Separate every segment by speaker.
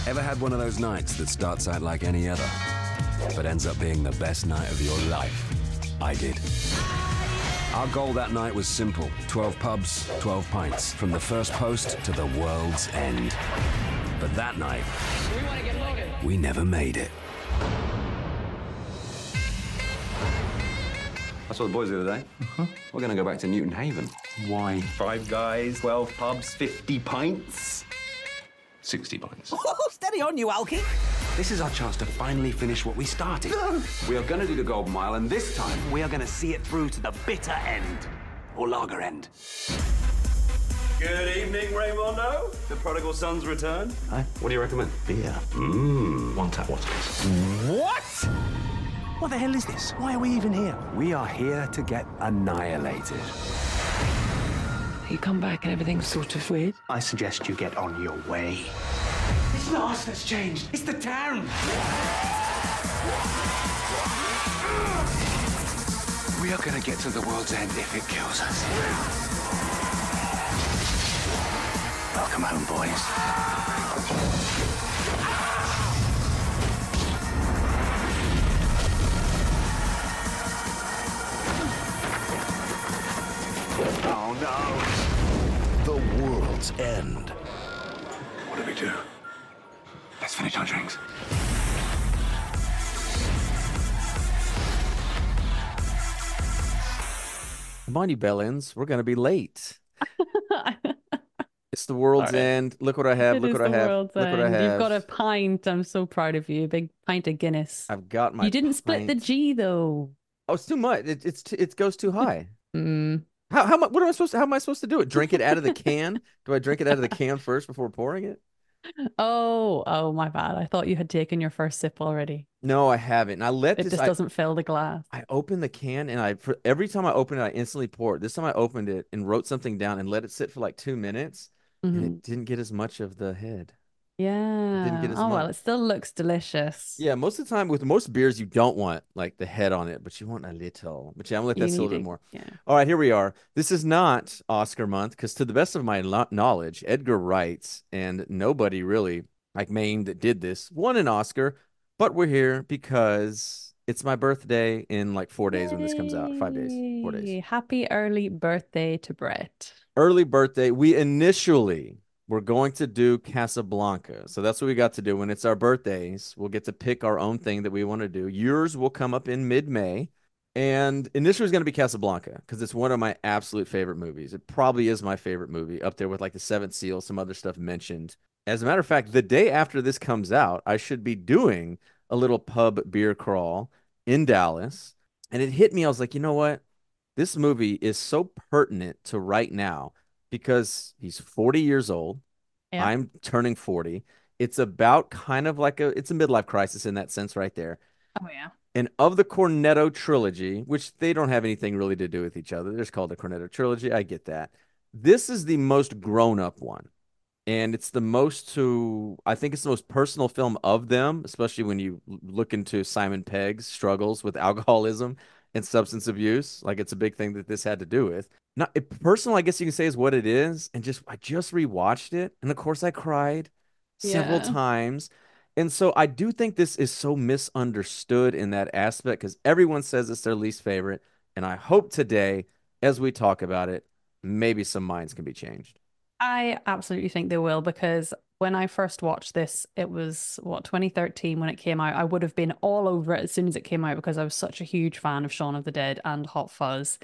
Speaker 1: Ever had one of those nights that starts out like any other, but ends up being the best night of your life? I did. Our goal that night was simple. 12 pubs, 12 pints, from the first post to the world's end. But that night, we never made it.
Speaker 2: I saw the boys the other day. We're going to go back to Newton Haven. Why? 5 guys, 12 pubs, 50 pints. 60 pints.
Speaker 3: Oh, steady on, you Alky.
Speaker 2: This is our chance to finally finish what we started. No. We are going to do the Golden Mile, and this time
Speaker 3: We are going to see it through to the bitter end. Or lager end.
Speaker 2: Good evening, Raymondo. The prodigal son's return.
Speaker 3: Hi.
Speaker 2: What do you recommend?
Speaker 3: Beer.
Speaker 2: One tap water, please.
Speaker 3: What? What the hell is this? Why are we even here?
Speaker 1: We are here to get annihilated.
Speaker 4: You come back and everything's sort of weird.
Speaker 3: I suggest you get on your way.
Speaker 2: It's not us that's changed. It's the town.
Speaker 1: We are gonna get to the world's end if it kills us. Welcome home, boys.
Speaker 3: Oh, no. The world's end.
Speaker 2: What do we do? Let's finish our drinks.
Speaker 5: Come on, you bellends. We're going to be late. It's the world's end. Look what I have.
Speaker 6: It
Speaker 5: Look
Speaker 6: is
Speaker 5: what I
Speaker 6: the
Speaker 5: have.
Speaker 6: world's
Speaker 5: Look what I
Speaker 6: end.
Speaker 5: have.
Speaker 6: You've got a pint. I'm so proud of you. Big pint of Guinness.
Speaker 5: I've got my
Speaker 6: You didn't split the
Speaker 5: pint.
Speaker 6: G though.
Speaker 5: Oh, it's too much. It goes too high.
Speaker 6: Mm.
Speaker 5: What am I supposed to, how am I supposed to do it? Drink it out of the can? Do I drink it out of the can first before pouring it?
Speaker 6: Oh, my bad. I thought you had taken your first sip already.
Speaker 5: No, I haven't. And I let
Speaker 6: It
Speaker 5: this.
Speaker 6: just doesn't fill the glass.
Speaker 5: I opened the can and every time I opened it, I instantly poured. This time I opened it and wrote something down and let it sit for like 2 minutes, and
Speaker 6: Mhm.
Speaker 5: it didn't get as much of the head.
Speaker 6: Yeah.
Speaker 5: Didn't get as
Speaker 6: Oh, well,
Speaker 5: much.
Speaker 6: it still looks delicious.
Speaker 5: Yeah, most of the time with most beers, you don't want like the head on it, but you want a little. But yeah, I'm gonna let
Speaker 6: You
Speaker 5: that sit a
Speaker 6: need
Speaker 5: little bit
Speaker 6: it.
Speaker 5: more.
Speaker 6: Yeah.
Speaker 5: All right, here we are. This is not Oscar month because, to the best of my knowledge, Edgar Wright and nobody really like Maine that did this won an Oscar, but we're here because it's my birthday in like 4 days when this comes out. 5 days, 4 days.
Speaker 6: Yay. Happy early birthday to Brett.
Speaker 5: Early birthday. We initially were going to do Casablanca. So that's what we got to do. When it's our birthdays, we'll get to pick our own thing that we want to do. Yours will come up in mid-May. And initially it was going to be Casablanca because it's one of my absolute favorite movies. It probably is my favorite movie, up there with like The Seventh Seal, some other stuff mentioned. As a matter of fact, the day after this comes out, I should be doing a little pub beer crawl in Dallas. And it hit me. I was like, you know what? This movie is so pertinent to right now because he's 40 years old.
Speaker 6: Yeah.
Speaker 5: I'm turning 40. It's about kind of like it's a midlife crisis in that sense right there.
Speaker 6: Oh, yeah.
Speaker 5: And of the Cornetto trilogy, which they don't have anything really to do with each other, they're just called the Cornetto trilogy. I get that. This is the most grown-up one. And it's the most I think it's the most personal film of them, especially when you look into Simon Pegg's struggles with alcoholism and substance abuse. Like it's a big thing that this had to do with. Not personal, I guess you can say is what it is. And I just rewatched it. And of course I cried several
Speaker 6: Yeah.
Speaker 5: times. And so I do think this is so misunderstood in that aspect because everyone says it's their least favorite. And I hope today, as we talk about it, maybe some minds can be changed.
Speaker 6: I absolutely think they will because when I first watched this, it was 2013 when it came out. I would have been all over it as soon as it came out because I was such a huge fan of Shaun of the Dead and Hot Fuzz.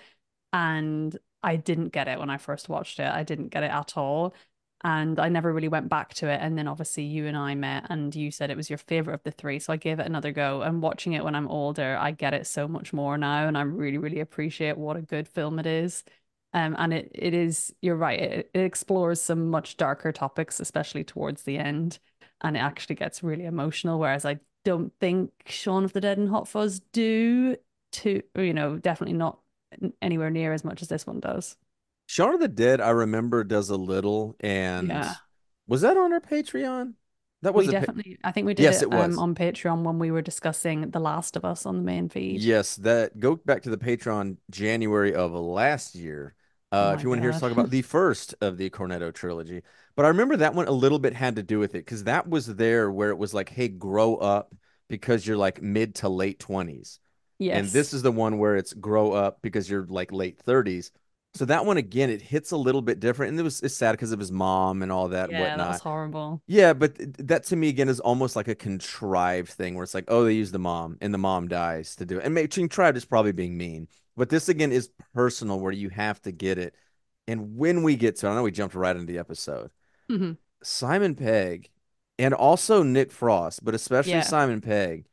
Speaker 6: And I didn't get it when I first watched it. I didn't get it at all. And I never really went back to it. And then obviously you and I met and you said it was your favorite of the three. So I gave it another go. And watching it when I'm older, I get it so much more now. And I really, really appreciate what a good film it is. And it is, you're right, it explores some much darker topics, especially towards the end. And it actually gets really emotional, whereas I don't think Shaun of the Dead and Hot Fuzz do definitely not anywhere near as much as this one does.
Speaker 5: Shaun of the Dead, I remember, does a little. And
Speaker 6: Yeah.
Speaker 5: was that on our Patreon? That was
Speaker 6: We definitely, I think we did
Speaker 5: Yes,
Speaker 6: it
Speaker 5: it was.
Speaker 6: on Patreon when we were discussing The Last of Us on the main feed.
Speaker 5: Yes, that go back to the Patreon January of last year.
Speaker 6: Oh
Speaker 5: If
Speaker 6: my
Speaker 5: you want to hear us
Speaker 6: God.
Speaker 5: talk about the first of the Cornetto trilogy. But I remember that one a little bit had to do with it because that was there where it was like, hey, grow up because you're like mid to late 20s. And
Speaker 6: Yes.
Speaker 5: this is the one where it's grow up because you're like late 30s. So that one again, it hits a little bit different. And it's sad because of his mom and all that and
Speaker 6: Yeah, that was
Speaker 5: whatnot.
Speaker 6: horrible.
Speaker 5: Yeah, but that to me again is almost like a contrived thing where it's like, oh, they use the mom and the mom dies to do it. And maybe contrived is probably being mean. But this again is personal where you have to get it. And when we get to, I know we jumped right into the episode.
Speaker 6: Hmm.
Speaker 5: Simon Pegg and also Nick Frost, but especially
Speaker 6: Yeah.
Speaker 5: Simon Pegg.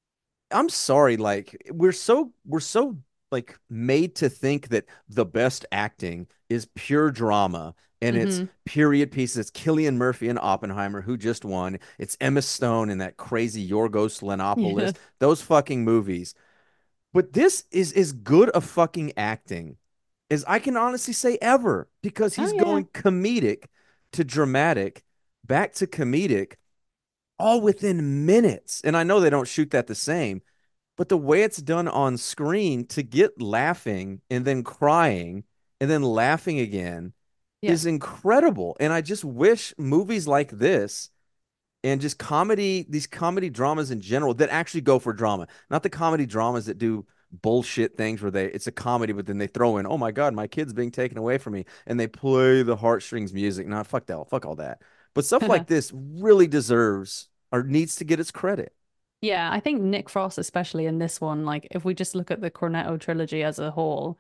Speaker 5: I'm sorry, like we're so like made to think that the best acting is pure drama and it's
Speaker 6: Hmm.
Speaker 5: period pieces. It's Cillian Murphy and Oppenheimer who just won. It's Emma Stone in that crazy Yorgos
Speaker 6: Yeah.
Speaker 5: Lanthimos. Those fucking movies. But this is as good a fucking acting as I can honestly say ever because
Speaker 6: Oh
Speaker 5: he's
Speaker 6: yeah.
Speaker 5: going comedic to dramatic, back to comedic, all within minutes. And I know they don't shoot that the same, but the way it's done on screen to get laughing and then crying and then laughing again
Speaker 6: Yeah.
Speaker 5: is incredible. And I just wish movies like this and just comedy, these comedy dramas in general that actually go for drama, not the comedy dramas that do bullshit things where it's a comedy, but then they throw in, oh my God, my kid's being taken away from me. And they play the heartstrings music. Nah, fuck that. Fuck all that. But stuff like this really deserves or needs to get its credit.
Speaker 6: Yeah, I think Nick Frost, especially in this one, like if we just look at the Cornetto trilogy as a whole,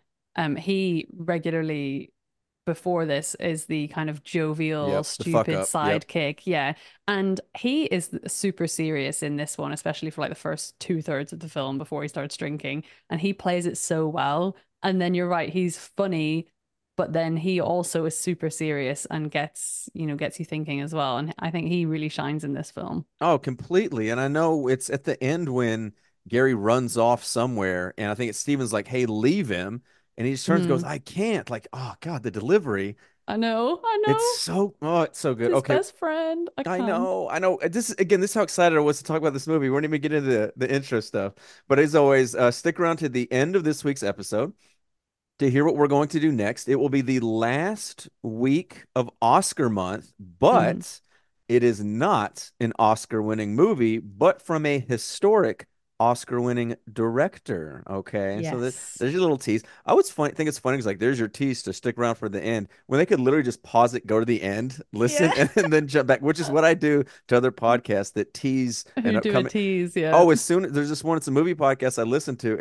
Speaker 6: he regularly before this is the kind of jovial,
Speaker 5: Yep. The fuck
Speaker 6: stupid
Speaker 5: up. Yep.
Speaker 6: sidekick. Yeah. And he is super serious in this one, especially for like the first two-thirds of the film before he starts drinking. And he plays it so well. And then you're right, he's funny, but then he also is super serious and gets you thinking as well. And I think he really shines in this film.
Speaker 5: Oh, completely. And I know it's at the end when Gary runs off somewhere, and I think it's Steven's like, hey, leave him. And he just turns and goes,
Speaker 6: Mhm.
Speaker 5: I can't. Like, oh God, the delivery.
Speaker 6: I know.
Speaker 5: It's so good.
Speaker 6: His
Speaker 5: Okay.
Speaker 6: best friend. I
Speaker 5: I
Speaker 6: can't.
Speaker 5: know, I know. This is how excited I was to talk about this movie. We weren't even getting into the intro stuff. But as always, stick around to the end of this week's episode to hear what we're going to do next. It will be the last week of Oscar month,
Speaker 6: Mhm.
Speaker 5: but it is not an Oscar winning movie, but from a historic Oscar winning director. Okay. So
Speaker 6: Yes.
Speaker 5: there's your little tease. I would think it's funny because like there's your tease to stick around for the end when they could literally just pause it, go to the end, listen,
Speaker 6: Yeah.
Speaker 5: and then jump back, which is what I do to other podcasts that tease an
Speaker 6: Who do a
Speaker 5: upcoming.
Speaker 6: tease, yeah.
Speaker 5: Oh, as soon there's this one, it's a movie podcast I listen to.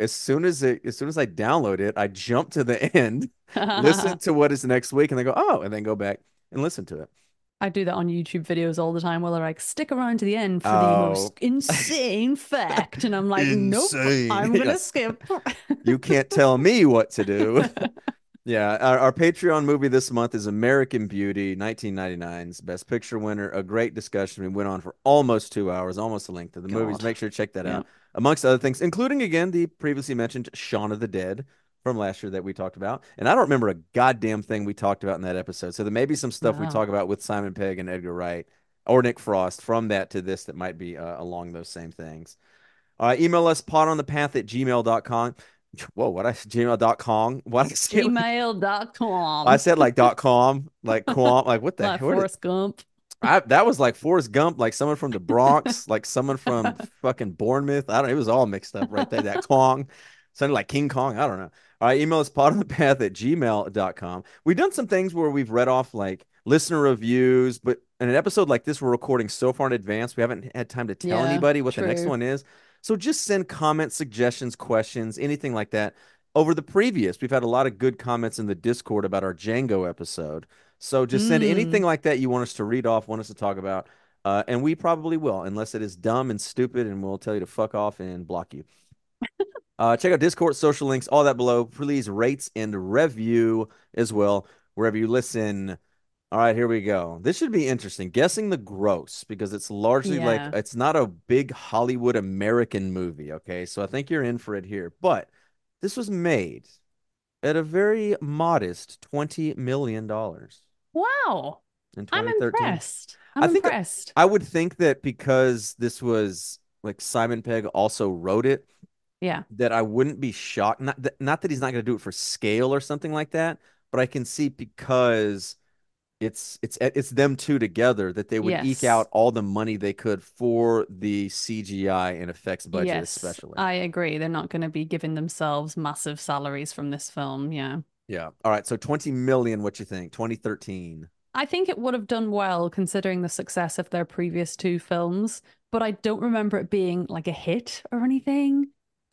Speaker 5: As soon as I download it, I jump to the end, listen to what is next week, and then go, oh, and then go back and listen to it.
Speaker 6: I do that on YouTube videos all the time where they're like, stick around to the end for the
Speaker 5: Oh,
Speaker 6: most insane fact. And I'm like, nope,
Speaker 5: insane.
Speaker 6: I'm
Speaker 5: Yeah.
Speaker 6: gonna skip.
Speaker 5: You can't tell me what to do. Yeah, our Patreon movie this month is American Beauty, 1999's Best Picture winner. A great discussion. We went on for almost 2 hours, almost the length of the movies.
Speaker 6: God.
Speaker 5: Make sure to check that
Speaker 6: Yeah.
Speaker 5: out, amongst other things, including again the previously mentioned Shaun of the Dead from last year that we talked about. And I don't remember a goddamn thing we talked about in that episode. So there may be some stuff we
Speaker 6: Wow.
Speaker 5: talk about with Simon Pegg and Edgar Wright or Nick Frost from that to this that might be along those same things. Email us podonthepath@gmail.com. Whoa, what I gmail.com? What I say it like I
Speaker 6: Gmail.com.
Speaker 5: said like .com, like quam, like what the
Speaker 6: Like
Speaker 5: hell? What
Speaker 6: Forrest Gump.
Speaker 5: that was like Forrest Gump, like someone from the Bronx, like someone from fucking Bournemouth. I don't know. It was all mixed up right there. That Kong sounded like King Kong. I don't know. All right, email us podonthepath@gmail.com. We've done some things where we've read off like listener reviews, but in an episode like this, we're recording so far in advance, we haven't had time to tell
Speaker 6: Yeah,
Speaker 5: anybody what the next
Speaker 6: true.
Speaker 5: one is. So just send comments, suggestions, questions, anything like that over the previous. We've had a lot of good comments in the Discord about our Django episode. So just send anything
Speaker 6: Mm.
Speaker 5: like that you want us to read off, want us to talk about, and we probably will, unless it is dumb and stupid, and we'll tell you to fuck off and block you. Check out Discord, social links, all that below. Please rate and review as well wherever you listen. All right, here we go. This should be interesting. Guessing the gross because it's largely like
Speaker 6: Yeah.
Speaker 5: it's not a big Hollywood American movie. Okay, so I think you're in for it here. But this was made at a very modest $20 million
Speaker 6: Wow.
Speaker 5: in
Speaker 6: I'm
Speaker 5: 2013.
Speaker 6: impressed.
Speaker 5: I
Speaker 6: I'm
Speaker 5: think
Speaker 6: impressed.
Speaker 5: I would think that because this was like Simon Pegg also wrote it,
Speaker 6: Yeah.
Speaker 5: that I wouldn't be shocked. Not that he's not going to do it for scale or something like that, but I can see because it's them two together that they would eke
Speaker 6: Yes.
Speaker 5: out all the money they could for the CGI and effects budget,
Speaker 6: Yes,
Speaker 5: especially.
Speaker 6: I agree. They're not going to be giving themselves massive salaries from this film. Yeah.
Speaker 5: Yeah. All right. So 20 million, what you think? 2013.
Speaker 6: I think it would have done well considering the success of their previous two films, but I don't remember it being like a hit or anything.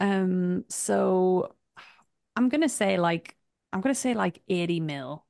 Speaker 6: So I'm gonna say like I'm gonna say like 80 mil.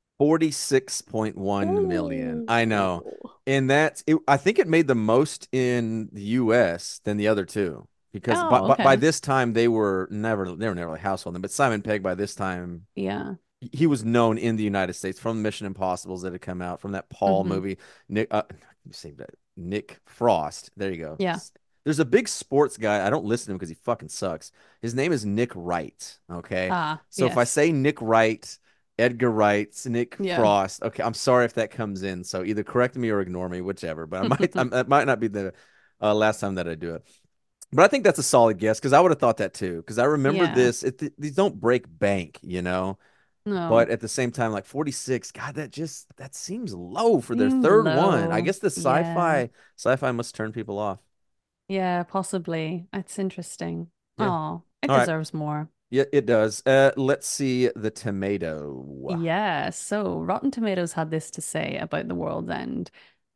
Speaker 5: 46.1 million. I know.
Speaker 6: Ooh.
Speaker 5: And I think it made the most in the US than the other two because
Speaker 6: Oh,
Speaker 5: by
Speaker 6: okay.
Speaker 5: this time they were never really household name, but Simon Pegg by this time
Speaker 6: Yeah.
Speaker 5: he was known in the United States from Mission Impossibles that had come out from that Paul
Speaker 6: Hmm.
Speaker 5: movie. Let me say that Nick Frost. There you go.
Speaker 6: Yeah.
Speaker 5: There's a big sports guy. I don't listen to him because he fucking sucks. His name is Nick Wright. Okay.
Speaker 6: Ah,
Speaker 5: So if I
Speaker 6: yes.
Speaker 5: say Nick Wright, Edgar Wright, Nick
Speaker 6: Yeah.
Speaker 5: Frost, okay, I'm sorry if that comes in. So either correct me or ignore me, whichever. But it might not be the last time that I do it. But I think that's a solid guess because I would have thought that too. Because I remember
Speaker 6: Yeah.
Speaker 5: these don't break bank, you know. But
Speaker 6: No.
Speaker 5: at the same time, like 46, God, that seems low for their
Speaker 6: Seems
Speaker 5: third one. I
Speaker 6: low.
Speaker 5: guess the
Speaker 6: Yeah.
Speaker 5: sci-fi must turn people off.
Speaker 6: Yeah, possibly. It's interesting.
Speaker 5: Yeah.
Speaker 6: Oh, it
Speaker 5: All right.
Speaker 6: deserves more.
Speaker 5: Yeah, it does. Let's see the tomato.
Speaker 6: Yeah, so Rotten Tomatoes had this to say about The World's End.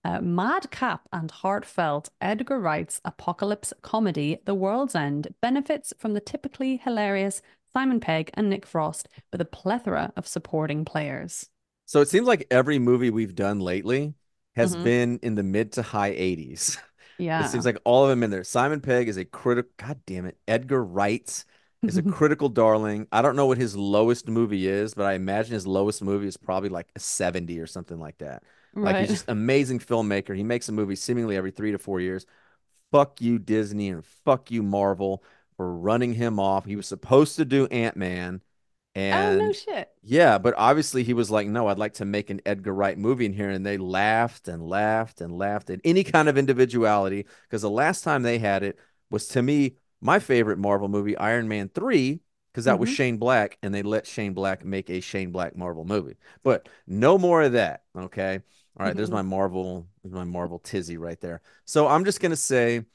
Speaker 6: Madcap and heartfelt Edgar Wright's apocalypse comedy, The World's End, benefits from the typically hilarious Simon Pegg and Nick Frost with a plethora of supporting players.
Speaker 5: So it seems like every movie we've done lately has
Speaker 6: Hmm.
Speaker 5: been in the mid to high 80s. It seems
Speaker 6: Yeah.
Speaker 5: like all of them in there. Simon Pegg is a critical, God damn it. Edgar Wright is a critical darling. I don't know what his lowest movie is, but I imagine his lowest movie is probably like a 70 or something like that. Like he's
Speaker 6: Right.
Speaker 5: just amazing filmmaker. He makes a movie seemingly every 3 to 4 years. Fuck you, Disney, and fuck you, Marvel, for running him off. He was supposed to do Ant-Man.
Speaker 6: Oh, no
Speaker 5: And
Speaker 6: shit.
Speaker 5: yeah, but obviously he was like, no, I'd like to make an Edgar Wright movie in here. And they laughed and laughed and laughed at any kind of individuality. Because the last time they had it was, to me, my favorite Marvel movie, Iron Man 3, because that was
Speaker 6: Hmm.
Speaker 5: Shane Black. And they let Shane Black make a Shane Black Marvel movie. But no more of that. Okay. All right.
Speaker 6: Hmm.
Speaker 5: There's my Marvel tizzy right there. So I'm just going to say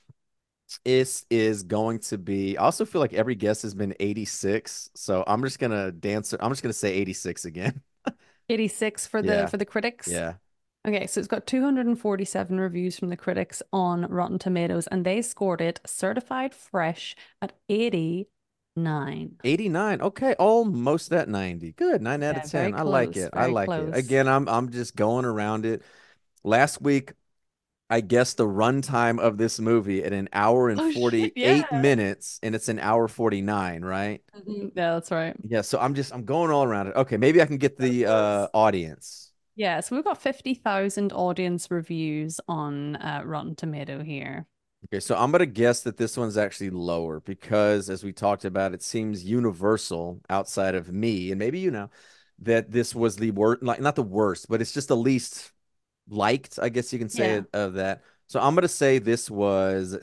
Speaker 5: is going to be. I also feel like every guess has been 86, so I'm just gonna dance. I'm just gonna say 86 again.
Speaker 6: 86 for the
Speaker 5: Yeah,
Speaker 6: for the critics.
Speaker 5: yeah.
Speaker 6: Okay, so it's got 247 reviews from the critics on Rotten Tomatoes, and they scored it certified fresh at 89.
Speaker 5: 89. Okay, almost at 90. Good. 9 out of
Speaker 6: Yeah, very
Speaker 5: 10. I like
Speaker 6: close,
Speaker 5: it. I
Speaker 6: very
Speaker 5: like it.
Speaker 6: close.
Speaker 5: Again, I'm just going around it. Last week, I guessed the runtime of this movie at an hour and
Speaker 6: Oh shit,
Speaker 5: 48
Speaker 6: yeah.
Speaker 5: minutes, and it's an hour 49, right?
Speaker 6: Mhm. Yeah, that's right.
Speaker 5: Yeah, so I'm going all around it. Okay, maybe I can get
Speaker 6: So
Speaker 5: the
Speaker 6: close.
Speaker 5: audience.
Speaker 6: Yeah, so we've got 50,000 audience reviews on Rotten Tomato here.
Speaker 5: Okay, so I'm gonna guess that this one's actually lower because, as we talked about, it seems universal outside of me and maybe that this was the worst, like not the worst, but it's just the least liked, I guess you can say
Speaker 6: Yeah.
Speaker 5: it, of that. So I'm gonna say this was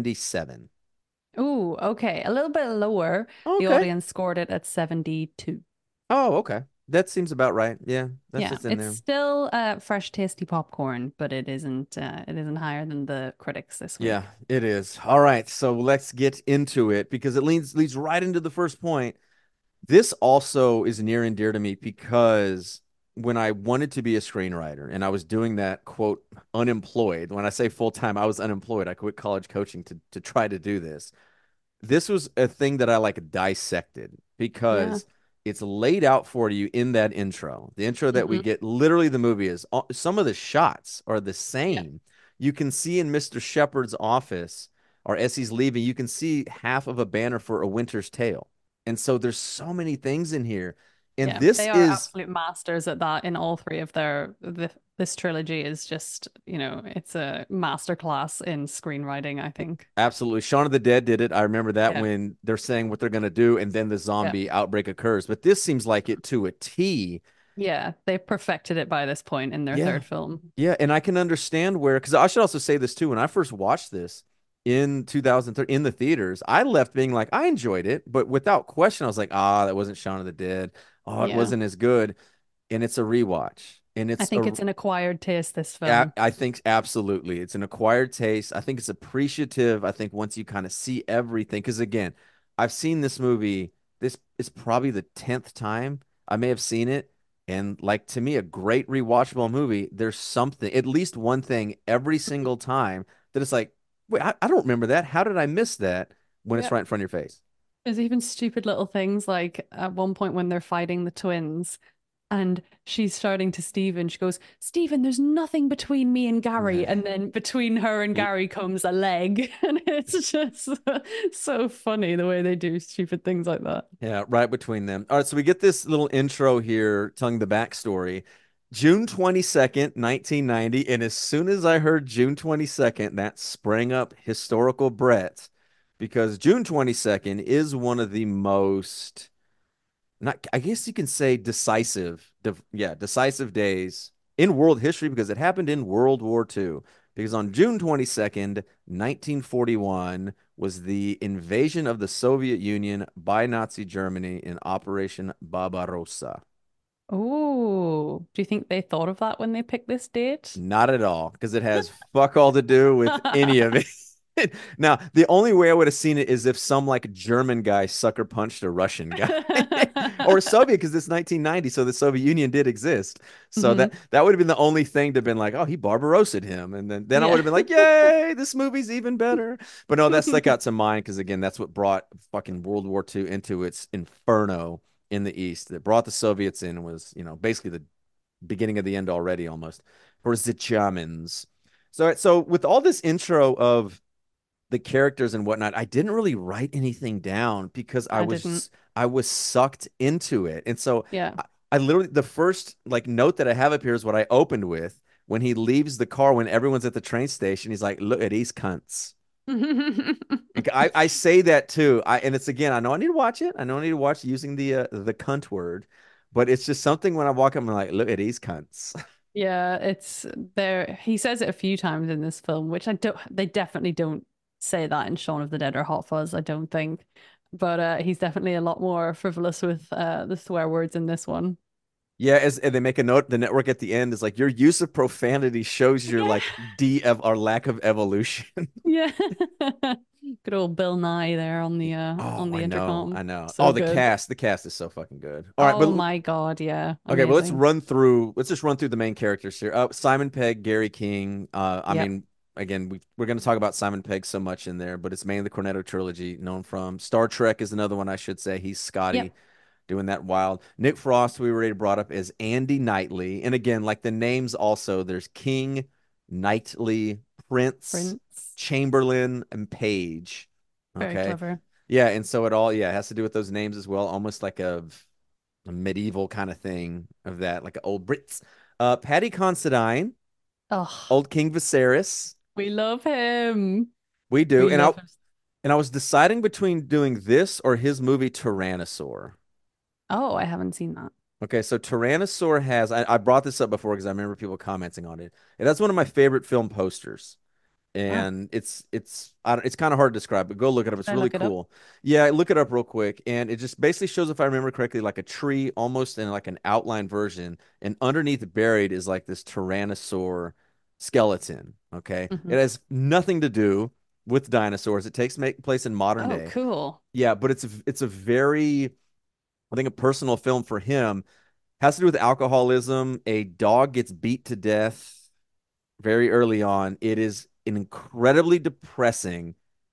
Speaker 5: 77.
Speaker 6: Ooh, okay. A little bit lower. The
Speaker 5: Okay.
Speaker 6: audience scored it at 72.
Speaker 5: Oh, okay. That seems about right. Yeah, that
Speaker 6: Yeah,
Speaker 5: fits in
Speaker 6: it's
Speaker 5: there.
Speaker 6: still fresh, tasty popcorn, but it isn't higher than the critics this
Speaker 5: Yeah,
Speaker 6: week.
Speaker 5: it is. All right, so let's get into it because it leads right into the first point. This also is near and dear to me because when I wanted to be a screenwriter and I was doing that, quote, unemployed, when I say full time, I was unemployed. I quit college coaching to try to do this. This was a thing that I like dissected
Speaker 6: Yeah.
Speaker 5: because it's laid out for you in that intro. The intro that we
Speaker 6: Hmm.
Speaker 5: get, literally, the movie is some of the shots are the
Speaker 6: Yeah.
Speaker 5: same. You can see in Mr. Shepard's office, or as he's leaving, you can see half of a banner for A Winter's Tale. And so there's so many things in here. And
Speaker 6: Yeah.
Speaker 5: this
Speaker 6: They are
Speaker 5: is
Speaker 6: absolute masters at that in all three of this trilogy is just, it's a masterclass in screenwriting, I think.
Speaker 5: absolutely. Shaun of the Dead did it. I remember that
Speaker 6: Yeah.
Speaker 5: when they're saying what they're going to do, and then the
Speaker 6: Yeah.
Speaker 5: zombie outbreak occurs. But this seems like it to a T.
Speaker 6: Yeah. They've perfected it by this point in their
Speaker 5: Yeah.
Speaker 6: third film.
Speaker 5: Yeah, and I can understand where, because I should also say this too. When I first watched this in 2003 in the theaters, I left being like, I enjoyed it, but without question, I was like, that wasn't Shaun of the Dead. Oh, it
Speaker 6: Yeah.
Speaker 5: wasn't as good. and it's a rewatch. And
Speaker 6: I
Speaker 5: it's
Speaker 6: think
Speaker 5: a
Speaker 6: it's an acquired taste, this film.
Speaker 5: I think absolutely. It's an acquired taste. I think it's appreciative. I think once you kind of see everything, because again, I've seen this movie. This is probably the 10th time I may have seen it. And like to me, a great rewatchable movie, there's something, at least one thing every single time that it's like, wait, I don't remember that. How did I miss that when it's
Speaker 6: Yeah.
Speaker 5: right in front of your face?
Speaker 6: There's even stupid little things like at one point when they're fighting the twins and she's shouting to Stephen, she goes, Stephen, there's nothing between me and Gary. And then between her and Gary comes a leg. And it's just so funny the way they do stupid things like that.
Speaker 5: Yeah, right between them. All right, so we get this little intro here telling the backstory. June 22nd, 1990. And as soon as I heard June 22nd, that sprang up historical Brett because June 22nd is one of the most, not, I guess you can say decisive days in world history because it happened in World War II. Because on June 22nd, 1941, was the invasion of the Soviet Union by Nazi Germany in Operation Barbarossa.
Speaker 6: Oh, do you think they thought of that when they picked this date?
Speaker 5: Not at all, because it has fuck all to do with any of it. Now, the only way I would have seen it is if some like German guy sucker punched a Russian guy or a Soviet, because it's 1990, so the Soviet Union did exist. So
Speaker 6: Mhm.
Speaker 5: that would have been the only thing to have been like, oh, he Barbarossa'd him, and then I would
Speaker 6: Yeah.
Speaker 5: have been like, yay, this movie's even better. But no, that stuck out to mind because again, that's what brought fucking World War II into its inferno in the East. That brought the Soviets in was basically the beginning of the end already almost for the Germans. So with all this intro of the characters and whatnot, I didn't really write anything down because
Speaker 6: I didn't.
Speaker 5: I was sucked into it. And so
Speaker 6: Yeah.
Speaker 5: I literally the first like note that I have up here is what I opened with when he leaves the car when everyone's at the train station. He's like, "Look at these cunts." And I say that too. And it's again, I know I need to watch it. I know I need to watch using the cunt word, but it's just something when I walk up, I'm like, "Look at these cunts."
Speaker 6: Yeah, it's there. He says it a few times in this film, which I don't, they definitely don't say that in Shaun of the Dead or Hot Fuzz, I don't think. But he's definitely a lot more frivolous with the swear words in this one.
Speaker 5: Yeah, and they make a note. The network at the end is like your use of profanity shows your
Speaker 6: Yeah.
Speaker 5: like de of our lack of evolution.
Speaker 6: Yeah. Good old Bill Nye there
Speaker 5: Oh,
Speaker 6: on the
Speaker 5: I know,
Speaker 6: intercom.
Speaker 5: I know.
Speaker 6: So
Speaker 5: Oh,
Speaker 6: good.
Speaker 5: the cast is so fucking good. All right,
Speaker 6: Oh
Speaker 5: but
Speaker 6: my God, yeah.
Speaker 5: okay, well
Speaker 6: Amazing.
Speaker 5: let's just run through the main characters here. Simon Pegg, Gary King. I
Speaker 6: Yep.
Speaker 5: mean, again, we're going to talk about Simon Pegg so much in there, but it's mainly the Cornetto trilogy, known from Star Trek is another one I should say. He's Scotty
Speaker 6: Yep.
Speaker 5: doing that wild. Nick Frost, we already brought up as Andy Knightley, and again, like the names also, there's King, Knightley, Prince,
Speaker 6: Prince.
Speaker 5: Chamberlain, and Page.
Speaker 6: Very
Speaker 5: Okay,
Speaker 6: clever.
Speaker 5: yeah, and so it all has to do with those names as well, almost like a medieval kind of thing of that, like old Brits. Paddy Considine,
Speaker 6: Oh,
Speaker 5: old King Viserys.
Speaker 6: we love him.
Speaker 5: We do,
Speaker 6: We love him.
Speaker 5: and I was deciding between doing this or his movie Tyrannosaur.
Speaker 6: Oh, I haven't seen that.
Speaker 5: Okay, so Tyrannosaur has I brought this up before because I remember people commenting on it. And that's one of my favorite film posters.
Speaker 6: Oh,
Speaker 5: And it's kind of hard to describe, but go look it up. It's
Speaker 6: should I
Speaker 5: really
Speaker 6: look it up?
Speaker 5: cool. Yeah, look it up real quick. And it just basically shows, if I remember correctly, like a tree almost in like an outline version. And underneath buried is like this Tyrannosaur skeleton. Okay.
Speaker 6: Hmm.
Speaker 5: It has nothing to do with dinosaurs. It takes make place in modern
Speaker 6: Oh,
Speaker 5: day.
Speaker 6: cool.
Speaker 5: Yeah, but it's a very, I think, a personal film for him. Has to do with alcoholism. A dog gets beat to death very early on. It is an incredibly depressing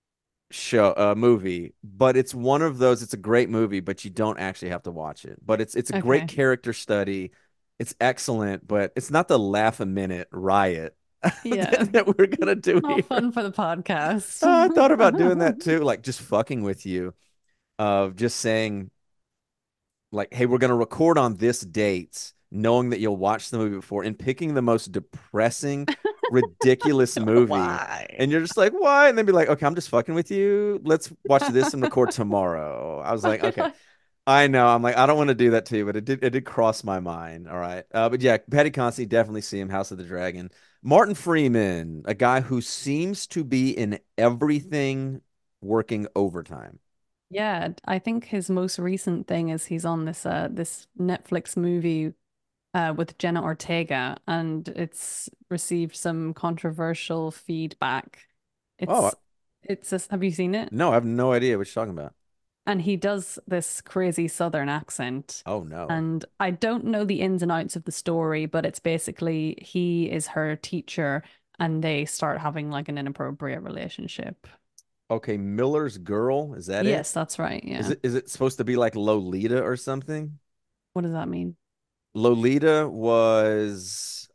Speaker 5: movie, but it's one of those. It's a great movie, but you don't actually have to watch it. But it's a great
Speaker 6: Okay.
Speaker 5: character study. It's excellent, but it's not the laugh a minute riot
Speaker 6: Yeah.
Speaker 5: that we're gonna do
Speaker 6: All
Speaker 5: here.
Speaker 6: fun for the podcast.
Speaker 5: I thought about doing that too, like just fucking with you, of just saying like, hey, we're going to record on this date, knowing that you'll watch the movie before and picking the most depressing, ridiculous movie.
Speaker 6: Why?
Speaker 5: And you're just like, why? And then be like, okay, I'm just fucking with you. Let's watch this and record tomorrow. I was like, okay. I know. I'm like, I don't want to do that to you, but it did cross my mind. All right. But yeah, Patty Considine, definitely see him, House of the Dragon. Martin Freeman, a guy who seems to be in everything working overtime.
Speaker 6: Yeah, I think his most recent thing is he's on this Netflix movie with Jenna Ortega, and it's received some controversial feedback.
Speaker 5: Oh,
Speaker 6: Have you seen it?
Speaker 5: no, I have no idea what you're talking about.
Speaker 6: And he does this crazy Southern accent.
Speaker 5: Oh no.
Speaker 6: And I don't know the ins and outs of the story, but it's basically he is her teacher and they start having like an inappropriate relationship.
Speaker 5: Okay, Miller's Girl, is that it?
Speaker 6: Yes, that's right.
Speaker 5: Is
Speaker 6: Yeah.
Speaker 5: it supposed to be like Lolita or something?
Speaker 6: What does that mean?
Speaker 5: Lolita was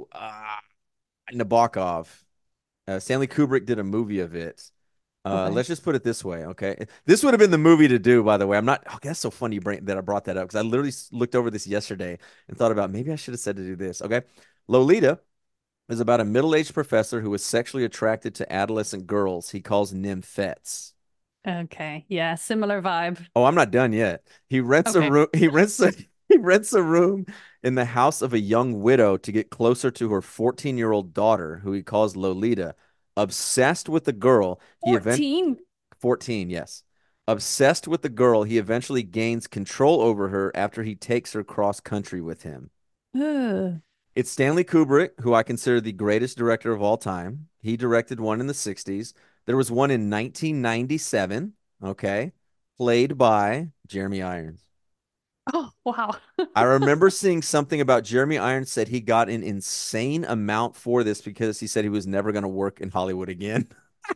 Speaker 5: Nabokov. Stanley Kubrick did a movie of it.
Speaker 6: Okay.
Speaker 5: Let's just put it this way, okay? This would have been the movie to do, by the way. I'm not. Oh, that's so funny that I brought that up because I literally looked over this yesterday and thought about maybe I should have said to do this. Okay, Lolita is about a middle-aged professor who is sexually attracted to adolescent girls he calls nymphets.
Speaker 6: Okay. Yeah, similar vibe.
Speaker 5: Oh, I'm not done yet. He rents a
Speaker 6: Okay.
Speaker 5: room. He rents a room in the house of a young widow to get closer to her 14-year-old daughter, who he calls Lolita. Obsessed with the girl, he event
Speaker 6: 14.
Speaker 5: 14, yes. Obsessed with the girl, he eventually gains control over her after he takes her cross country with him.
Speaker 6: Ugh.
Speaker 5: It's Stanley Kubrick, who I consider the greatest director of all time. He directed one in the 60s. There was one in 1997, okay, played by Jeremy Irons.
Speaker 6: Oh, wow.
Speaker 5: I remember seeing something about Jeremy Irons said he got an insane amount for this because he said he was never going to work in Hollywood again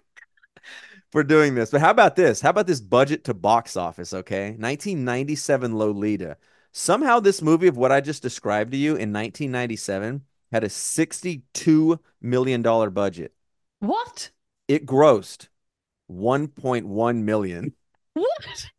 Speaker 5: for doing this. But how about this? How about this budget to box office, okay? 1997 Lolita. Somehow this movie of what I just described to you in 1997 had a $62 million budget.
Speaker 6: What?
Speaker 5: It grossed 1.1 million,
Speaker 6: What?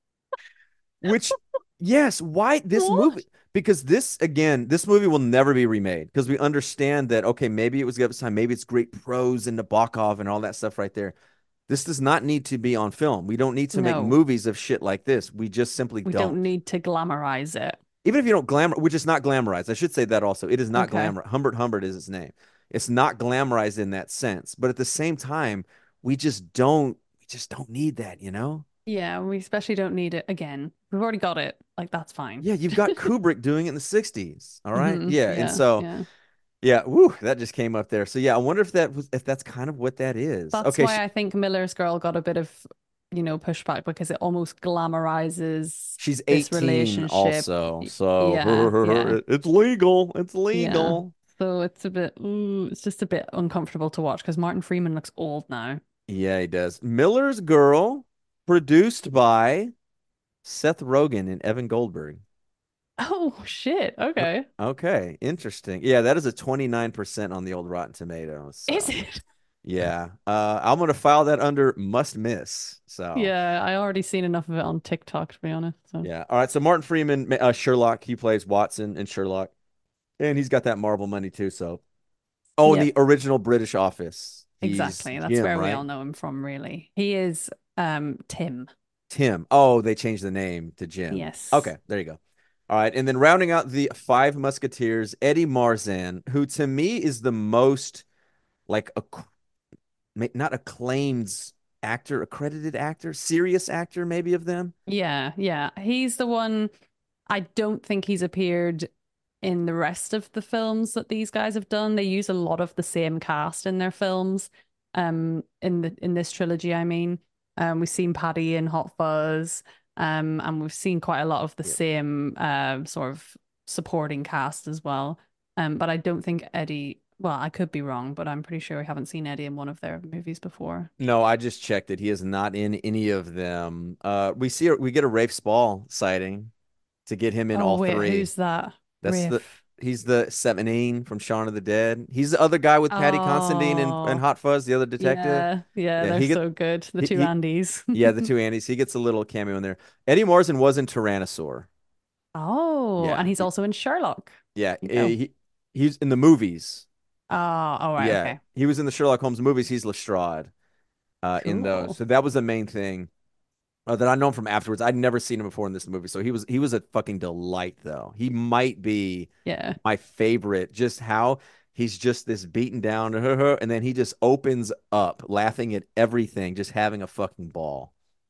Speaker 5: which yes, why this movie?
Speaker 6: What?
Speaker 5: Because this again, this movie will never be remade because we understand that okay, maybe it was good at the time, maybe it's great prose and Nabokov and all that stuff right there. This does not need to be on film. We don't need to make
Speaker 6: No,
Speaker 5: movies of shit like this. We just simply
Speaker 6: we
Speaker 5: don't.
Speaker 6: don't need to glamorize it.
Speaker 5: Even if you don't glamour, which is not glamorized. I should say that also. It is not
Speaker 6: Okay.
Speaker 5: glamour. Humbert Humbert is its name. It's not glamorized in that sense. But at the same time, we just don't need that, you know?
Speaker 6: Yeah, we especially don't need it again. We've already got it. Like, that's fine.
Speaker 5: Yeah, you've got Kubrick doing it in the 60s. All right. Yeah. And
Speaker 6: Yeah,
Speaker 5: so,
Speaker 6: yeah.
Speaker 5: yeah, woo, that just came up there. So yeah, I wonder if that's kind of what that is.
Speaker 6: That's
Speaker 5: Okay.
Speaker 6: why I think Miller's Girl got a bit of, pushback because it almost glamorizes
Speaker 5: She's
Speaker 6: this
Speaker 5: 18
Speaker 6: relationship.
Speaker 5: also. So
Speaker 6: Yeah, yeah,
Speaker 5: it's legal. It's
Speaker 6: yeah.
Speaker 5: legal.
Speaker 6: So it's just a bit uncomfortable to watch because Martin Freeman looks old now.
Speaker 5: Yeah, he does. Miller's Girl, produced by Seth Rogen and Evan Goldberg.
Speaker 6: Oh shit. Okay.
Speaker 5: Okay, interesting. Yeah, that is a 29% on the old Rotten Tomatoes.
Speaker 6: Is
Speaker 5: So
Speaker 6: it?
Speaker 5: yeah. I'm gonna file that under must miss. So
Speaker 6: Yeah, I already seen enough of it on TikTok to be honest. So
Speaker 5: yeah. All right. So Martin Freeman, Sherlock, he plays Watson in Sherlock. And he's got that Marvel money too. So oh, in
Speaker 6: yep,
Speaker 5: the original British Office. He's
Speaker 6: exactly. That's
Speaker 5: Jim,
Speaker 6: where we
Speaker 5: right?
Speaker 6: all know him from, really. He is Tim.
Speaker 5: Tim. Oh, they changed the name to Jim.
Speaker 6: Yes.
Speaker 5: Okay, there you go. All right, and then rounding out the Five Musketeers, Eddie Marsan, who to me is the most like a not acclaimed actor, accredited actor, serious actor, maybe of them.
Speaker 6: Yeah, yeah. He's the one. I don't think he's appeared in the rest of the films that these guys have done. They use a lot of the same cast in their films. In this trilogy, I mean. We've seen Paddy in Hot Fuzz. And we've seen quite a lot of the
Speaker 5: Yeah.
Speaker 6: same sort of supporting cast as well. But I don't think Eddie, well, I could be wrong, but I'm pretty sure we haven't seen Eddie in one of their movies before.
Speaker 5: No, I just checked it. He is not in any of them. We get a Rafe Spall sighting to get him in
Speaker 6: Oh
Speaker 5: all
Speaker 6: wait,
Speaker 5: three.
Speaker 6: who's that?
Speaker 5: That's the
Speaker 6: Rafe.
Speaker 5: he's the 17 from Shaun of the Dead. He's the other guy with Patty Considine and
Speaker 6: Oh,
Speaker 5: Hot Fuzz, the other detective.
Speaker 6: yeah, yeah,
Speaker 5: Yeah,
Speaker 6: they're so good. The two
Speaker 5: he
Speaker 6: Andys.
Speaker 5: yeah, the two Andys. He gets a little cameo in there. Eddie Marsan was in Tyrannosaur.
Speaker 6: Oh,
Speaker 5: Yeah.
Speaker 6: and he's also in Sherlock.
Speaker 5: Yeah,
Speaker 6: You know.
Speaker 5: he's in the movies.
Speaker 6: Oh, all right,
Speaker 5: Yeah.
Speaker 6: okay.
Speaker 5: He was in the Sherlock Holmes movies. He's Lestrade in those.
Speaker 6: Cool.
Speaker 5: So that was the main thing that I know him from afterwards. I'd never seen him before in this movie. So he was a fucking delight though. He might be
Speaker 6: Yeah.
Speaker 5: my favorite. Just how he's just this beaten down, and then he just opens up, laughing at everything, just having a fucking ball.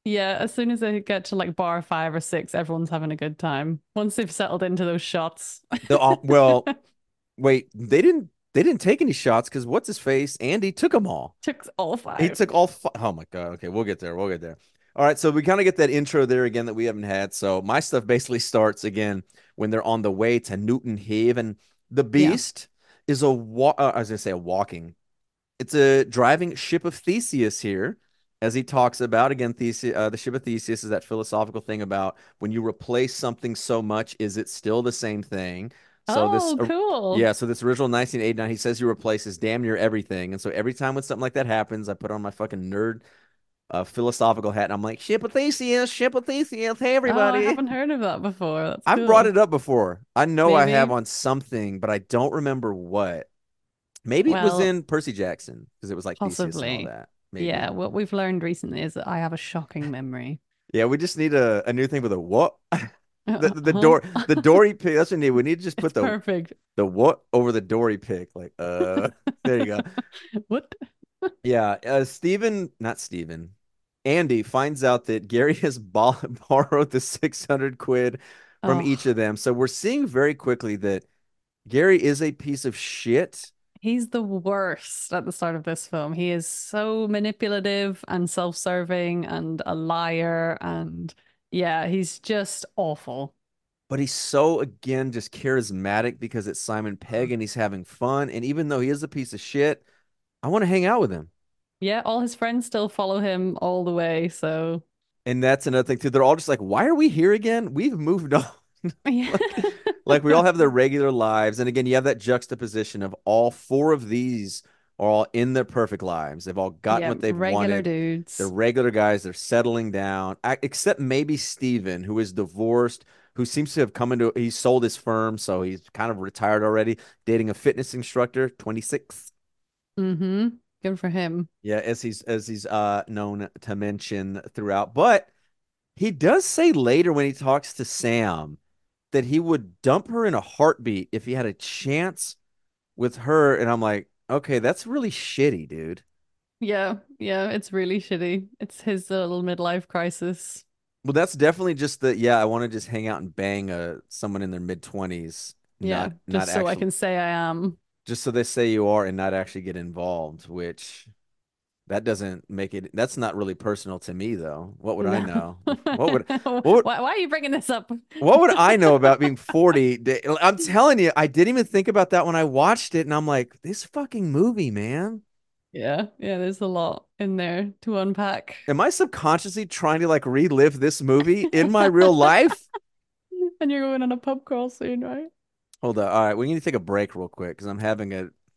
Speaker 6: Yeah, as soon as they get to like bar 5 or 6, everyone's having a good time. Once they've settled into those shots.
Speaker 5: Well, wait, they didn't take any shots because what's his face? Andy took them all.
Speaker 6: Took all
Speaker 5: He
Speaker 6: 5.
Speaker 5: took all oh my God. Okay, we'll get there. We'll get there. All right, so we kind of get that intro there again that we haven't had. So my stuff basically starts again when they're on the way to Newton Haven. The
Speaker 6: Yeah.
Speaker 5: Beast is I was gonna say a walking. It's a driving ship of Theseus here, as he talks about again. Theseus, the ship of Theseus is that philosophical thing about when you replace something so much, is it still the same thing? So
Speaker 6: Oh, cool.
Speaker 5: yeah, so this original 1989, he says he replaces damn near everything, and so every time when something like that happens, I put on my fucking nerd philosophical hat, and I'm like, ship of Theseus, hey
Speaker 6: Oh, I
Speaker 5: everybody.
Speaker 6: haven't heard of that before. That's
Speaker 5: I've brought
Speaker 6: cool.
Speaker 5: it up before. I know I have
Speaker 6: Maybe.
Speaker 5: on something, but I don't remember what. Maybe it was
Speaker 6: Well,
Speaker 5: in Percy Jackson because it was like Theseus and all
Speaker 6: possibly.
Speaker 5: that.
Speaker 6: Yeah,
Speaker 5: Maybe.
Speaker 6: what we've learned recently is that I have a shocking memory.
Speaker 5: Yeah, we just need a new thing with a what? The
Speaker 6: Huh?
Speaker 5: door the Dory pick. That's what we need. We need to just put
Speaker 6: It's perfect.
Speaker 5: the what over the Dory pick. Like there you go.
Speaker 6: What?
Speaker 5: Yeah, not Steven. Andy finds out that Gary has borrowed the 600 quid from each
Speaker 6: Oh,
Speaker 5: of them. So we're seeing very quickly that Gary is a piece of shit.
Speaker 6: he's the worst at the start of this film. He is so manipulative and self-serving and a liar and yeah, he's just awful.
Speaker 5: But he's so again just charismatic because it's Simon Pegg and he's having fun. And even though he is a piece of shit, I want to hang out with him.
Speaker 6: Yeah, all his friends still follow him all the way, so
Speaker 5: And that's another thing too. They're all just like, why are we here again? We've moved on.
Speaker 6: yeah.
Speaker 5: like we all have their regular lives. And again, you have that juxtaposition of all four of these are all in their perfect lives. They've all gotten
Speaker 6: Yeah,
Speaker 5: what they've
Speaker 6: regular
Speaker 5: wanted. They're
Speaker 6: dudes.
Speaker 5: regular guys. They're settling down, except maybe Steven, who is divorced, who seems to have come into, he sold his firm. So he's kind of retired already, dating a fitness instructor, 26.
Speaker 6: Mm-hmm. Good for him.
Speaker 5: Yeah, as he's known to mention throughout. But he does say later when he talks to Sam that he would dump her in a heartbeat if he had a chance with her. And I'm like, okay, that's really shitty, dude.
Speaker 6: Yeah, yeah, it's really shitty. It's his little midlife crisis.
Speaker 5: Well, that's definitely just yeah, I want to just hang out and bang someone in their mid 20s,
Speaker 6: Yeah,
Speaker 5: not
Speaker 6: just so I
Speaker 5: actually
Speaker 6: can say I am.
Speaker 5: just so they say you are and not actually get involved, which that doesn't make it that's not really personal to me though. What would I
Speaker 6: No.
Speaker 5: know?
Speaker 6: Why,
Speaker 5: What would
Speaker 6: why are you bringing this up?
Speaker 5: What would I know about being 40? I'm telling you, I didn't even think about that when I watched it, and I'm like, this fucking movie, man.
Speaker 6: Yeah, yeah, there's a lot in there to unpack.
Speaker 5: Am I subconsciously trying to like relive this movie in my real life?
Speaker 6: And you're going on a pub crawl soon, right?
Speaker 5: Hold on. All right, we need to take a break real quick because I'm having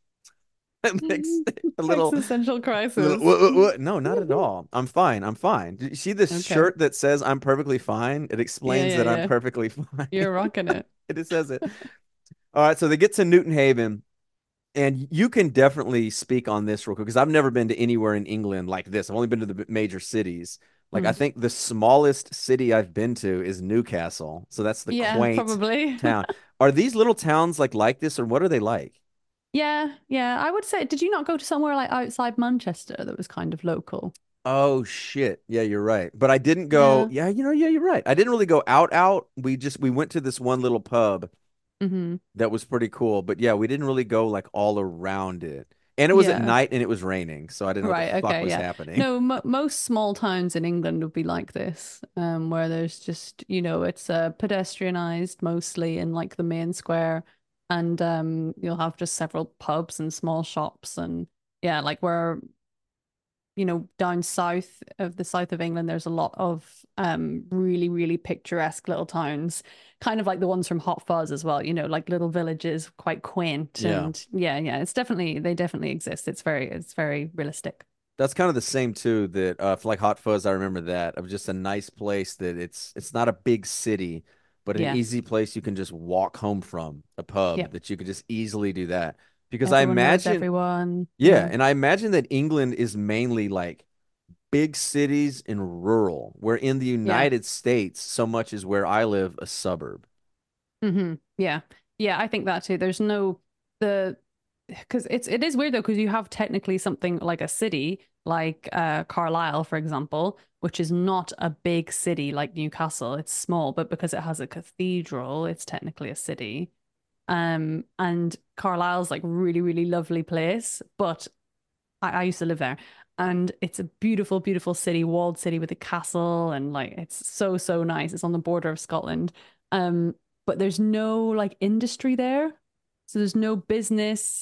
Speaker 5: a little,
Speaker 6: Existential
Speaker 5: little
Speaker 6: crisis.
Speaker 5: no, not at all. I'm fine. I'm fine. Do you see this
Speaker 6: Okay.
Speaker 5: shirt that says I'm perfectly fine? It
Speaker 6: Yeah,
Speaker 5: explains
Speaker 6: yeah,
Speaker 5: that I'm
Speaker 6: yeah.
Speaker 5: perfectly fine.
Speaker 6: You're rocking it.
Speaker 5: It says it. All right, so they get to Newton Haven. And you can definitely speak on this real quick because I've never been to anywhere in England like this. I've only been to the major cities. Like I
Speaker 6: Mm.
Speaker 5: think the smallest city I've been to is Newcastle. So that's the
Speaker 6: Yeah,
Speaker 5: quaint
Speaker 6: probably.
Speaker 5: town. Are these little towns like this or what are they like?
Speaker 6: Yeah, yeah. I would say, did you not go to somewhere like outside Manchester that was kind of local?
Speaker 5: Oh shit. Yeah, you're right. But I didn't go,
Speaker 6: Yeah.
Speaker 5: yeah, you're right. I didn't really go out. We went to this one little pub
Speaker 6: Hmm.
Speaker 5: that was pretty cool. But yeah, we didn't really go like all around it. And it was at
Speaker 6: Yeah.
Speaker 5: night and it was raining, so I didn't know what the
Speaker 6: Right.
Speaker 5: fuck
Speaker 6: Okay.
Speaker 5: was
Speaker 6: Yeah.
Speaker 5: happening.
Speaker 6: No, mo most small towns in England would be like this, where there's just, it's pedestrianized mostly in like the main square, and you'll have just several pubs and small shops, and yeah, like where down south of England, there's a lot of really, really picturesque little towns, kind of like the ones from Hot Fuzz as well, like little villages, quite quaint.
Speaker 5: Yeah.
Speaker 6: And yeah, yeah, they definitely exist. It's very realistic.
Speaker 5: That's kind of the same too. That for like Hot Fuzz, I remember that of just a nice place that it's not a big city, but an
Speaker 6: Yeah.
Speaker 5: easy place you can just walk home from a
Speaker 6: Yeah.
Speaker 5: pub that you could just easily do that. Because I
Speaker 6: Everyone knows
Speaker 5: imagine,
Speaker 6: everyone.
Speaker 5: yeah,
Speaker 6: Yeah.
Speaker 5: and I imagine that England is mainly like big cities and rural, where in the
Speaker 6: Yeah.
Speaker 5: United States, so much is where I live, a suburb.
Speaker 6: Yeah. Yeah, I think that too. There's no the because it is weird though, because you have technically something like a city, like Carlisle, for example, which is not a big city like Newcastle. It's small, but because it has a cathedral, it's technically a city. And Carlisle's like really, really lovely place, but I used to live there. And it's a beautiful, beautiful city, walled city with a castle, and like it's so, so nice. It's on the border of Scotland. But there's no like industry there. So there's no business.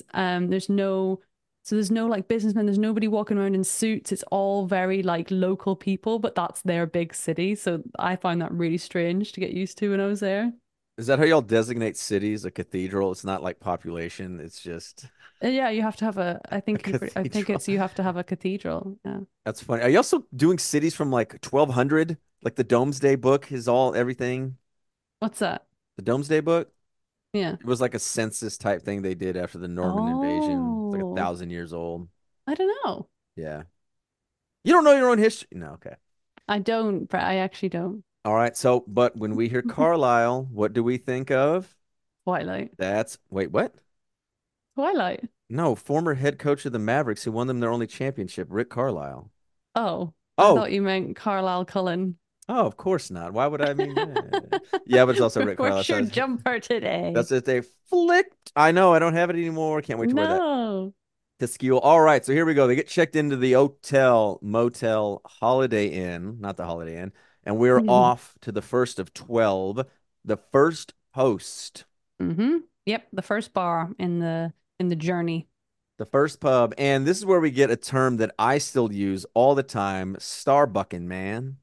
Speaker 6: There's no like businessmen. There's nobody walking around in suits. It's all very like local people, but that's their big city. So I find that really strange to get used to when I was there.
Speaker 5: Is that how y'all designate cities? A cathedral? It's not like population. It's just
Speaker 6: Yeah, you have to have a.
Speaker 5: a
Speaker 6: I think
Speaker 5: cathedral.
Speaker 6: it's you have to have a cathedral. Yeah.
Speaker 5: That's funny. Are you also doing cities from like 1200? Like the Domesday Book is all everything.
Speaker 6: What's that?
Speaker 5: The Domesday Book?
Speaker 6: Yeah.
Speaker 5: It was like a census type thing they did after the Norman invasion. It's like a
Speaker 6: Oh,
Speaker 5: thousand years old.
Speaker 6: I don't know.
Speaker 5: Yeah. You don't know your own history? No, okay.
Speaker 6: I don't, but I actually don't.
Speaker 5: All right. So, but when we hear Carlisle, what do we think of?
Speaker 6: Twilight.
Speaker 5: Wait, what?
Speaker 6: Twilight.
Speaker 5: No, former head coach of the Mavericks who won them their only championship, Rick Carlisle.
Speaker 6: Oh, I
Speaker 5: Oh,
Speaker 6: thought you meant Carlisle Cullen.
Speaker 5: oh, of course not. Why would I mean? Yeah, but it's also Rick Carlisle.
Speaker 6: Where's your
Speaker 5: So
Speaker 6: jumper today?
Speaker 5: that's it. They flicked. I know. I don't have it anymore. Can't wait to wear that
Speaker 6: No.
Speaker 5: to school. All right. So here we go. They get checked into the hotel, motel, Holiday Inn, not the Holiday Inn. And we're off to the first of 12, the first post,
Speaker 6: Mm-hmm. Yep, the first bar in the journey.
Speaker 5: the first pub. And this is where we get a term that I still use all the time, Starbucking, man.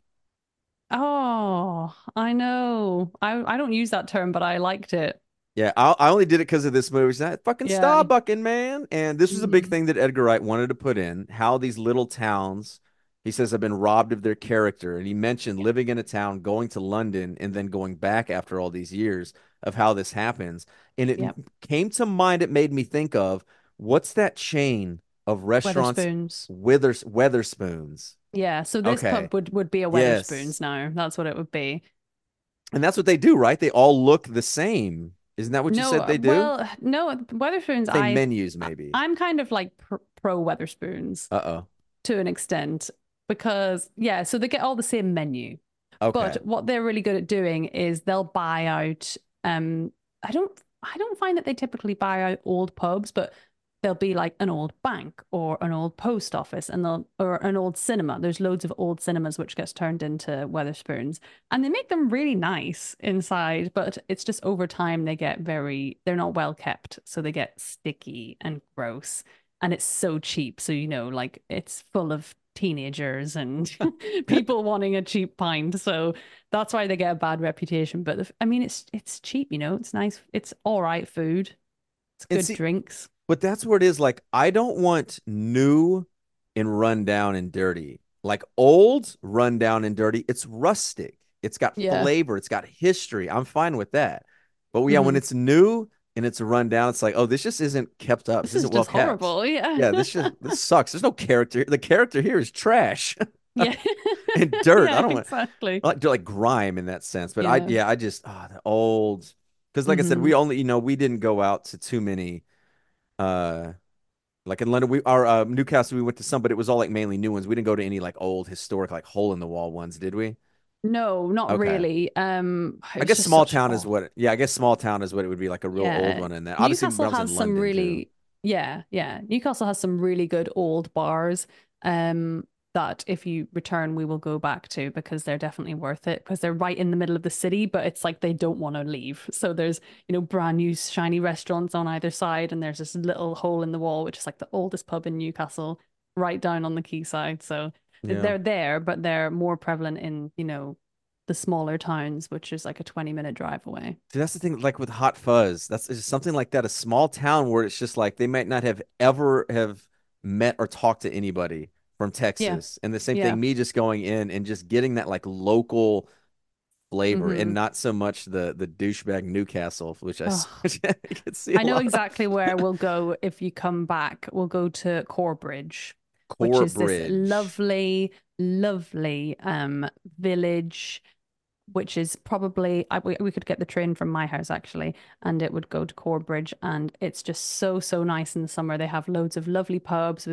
Speaker 6: Oh, I know. I don't use that term, but I liked it.
Speaker 5: Yeah, I only did it because of this movie. It's not fucking
Speaker 6: Yeah.
Speaker 5: Starbucking, man. And this was a big
Speaker 6: Mhm.
Speaker 5: thing that Edgar Wright wanted to put in how these little towns, he says, have been robbed of their character. And he mentioned living in a town, going to London, and then going back after all these years of how this happens. And it
Speaker 6: Yep.
Speaker 5: came to mind, it made me think of what's that chain of restaurants?
Speaker 6: Weatherspoons.
Speaker 5: Weatherspoons.
Speaker 6: Yeah, so this
Speaker 5: Okay.
Speaker 6: pub would be a Weatherspoons
Speaker 5: Yes.
Speaker 6: now. That's what it would be.
Speaker 5: And that's what they do, right? They all look the same. Isn't that what you said
Speaker 6: No,
Speaker 5: they do?
Speaker 6: well, no, Weatherspoons.
Speaker 5: Same menus, maybe.
Speaker 6: I'm kind of like pro Weatherspoons
Speaker 5: Uh-oh.
Speaker 6: to an extent because yeah, so they get all the same menu.
Speaker 5: Okay.
Speaker 6: But what they're really good at doing is they'll buy out I don't find that they typically buy out old pubs, but they'll be like an old bank or an old post office and they'll or an old cinema. There's loads of old cinemas which gets turned into Weatherspoons and they make them really nice inside, but it's just over time they're not well kept, so they get sticky and gross. And it's so cheap. So, like it's full of teenagers and people wanting a cheap pint. So that's why they get a bad reputation. But I mean, it's cheap, it's nice. It's all right food. It's
Speaker 5: And
Speaker 6: good
Speaker 5: see,
Speaker 6: drinks.
Speaker 5: but that's where it is. Like, I don't want new and run down and dirty. Like old, run down and dirty. It's rustic. It's got
Speaker 6: Yeah.
Speaker 5: flavor. It's got history. I'm fine with that. But yeah, when
Speaker 6: Mhm.
Speaker 5: it's new and it's run down, it's like, oh, this just isn't kept up.
Speaker 6: This
Speaker 5: This
Speaker 6: is
Speaker 5: isn't well
Speaker 6: just
Speaker 5: kept.
Speaker 6: horrible. Yeah.
Speaker 5: Yeah, this sucks. There's no character. The character here is trash
Speaker 6: Yeah.
Speaker 5: and dirt. I
Speaker 6: Yeah,
Speaker 5: don't want
Speaker 6: exactly.
Speaker 5: like grime in that sense. But
Speaker 6: Yeah.
Speaker 5: I just the old because like I said,
Speaker 6: Mhm.
Speaker 5: we only we didn't go out to too many uh like in London we our Newcastle we went to some, but it was all like mainly new ones. We didn't go to any like old historic like hole in the wall ones, did we?
Speaker 6: No, not
Speaker 5: Okay.
Speaker 6: really.
Speaker 5: I
Speaker 6: It's
Speaker 5: guess
Speaker 6: just
Speaker 5: small
Speaker 6: such
Speaker 5: town is what yeah, I guess small town is what it would be like a real old
Speaker 6: yeah.
Speaker 5: one in that. Obviously when
Speaker 6: Newcastle
Speaker 5: I was
Speaker 6: has
Speaker 5: in
Speaker 6: some
Speaker 5: London too.
Speaker 6: really yeah. Newcastle has some really good old bars that if you return we will go back to because they're definitely worth it because they're right in the middle of the city, but it's like they don't want to leave. So there's, brand new shiny restaurants on either side and there's this little hole in the wall which is like the oldest pub in Newcastle right down on the quayside. So
Speaker 5: Yeah.
Speaker 6: they're there, but they're more prevalent in, the smaller towns, which is like a 20-minute drive away.
Speaker 5: See, that's the thing, like with Hot Fuzz, that's it's just something like that, a small town where it's just like they might not have ever have met or talked to anybody from
Speaker 6: Yeah.
Speaker 5: Texas. And the same
Speaker 6: Yeah.
Speaker 5: thing, me just going in and just getting that like local flavor and
Speaker 6: Hmm.
Speaker 5: not so much the douchebag Newcastle, which
Speaker 6: Oh,
Speaker 5: which I can see a
Speaker 6: I know
Speaker 5: lot of.
Speaker 6: exactly where we'll go if you come back. We'll go to Corbridge, which is this
Speaker 5: Corbridge.
Speaker 6: lovely, lovely village, which is probably we could get the train from my house actually, and it would go to Corbridge, and it's just so, so nice in the summer. They have loads of lovely pubs with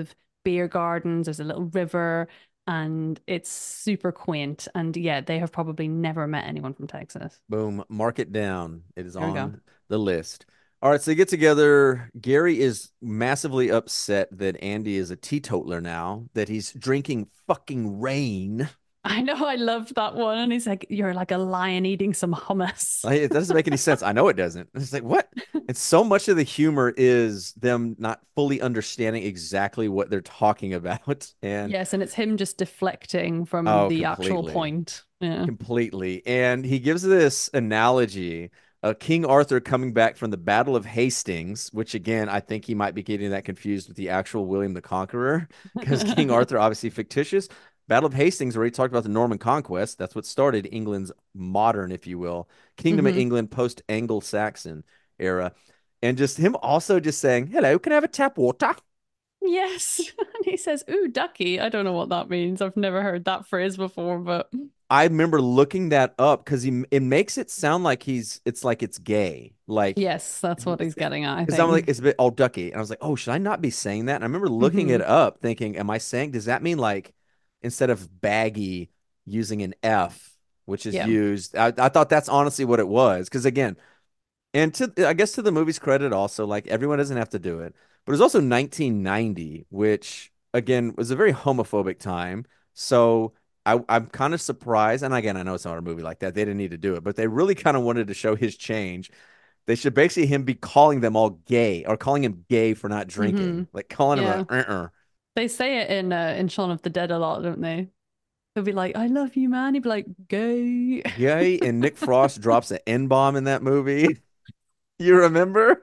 Speaker 6: beer gardens, there's a little river, and it's super quaint. And yeah, they have probably never met anyone from Texas.
Speaker 5: Boom. Mark it down. It is
Speaker 6: There we go.
Speaker 5: on the list. All right, so they get together. Gary is massively upset that Andy is a teetotaler now, that he's drinking fucking rain.
Speaker 6: I know, I loved that one. And he's like, "You're like a lion eating some hummus."
Speaker 5: Like, it doesn't make any sense. I know it doesn't. It's like, what? And so much of the humor is them not fully understanding exactly what they're talking about. And
Speaker 6: Yes, and it's him just deflecting from
Speaker 5: oh,
Speaker 6: the actual
Speaker 5: completely.
Speaker 6: point. Yeah.
Speaker 5: Completely. And he gives this analogy of King Arthur coming back from the Battle of Hastings, which again, I think he might be getting that confused with the actual William the Conqueror, because King Arthur, obviously fictitious. Battle of Hastings, where he talked about the Norman conquest. That's what started England's modern, if you will, Kingdom of
Speaker 6: Hmm.
Speaker 5: England post Anglo-Saxon era. And just him also just saying, hello, can I have a tap water?
Speaker 6: Yes. And he says, "Ooh, ducky." I don't know what that means. I've never heard that phrase before, but
Speaker 5: I remember looking that up because it makes it sound like it's gay. Like,
Speaker 6: yes, that's what he's getting at, I
Speaker 5: because I'm like,
Speaker 6: think.
Speaker 5: it's a bit all ducky. And I was like, oh, should I not be saying that? And I remember looking it
Speaker 6: Hmm.
Speaker 5: up thinking, am I saying, does that mean like instead of baggy using an F, which is
Speaker 6: Yeah.
Speaker 5: used? I thought that's honestly what it was. Because again, and I guess to the movie's credit also, like everyone doesn't have to do it. But it was also 1990, which again was a very homophobic time. So I'm kind of surprised. And again, I know it's not a movie like that. They didn't need to do it, but they really kind of wanted to show his change. They should basically him be calling them all gay or calling him gay for not
Speaker 6: Hmm.
Speaker 5: drinking, like calling him
Speaker 6: Yeah.
Speaker 5: a
Speaker 6: They say it in Shaun of the Dead a lot, don't they? They'll be like, "I love you, man." He'd be like, "Gay."
Speaker 5: gay. And Nick Frost drops an N bomb in that movie. You remember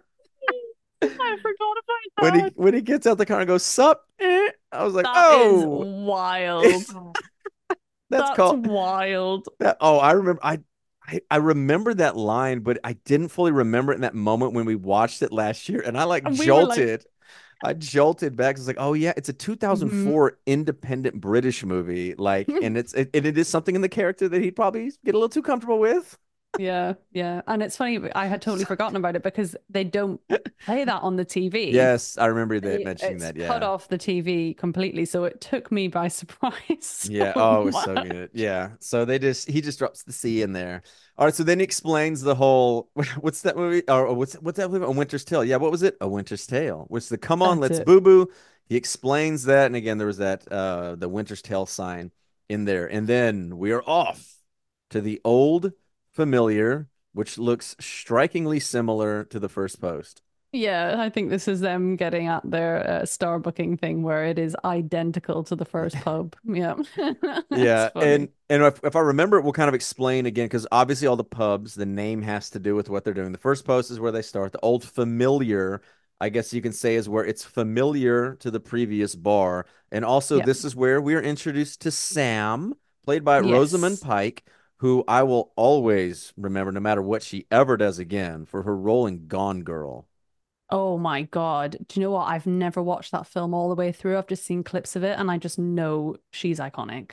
Speaker 6: I forgot about that.
Speaker 5: when he gets out the car and goes sup? I was like,
Speaker 6: That is
Speaker 5: oh,
Speaker 6: wild.
Speaker 5: that's
Speaker 6: That's
Speaker 5: called
Speaker 6: wild.
Speaker 5: that. Oh, I remember. I remember that line, but I didn't fully remember it in that moment when we watched it last year, and I like
Speaker 6: And we were like,
Speaker 5: jolted. I jolted back. It's like, oh yeah, it's a
Speaker 6: mhm.
Speaker 5: 2004 independent British movie. Like, and it is something in the character that he'd probably get a little too comfortable with.
Speaker 6: Yeah, yeah. And it's funny, I had totally forgotten about it because they don't play that on the TV.
Speaker 5: Yes, I remember that mentioning
Speaker 6: It's
Speaker 5: that.
Speaker 6: cut
Speaker 5: Yeah.
Speaker 6: off the TV completely, so it took me by surprise
Speaker 5: Yeah.
Speaker 6: so
Speaker 5: Oh, it was so good.
Speaker 6: much.
Speaker 5: Yeah. So he just drops the C in there. All right. So then he explains the whole what's that movie? Or what's that movie? A Winter's Tale. Yeah. What was it? A Winter's Tale. Which the come on,
Speaker 6: That's
Speaker 5: let's
Speaker 6: it.
Speaker 5: boo boo. He explains that, and again there was that the Winter's Tale sign in there, and then we are off to the old familiar, which looks strikingly similar to the first post.
Speaker 6: Yeah, I think this is them getting at their star booking thing where it is identical to the first pub. Yeah, that's
Speaker 5: Yeah,
Speaker 6: funny.
Speaker 5: and if I remember it, we'll kind of explain again because obviously all the pubs, the name has to do with what they're doing. The first post is where they start. The old familiar, I guess you can say, is where it's familiar to the previous bar. And also,
Speaker 6: Yeah.
Speaker 5: this is where we are introduced to Sam, played by Rosamund
Speaker 6: Yes.
Speaker 5: Pike, who I will always remember, no matter what she ever does again, for her role in Gone Girl.
Speaker 6: Oh my God. Do you know what? I've never watched that film all the way through. I've just seen clips of it and I just know she's iconic.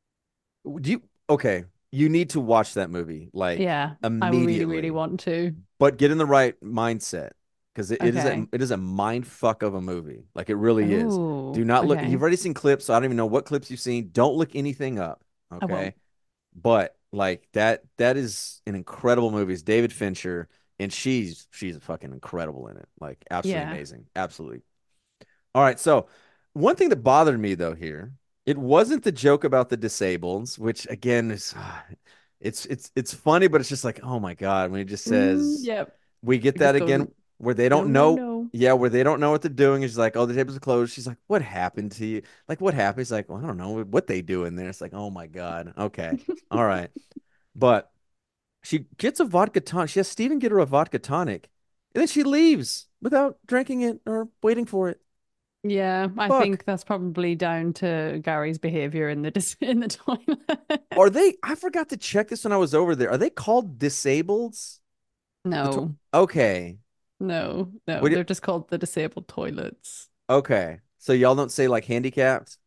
Speaker 5: Do you okay? You need to watch that movie like
Speaker 6: Yeah, I really, really
Speaker 5: immediately.
Speaker 6: want to.
Speaker 5: But get in the right mindset because
Speaker 6: Okay.
Speaker 5: it is a mind fuck of a movie. Like it really is. Do
Speaker 6: Oh,
Speaker 5: not look.
Speaker 6: okay.
Speaker 5: You've already seen clips, so I don't even know what clips you've seen. Don't look anything up.
Speaker 6: I won't.
Speaker 5: Okay. But like that is an incredible movie. It's David Fincher, and she's fucking incredible in it. Like absolutely
Speaker 6: Yeah.
Speaker 5: amazing. Absolutely. All right. So one thing that bothered me though here, it wasn't the joke about the disableds, which again is it's funny, but it's just like, oh my God, when he just says
Speaker 6: Yep.
Speaker 5: we get
Speaker 6: It
Speaker 5: that
Speaker 6: just
Speaker 5: again
Speaker 6: goes,
Speaker 5: where they don't
Speaker 6: no, no,
Speaker 5: know.
Speaker 6: no.
Speaker 5: Yeah, where they don't know what they're doing. It's like, oh, the tables are closed. She's like, what happened to you? Like, what happened? He's like, well, I don't know what they do in there. It's like, oh my God. Okay. All right. But she gets a vodka tonic. She has Steven get her a vodka tonic, and then she leaves without drinking it or waiting for it.
Speaker 6: Yeah, I
Speaker 5: Fuck.
Speaker 6: think that's probably down to Gary's behavior in the in the toilet.
Speaker 5: Are they? I forgot to check this when I was over there. Are they called disableds?
Speaker 6: No,
Speaker 5: Okay.
Speaker 6: no, no.
Speaker 5: What?
Speaker 6: They're just called the disabled toilets.
Speaker 5: Okay. So y'all don't say like handicapped?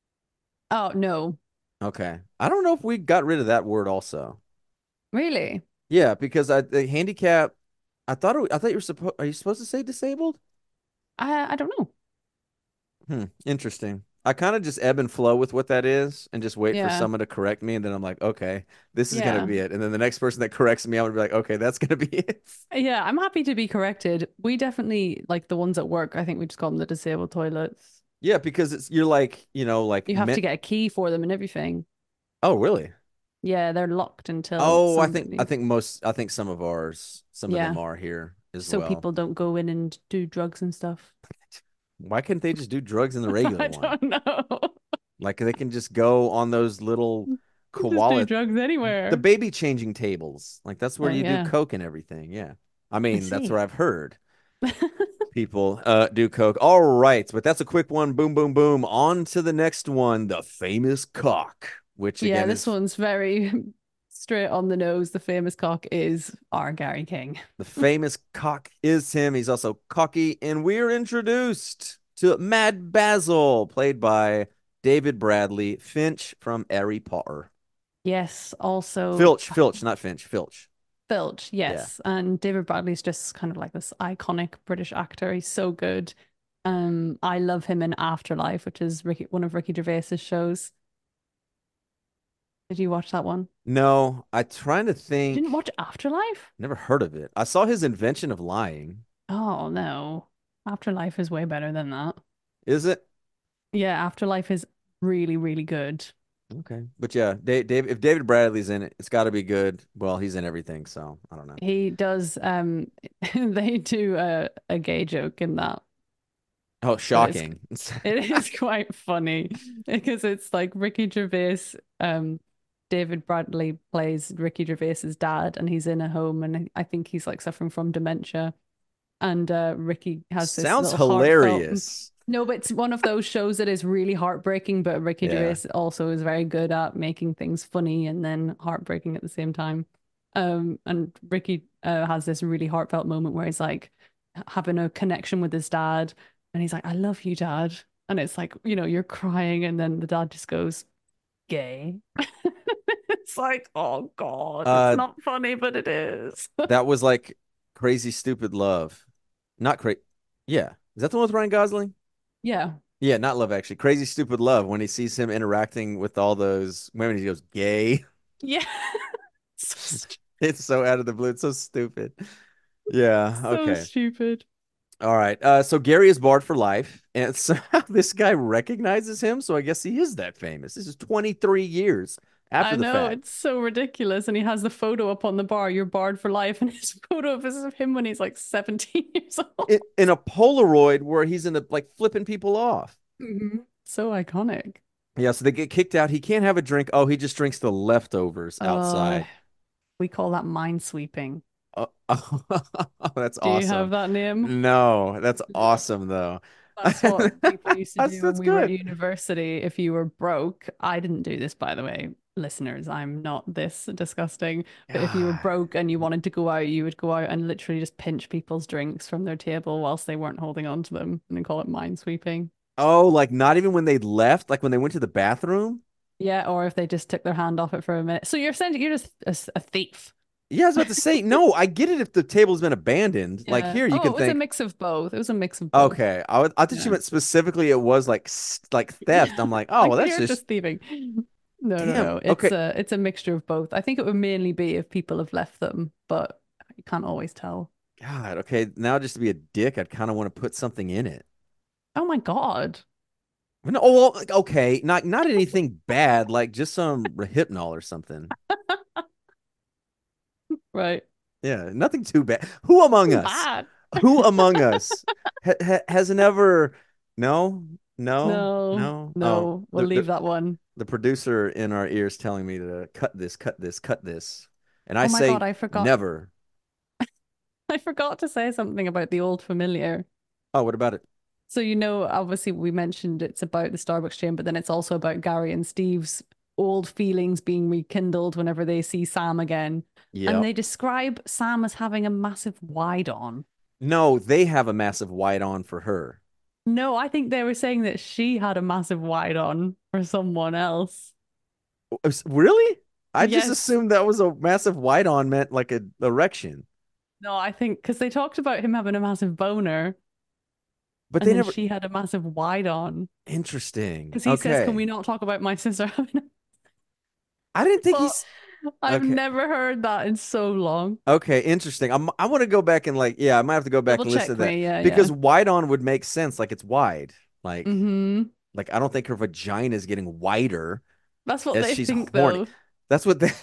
Speaker 6: Oh, no.
Speaker 5: Okay. I don't know if we got rid of that word also.
Speaker 6: Really?
Speaker 5: Yeah, because the handicap. I thought you were supposed. Are you supposed to say disabled?
Speaker 6: I don't know.
Speaker 5: Interesting. I kind of just ebb and flow with what that is and just wait for
Speaker 6: Yeah.
Speaker 5: someone to correct me. And then I'm like, okay, this is going to
Speaker 6: Yeah.
Speaker 5: be it. And then the next person that corrects me, I'm going to be like, okay, that's going to be it.
Speaker 6: Yeah, I'm happy to be corrected. We definitely like the ones at work. I think we just call them the disabled toilets.
Speaker 5: Yeah, because you're like, like
Speaker 6: You have to get a key for them and everything.
Speaker 5: Oh, really?
Speaker 6: Yeah, they're locked until
Speaker 5: Oh,
Speaker 6: somebody.
Speaker 5: I think some of them
Speaker 6: Yeah,
Speaker 5: are here as
Speaker 6: so
Speaker 5: well.
Speaker 6: people don't go in and do drugs and stuff.
Speaker 5: Why couldn't they just do drugs in the regular
Speaker 6: I
Speaker 5: one?
Speaker 6: don't know.
Speaker 5: Like they can just go on those little
Speaker 6: Just do
Speaker 5: koala,
Speaker 6: drugs
Speaker 5: the
Speaker 6: anywhere.
Speaker 5: baby changing tables. Like that's where you do
Speaker 6: Yeah,
Speaker 5: coke and everything. Yeah. I
Speaker 6: I
Speaker 5: mean, that's what
Speaker 6: see.
Speaker 5: I've heard. People do coke. All right, but that's a quick one. Boom, boom, boom. On to the next one, the famous cock, which
Speaker 6: Yeah,
Speaker 5: again
Speaker 6: this
Speaker 5: is
Speaker 6: one's very straight on the nose. The famous cock is our Gary King.
Speaker 5: the famous cock is him. He's also cocky, and we're introduced to Mad Basil, played by David Bradley Finch from Harry Potter.
Speaker 6: Yes, also
Speaker 5: Filch, not Finch. Filch.
Speaker 6: Filch,
Speaker 5: Yeah.
Speaker 6: yes. And David Bradley's just kind of like this iconic British actor. He's so good. I love him in Afterlife, which is one of Ricky Gervais's shows. Did you watch that one?
Speaker 5: No, I trying to
Speaker 6: You didn't
Speaker 5: think.
Speaker 6: watch Afterlife?
Speaker 5: Never heard of it. I saw his invention of lying.
Speaker 6: Oh no. Afterlife is way better than that.
Speaker 5: Is it?
Speaker 6: Yeah, Afterlife is really, really good.
Speaker 5: Okay. But yeah, Dave, if David Bradley's in it, it's got to be good. Well, he's in everything, so I don't know.
Speaker 6: He does they do a gay joke in that.
Speaker 5: Oh,
Speaker 6: But it's
Speaker 5: shocking.
Speaker 6: it is quite funny because it's like Ricky Gervais, David Bradley plays Ricky Gervais's dad, and he's in a home, and I think he's like suffering from dementia. And Ricky has this
Speaker 5: Sounds
Speaker 6: little heartfelt.
Speaker 5: hilarious.
Speaker 6: No, but it's one of those shows that is really heartbreaking, but Ricky
Speaker 5: Yeah.
Speaker 6: Gervais also is very good at making things funny and then heartbreaking at the same time. And Ricky has this really heartfelt moment where he's like having a connection with his dad, and he's like, "I love you, Dad." And it's like, you're crying, and then the dad just goes, "Gay." It's like, oh God, it's
Speaker 5: Uh,
Speaker 6: not funny, but it is.
Speaker 5: that was like Crazy Stupid Love. Not crazy. Yeah. Is that the one with Ryan Gosling?
Speaker 6: Yeah.
Speaker 5: Yeah, not Love Actually. Crazy Stupid Love when he sees him interacting with all those women, he goes, gay.
Speaker 6: Yeah.
Speaker 5: It's so out of the blue. It's so stupid. Yeah.
Speaker 6: So
Speaker 5: Okay.
Speaker 6: stupid.
Speaker 5: All right. So Gary is barred for life, and somehow this guy recognizes him. So I guess he is that famous. This is 23 years after
Speaker 6: I
Speaker 5: the
Speaker 6: know,
Speaker 5: fact.
Speaker 6: it's so ridiculous. And he has the photo up on the bar, "You're barred for life." And his photo of is of him when he's like 17 years old.
Speaker 5: In a Polaroid where he's in the like flipping people off.
Speaker 6: So iconic.
Speaker 5: Yeah. So they get kicked out. He can't have a drink. Oh, he just drinks the leftovers
Speaker 6: Uh,
Speaker 5: outside.
Speaker 6: we call that minesweeping.
Speaker 5: Oh, that's
Speaker 6: Do you have
Speaker 5: awesome.
Speaker 6: that name?
Speaker 5: No, that's awesome though.
Speaker 6: That's what people used to do when
Speaker 5: That's
Speaker 6: we were at
Speaker 5: good.
Speaker 6: university. If you were broke, I didn't do this, by the way, listeners. I'm not this disgusting. But if you were
Speaker 5: Ah.
Speaker 6: broke and you wanted to go out, you would go out and literally just pinch people's drinks from their table whilst they weren't holding on to them, and then call it minesweeping.
Speaker 5: Oh, like not even when they left, like when they went to the bathroom.
Speaker 6: Yeah, or if they just took their hand off it for a minute. So you're saying you're just a thief.
Speaker 5: Yeah, I was about to say, no, I get it if the table's been abandoned. Like
Speaker 6: Yeah.
Speaker 5: here, you
Speaker 6: Oh,
Speaker 5: can
Speaker 6: it was a
Speaker 5: think,
Speaker 6: mix of both. It was a mix of both.
Speaker 5: okay, I thought you
Speaker 6: Yeah.
Speaker 5: meant specifically it was like like theft. I'm like, oh,
Speaker 6: Like
Speaker 5: well, that's
Speaker 6: you're just
Speaker 5: just
Speaker 6: thieving. No, no,
Speaker 5: damn.
Speaker 6: no.
Speaker 5: Okay,
Speaker 6: It's a mixture of both. I think it would mainly be if people have left them, but you can't always tell.
Speaker 5: God, okay. Now just to be a dick, I'd kind of want to put something in it.
Speaker 6: Oh my God.
Speaker 5: No, oh, well, like, okay, not anything bad, like just some Hypnol or something.
Speaker 6: Right.
Speaker 5: Yeah, nothing too bad. Who among us?
Speaker 6: Bad.
Speaker 5: Who among us has never? No, no,
Speaker 6: No,
Speaker 5: no. Oh,
Speaker 6: no. We'll leave that one.
Speaker 5: the producer in our ears telling me to cut this, cut this, cut this, and I
Speaker 6: Oh my God,
Speaker 5: say
Speaker 6: I forgot.
Speaker 5: never.
Speaker 6: I forgot to say something about the old familiar.
Speaker 5: Oh, what about it?
Speaker 6: So, obviously we mentioned it's about the Starbucks chain, but then it's also about Gary and Steve's old feelings being rekindled whenever they see Sam again. And
Speaker 5: Yeah.
Speaker 6: they describe Sam as having a massive wide on.
Speaker 5: No, they have a massive white on for her.
Speaker 6: No, I think they were saying that she had a massive wide on for someone else.
Speaker 5: Really? I just
Speaker 6: Yes.
Speaker 5: assumed that was a massive white on meant like a erection.
Speaker 6: No, I think because they talked about him having a massive boner.
Speaker 5: But
Speaker 6: And
Speaker 5: they
Speaker 6: then
Speaker 5: never.
Speaker 6: she had a massive wide on
Speaker 5: Interesting.
Speaker 6: because he says, "Can we
Speaker 5: Okay.
Speaker 6: not talk about my sister having a
Speaker 5: I didn't think
Speaker 6: but
Speaker 5: he's
Speaker 6: I've
Speaker 5: okay.
Speaker 6: never heard that in so long.
Speaker 5: Okay, interesting. I want to go back and yeah, I might have to go back
Speaker 6: Double
Speaker 5: and listen
Speaker 6: check
Speaker 5: to that
Speaker 6: me. Yeah,
Speaker 5: because
Speaker 6: yeah.
Speaker 5: wide on would make sense. Like it's wide.
Speaker 6: Mm-hmm.
Speaker 5: Like I don't think her vagina is getting wider
Speaker 6: That's what
Speaker 5: as
Speaker 6: they
Speaker 5: she's
Speaker 6: think,
Speaker 5: horny.
Speaker 6: though.
Speaker 5: That's what they.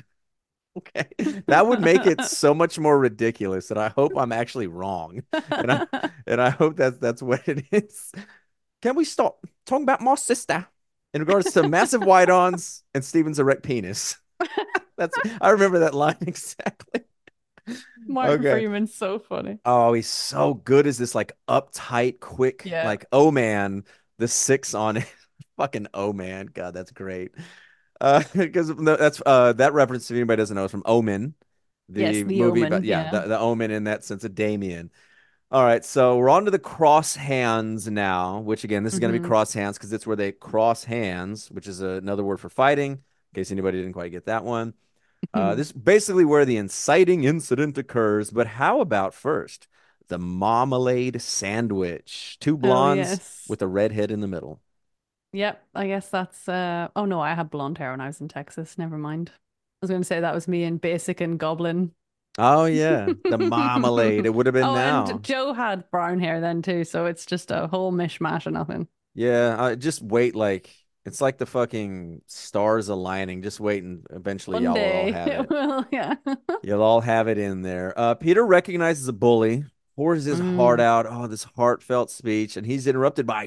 Speaker 5: Okay, that would make it so much more ridiculous. And I hope I'm actually wrong. And I and I hope that's what it is. Can we stop talking about my sister in regards to massive wide-ons and Steven's erect penis? That's I remember that line exactly.
Speaker 6: Martin
Speaker 5: Okay.
Speaker 6: Freeman's so funny.
Speaker 5: Oh, he's so good as this like uptight, quick,
Speaker 6: Yeah.
Speaker 5: like oh man, the six on it. Fucking oh man. God, that's great. Because that's that reference, if anybody doesn't know, is from Omen,
Speaker 6: Yes,
Speaker 5: the
Speaker 6: The
Speaker 5: movie, but
Speaker 6: Omen.
Speaker 5: yeah,
Speaker 6: Yeah.
Speaker 5: the Omen in that sense of Damien. All right, so we're on to the cross hands now, which again, this is going to be
Speaker 6: Hmm.
Speaker 5: cross hands because it's where they cross hands, which is another word for fighting, in case anybody didn't quite get that one. This is basically where the inciting incident occurs. But how about first the marmalade sandwich? Two
Speaker 6: Oh,
Speaker 5: blondes
Speaker 6: yes.
Speaker 5: with a redhead in the middle.
Speaker 6: Yep. I guess that's oh no, I had blonde hair when I was in Texas. Never mind. I was going to say that was me in Basic and Goblin.
Speaker 5: Oh yeah, the marmalade. It would have been
Speaker 6: Oh, and
Speaker 5: now.
Speaker 6: Joe had brown hair then too, so it's just a whole mishmash of nothing.
Speaker 5: Yeah, just wait. Like it's like the fucking stars aligning. Just wait, and eventually
Speaker 6: One
Speaker 5: y'all will all
Speaker 6: day
Speaker 5: have
Speaker 6: it
Speaker 5: it.
Speaker 6: will, yeah.
Speaker 5: You'll all have it in there. Peter recognizes a bully, pours his heart
Speaker 6: Mm,
Speaker 5: out. Oh, this heartfelt speech, and he's interrupted by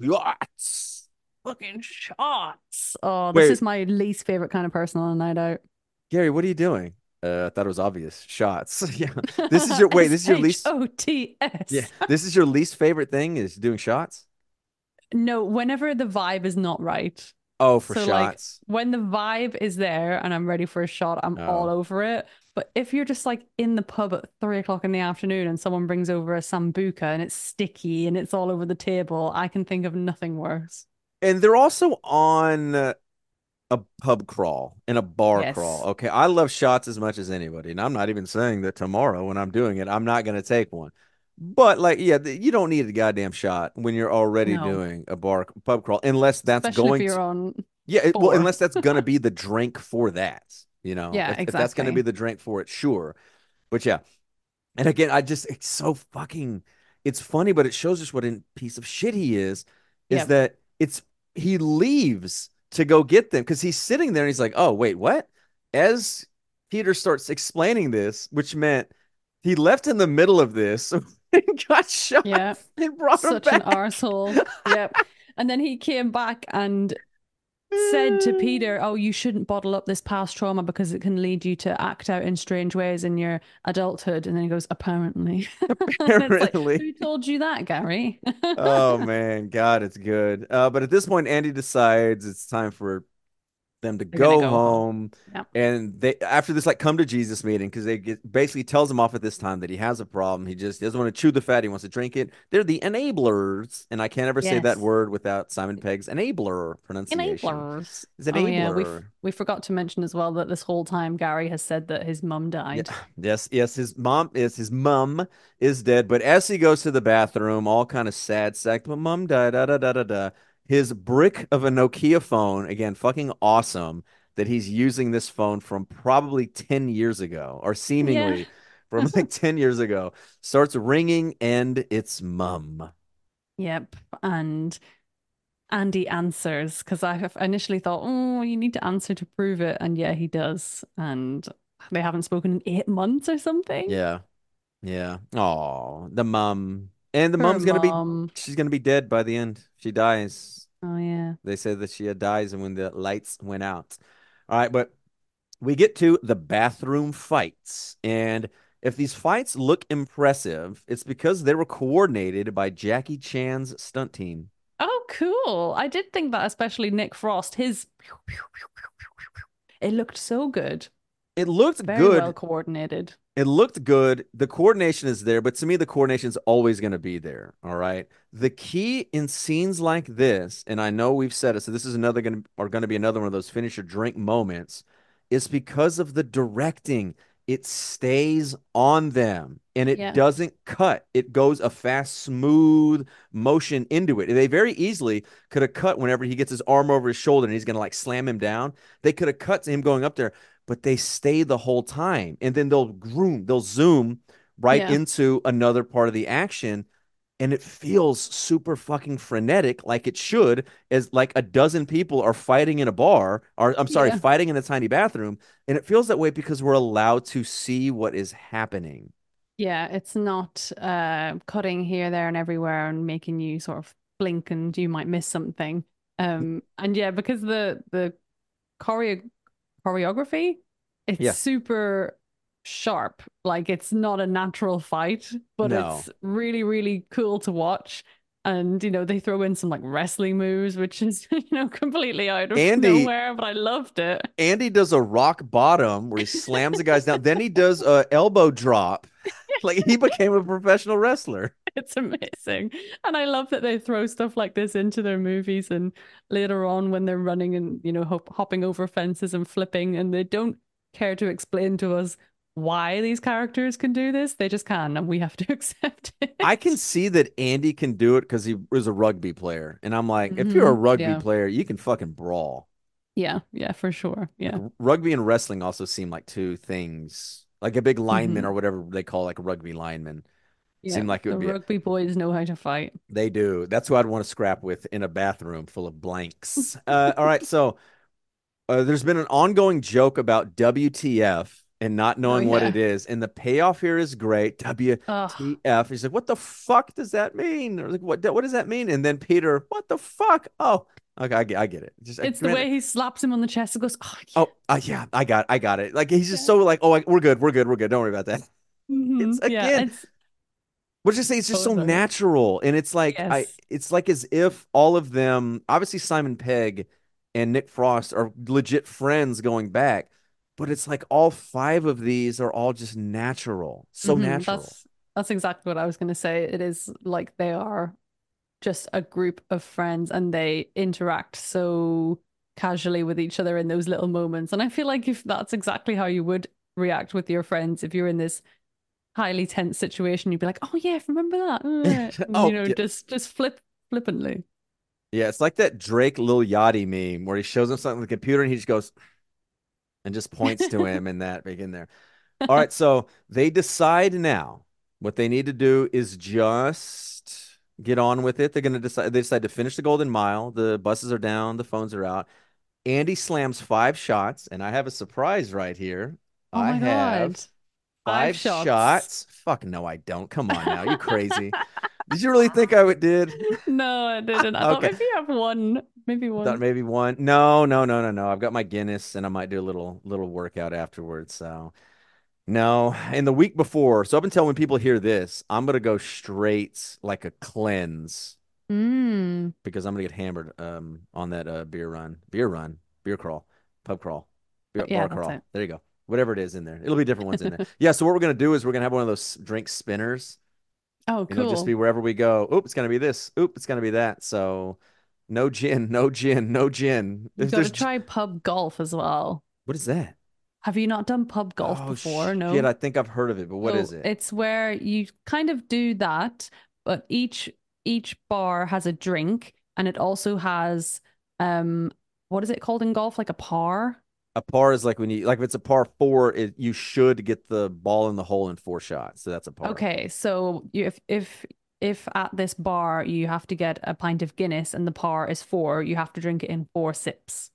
Speaker 5: shots.
Speaker 6: fucking shots. Oh, this
Speaker 5: Wait,
Speaker 6: is my least favorite kind of person on a night out.
Speaker 5: Gary, what are you doing? I thought it was obvious. Shots. Yeah. This is your wait, this is your least yeah,
Speaker 6: SHOTS.
Speaker 5: this is your least favorite thing is doing shots?
Speaker 6: No, whenever the vibe is not right.
Speaker 5: Oh, for
Speaker 6: So like
Speaker 5: shots.
Speaker 6: when the vibe is there and I'm ready for a shot, I'm all
Speaker 5: Oh.
Speaker 6: over it. But if you're just like in the pub at 3 o'clock in the afternoon and someone brings over a sambuca and it's sticky and it's all over the table, I can think of nothing worse.
Speaker 5: And they're also on a pub crawl and a bar crawl.
Speaker 6: Yes.
Speaker 5: Okay. I love shots as much as anybody. And I'm not even saying that tomorrow when I'm doing it, I'm not going to take one. But like, yeah, you don't need a goddamn shot when you're already
Speaker 6: No.
Speaker 5: doing a bar pub crawl, unless that's
Speaker 6: Especially if
Speaker 5: going
Speaker 6: you're
Speaker 5: to,
Speaker 6: on
Speaker 5: yeah, well,
Speaker 6: four.
Speaker 5: unless that's going to be the drink for that,
Speaker 6: Yeah,
Speaker 5: if that's going to be
Speaker 6: exactly.
Speaker 5: the drink for it, sure. But yeah, and again, it's so fucking, it's funny, but it shows us what a piece of shit he is
Speaker 6: Yep.
Speaker 5: that he leaves to go get them because he's sitting there and he's like, oh, wait, what? As Peter starts explaining this, which meant he left in the middle of this and got shot
Speaker 6: Yeah.
Speaker 5: and brought him
Speaker 6: Such an
Speaker 5: back.
Speaker 6: arsehole. Yep. And then he came back and said to Peter, "Oh, you shouldn't bottle up this past trauma because it can lead you to act out in strange ways in your adulthood." And then he goes, "Apparently." And it's like,
Speaker 5: Apparently.
Speaker 6: who told you that, Gary?
Speaker 5: Oh man, God, it's good. But at this point, Andy decides it's time for them to
Speaker 6: They're gonna
Speaker 5: go
Speaker 6: go home.
Speaker 5: home.
Speaker 6: Yeah.
Speaker 5: And they after this like come to Jesus meeting because basically tells him off at this time that he has a problem. He just doesn't want to chew the fat. He wants to drink it. They're the enablers, and I can't ever say that
Speaker 6: Yes.
Speaker 5: word without Simon Pegg's enabler pronunciation.
Speaker 6: Enablers.
Speaker 5: It's
Speaker 6: Oh yeah,
Speaker 5: enabler.
Speaker 6: we forgot to mention as well that this whole time Gary has said that his mum
Speaker 5: Yeah.
Speaker 6: died.
Speaker 5: Yes. His mom is dead. But as he goes to the bathroom, all kind of sad sack. My mom died. Da da da da da. His brick of a Nokia phone again, fucking awesome. That he's using this phone from probably 10 years ago, or
Speaker 6: Yeah.
Speaker 5: seemingly from like 10 years ago, starts ringing, and it's mum.
Speaker 6: Yep. And Andy answers because I have initially thought, oh, you need to answer to prove it. And yeah, he does. And they haven't spoken in 8 months or something.
Speaker 5: Yeah. Yeah. Oh, the mum. And the
Speaker 6: Her
Speaker 5: mom's gonna be
Speaker 6: mom.
Speaker 5: she's gonna be dead by the end. She dies.
Speaker 6: Oh, yeah.
Speaker 5: They said that she dies and when the lights went out. All right, but we get to the bathroom fights. And if these fights look impressive, it's because they were coordinated by Jackie Chan's stunt team.
Speaker 6: Oh, cool. I did think that, especially Nick Frost, it looked so good.
Speaker 5: It looked
Speaker 6: Very well
Speaker 5: good.
Speaker 6: coordinated.
Speaker 5: It looked good. The coordination is there, but to me, the coordination is always going to be there. All right. The key in scenes like this, and I know we've said it, so this is going to be another one of those finish your drink moments, is because of the directing. It stays on them. and it
Speaker 6: Yeah.
Speaker 5: doesn't cut. It goes a fast, smooth motion into it. They very easily could have cut whenever he gets his arm over his shoulder and he's going to like slam him down. They could have cut to him going up there, but they stay the whole time. And then they'll zoom right
Speaker 6: Yeah.
Speaker 5: into another part of the action. And it feels super fucking frenetic, like it should, as like a dozen people are fighting in a bar, or I'm sorry,
Speaker 6: Yeah.
Speaker 5: fighting in a tiny bathroom. And it feels that way because we're allowed to see what is happening.
Speaker 6: Yeah, it's not cutting here, there, and everywhere and making you sort of blink and you might miss something. And yeah, because the choreo choreography, it's
Speaker 5: Yeah.
Speaker 6: super sharp. Like it's not a natural fight, but
Speaker 5: No.
Speaker 6: it's really, really cool to watch. And they throw in some like wrestling moves, which is completely out of
Speaker 5: Andy
Speaker 6: nowhere, but I loved it.
Speaker 5: Andy does a rock bottom where he slams the guys down. Then he does a elbow drop. Like he became a professional wrestler.
Speaker 6: It's amazing. And I love that they throw stuff like this into their movies and later on when they're running and, hopping over fences and flipping, and they don't care to explain to us why these characters can do this. They just can, and we have to accept it.
Speaker 5: I can see that Andy can do it because he was a rugby player. And I'm like, if you're a rugby
Speaker 6: Yeah.
Speaker 5: player, you can fucking brawl.
Speaker 6: Yeah, for sure. Yeah.
Speaker 5: Like, rugby and wrestling also seem like two things. Like a big lineman
Speaker 6: Mhm.
Speaker 5: or whatever they call like a rugby lineman.
Speaker 6: Yeah.
Speaker 5: Seem like it
Speaker 6: The
Speaker 5: would be.
Speaker 6: rugby boys know how to fight.
Speaker 5: They do. That's who I'd want to scrap with in a bathroom full of blanks. All right. So there's been an ongoing joke about WTF and not knowing what
Speaker 6: yeah.
Speaker 5: it is. And the payoff here is great.
Speaker 6: Ugh.
Speaker 5: WTF. He's like, what the fuck does that mean? Or like, what does that mean? And then Peter, what the fuck? Oh, okay, I get it. Just
Speaker 6: It's the way he slaps him on the chest and goes, oh, yeah.
Speaker 5: Oh, yeah, I got it. Like he's just so like, oh, we're good. Don't worry about that. It's
Speaker 6: Yeah,
Speaker 5: again, we'll just say it's just so
Speaker 6: sorry.
Speaker 5: natural, and it's like
Speaker 6: Yes.
Speaker 5: it's like as if all of them, obviously Simon Pegg and Nick Frost are legit friends going back, but it's like all five of these are all just natural, so natural.
Speaker 6: That's exactly what I was going to say. It is like they are just a group of friends and they interact so casually with each other in those little moments. And I feel like if that's exactly how you would react with your friends, if you're in this highly tense situation, you'd be like, "Oh yeah, remember that?" And,
Speaker 5: Oh, yeah.
Speaker 6: just flippantly.
Speaker 5: Yeah, it's like that Drake Lil Yachty meme where he shows him something on the computer and he just goes and just points to him and that begin there. All right, so they decide now what they need to do is just get on with it. They decide to finish the Golden Mile. The buses are down, the phones are out. Andy slams 5 shots, and I have a surprise right here.
Speaker 6: Oh
Speaker 5: I
Speaker 6: my
Speaker 5: have
Speaker 6: God.
Speaker 5: 5
Speaker 6: shots.
Speaker 5: shots. Fuck no, I don't. Come on now. You crazy. Did you really think I did?
Speaker 6: No, I didn't. I thought
Speaker 5: Okay.
Speaker 6: maybe you have one. Maybe one.
Speaker 5: Thought maybe one. No. I've got my Guinness and I might do a little workout afterwards. So no. And the week before, so up until when people hear this, I'm gonna go straight like a cleanse
Speaker 6: Mm.
Speaker 5: because I'm gonna get hammered on that beer crawl, pub crawl,
Speaker 6: Yeah,
Speaker 5: bar
Speaker 6: that's
Speaker 5: crawl.
Speaker 6: it.
Speaker 5: There you go. Whatever it is in there. It'll be different ones in there. Yeah, so what we're gonna do is we're gonna have one of those drink spinners.
Speaker 6: Oh,
Speaker 5: And it'll just
Speaker 6: cool.
Speaker 5: be wherever we go. Oop, it's gonna be this. Oop, it's gonna be that. So no gin, no gin, no gin.
Speaker 6: You've
Speaker 5: If
Speaker 6: got to
Speaker 5: there's
Speaker 6: try pub golf as well.
Speaker 5: what is that?
Speaker 6: Have you not done pub golf
Speaker 5: Oh
Speaker 6: before?
Speaker 5: shit,
Speaker 6: No.
Speaker 5: I think I've heard of it, but what
Speaker 6: So
Speaker 5: is it?
Speaker 6: it's where you kind of do that, but each bar has a drink and it also has what is it called in golf? Like a par?
Speaker 5: A par is like when you like if it's a par 4, you should get the ball in the hole in 4 shots. So that's a par.
Speaker 6: Okay, so if at this bar you have to get a pint of Guinness and the par is 4, you have to drink it in 4 sips.